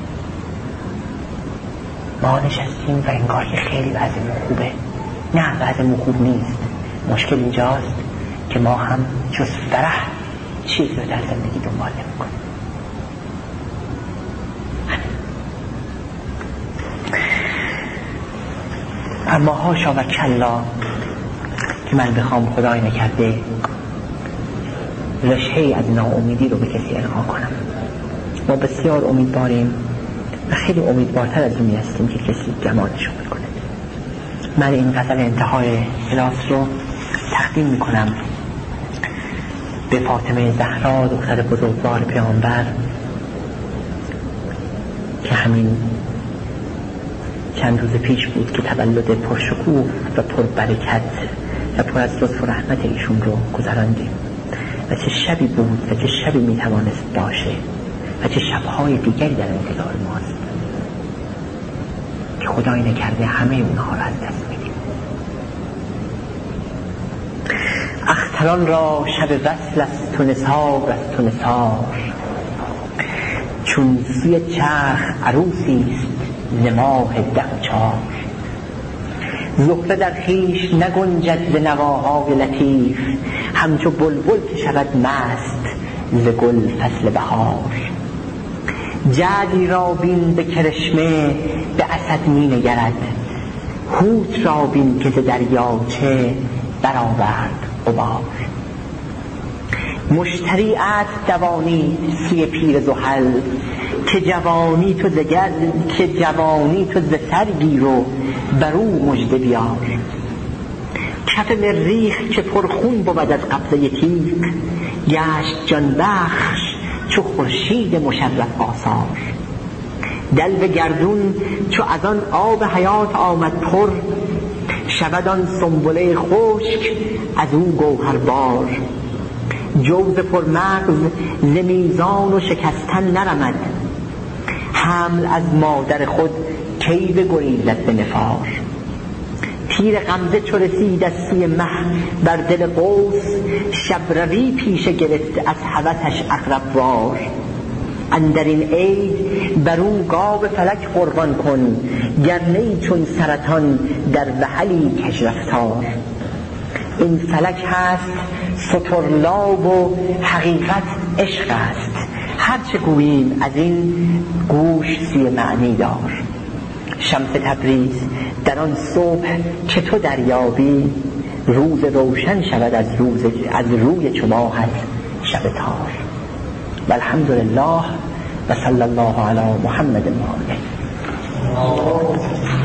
ما نشستیم و انگار که خیلی وضعمون خوبه. نه، وضعمون خوب نیست. مشکل اینجاست که ما هم جز فرح چیز رو در زندگی دنبال نمیکنیم. اما هاشا و کلا که من بخوام خدای نکرده رشه‌ای از ناامیدی رو به کسی القا کنم. ما بسیار امیدواریم و خیلی امیدوارتر از اونی هستیم که کسی گمانشون بکنه. من این غزل انتهای کلاس رو تقدیم میکنم به فاطمه زهرا دختر بزرگوار پیامبر که همین چند روز پیش بود که تولد پرشکوه و پربرکت و پر از لطف و رحمت ایشون رو گذراندیم و چه شبی بود و چه شبی میتوانست باشه و چه شبهای دیگری در انتظار ماست که خدای نکرده همه اونها رو از دست میدیم. اختران را شب وصل است و نثار است و نثار، چون سوی چرخ عروسی است ز ماه ده و چار. زهره در خویش نگنجد ز نواهای لطیف، همچو بلبل که شود مست ز گل فصل بهار. جعدی را بین به کرشمه به اسد می نگرد، حوت را بین که ز دریاچه برآورد غبار. مشتری عطر دوانی سوی پیر زحل، که جوانی تو زگر که جوانی تو ز سر گیر و بر او مژده بیار. کف مریخ که پرخون بود از قبضه تیغ، گشت جان بخش چو خورشید مشرف آثار. دلو گردون چو از آن آب حیات آمد پر، شود آن سنبله خشک از او گوهر بار. جوز پرمغز ز میزان و شکستن نرمد، حمل از مادر خود کی بگریزد به نفار. تیر غمزه چو رسید از سوی مه بر دل قوس، شبروی پیشه گرفت از هوسش عقرب وار. اندر این عید بر اون گاو فلک قربان کن، گر نی چون سرطان در وحلی کج رفتار. این فلک هست سترلاب و حقیقت عشق است، هرچه گوییم از این گوش سوی معنی دار. شمس تبریز در آن صبح که تو دریابی، روز روشن شود از روز از روی چو ماهت شب تار. والحمدلله و صلی الله علی محمد و آله.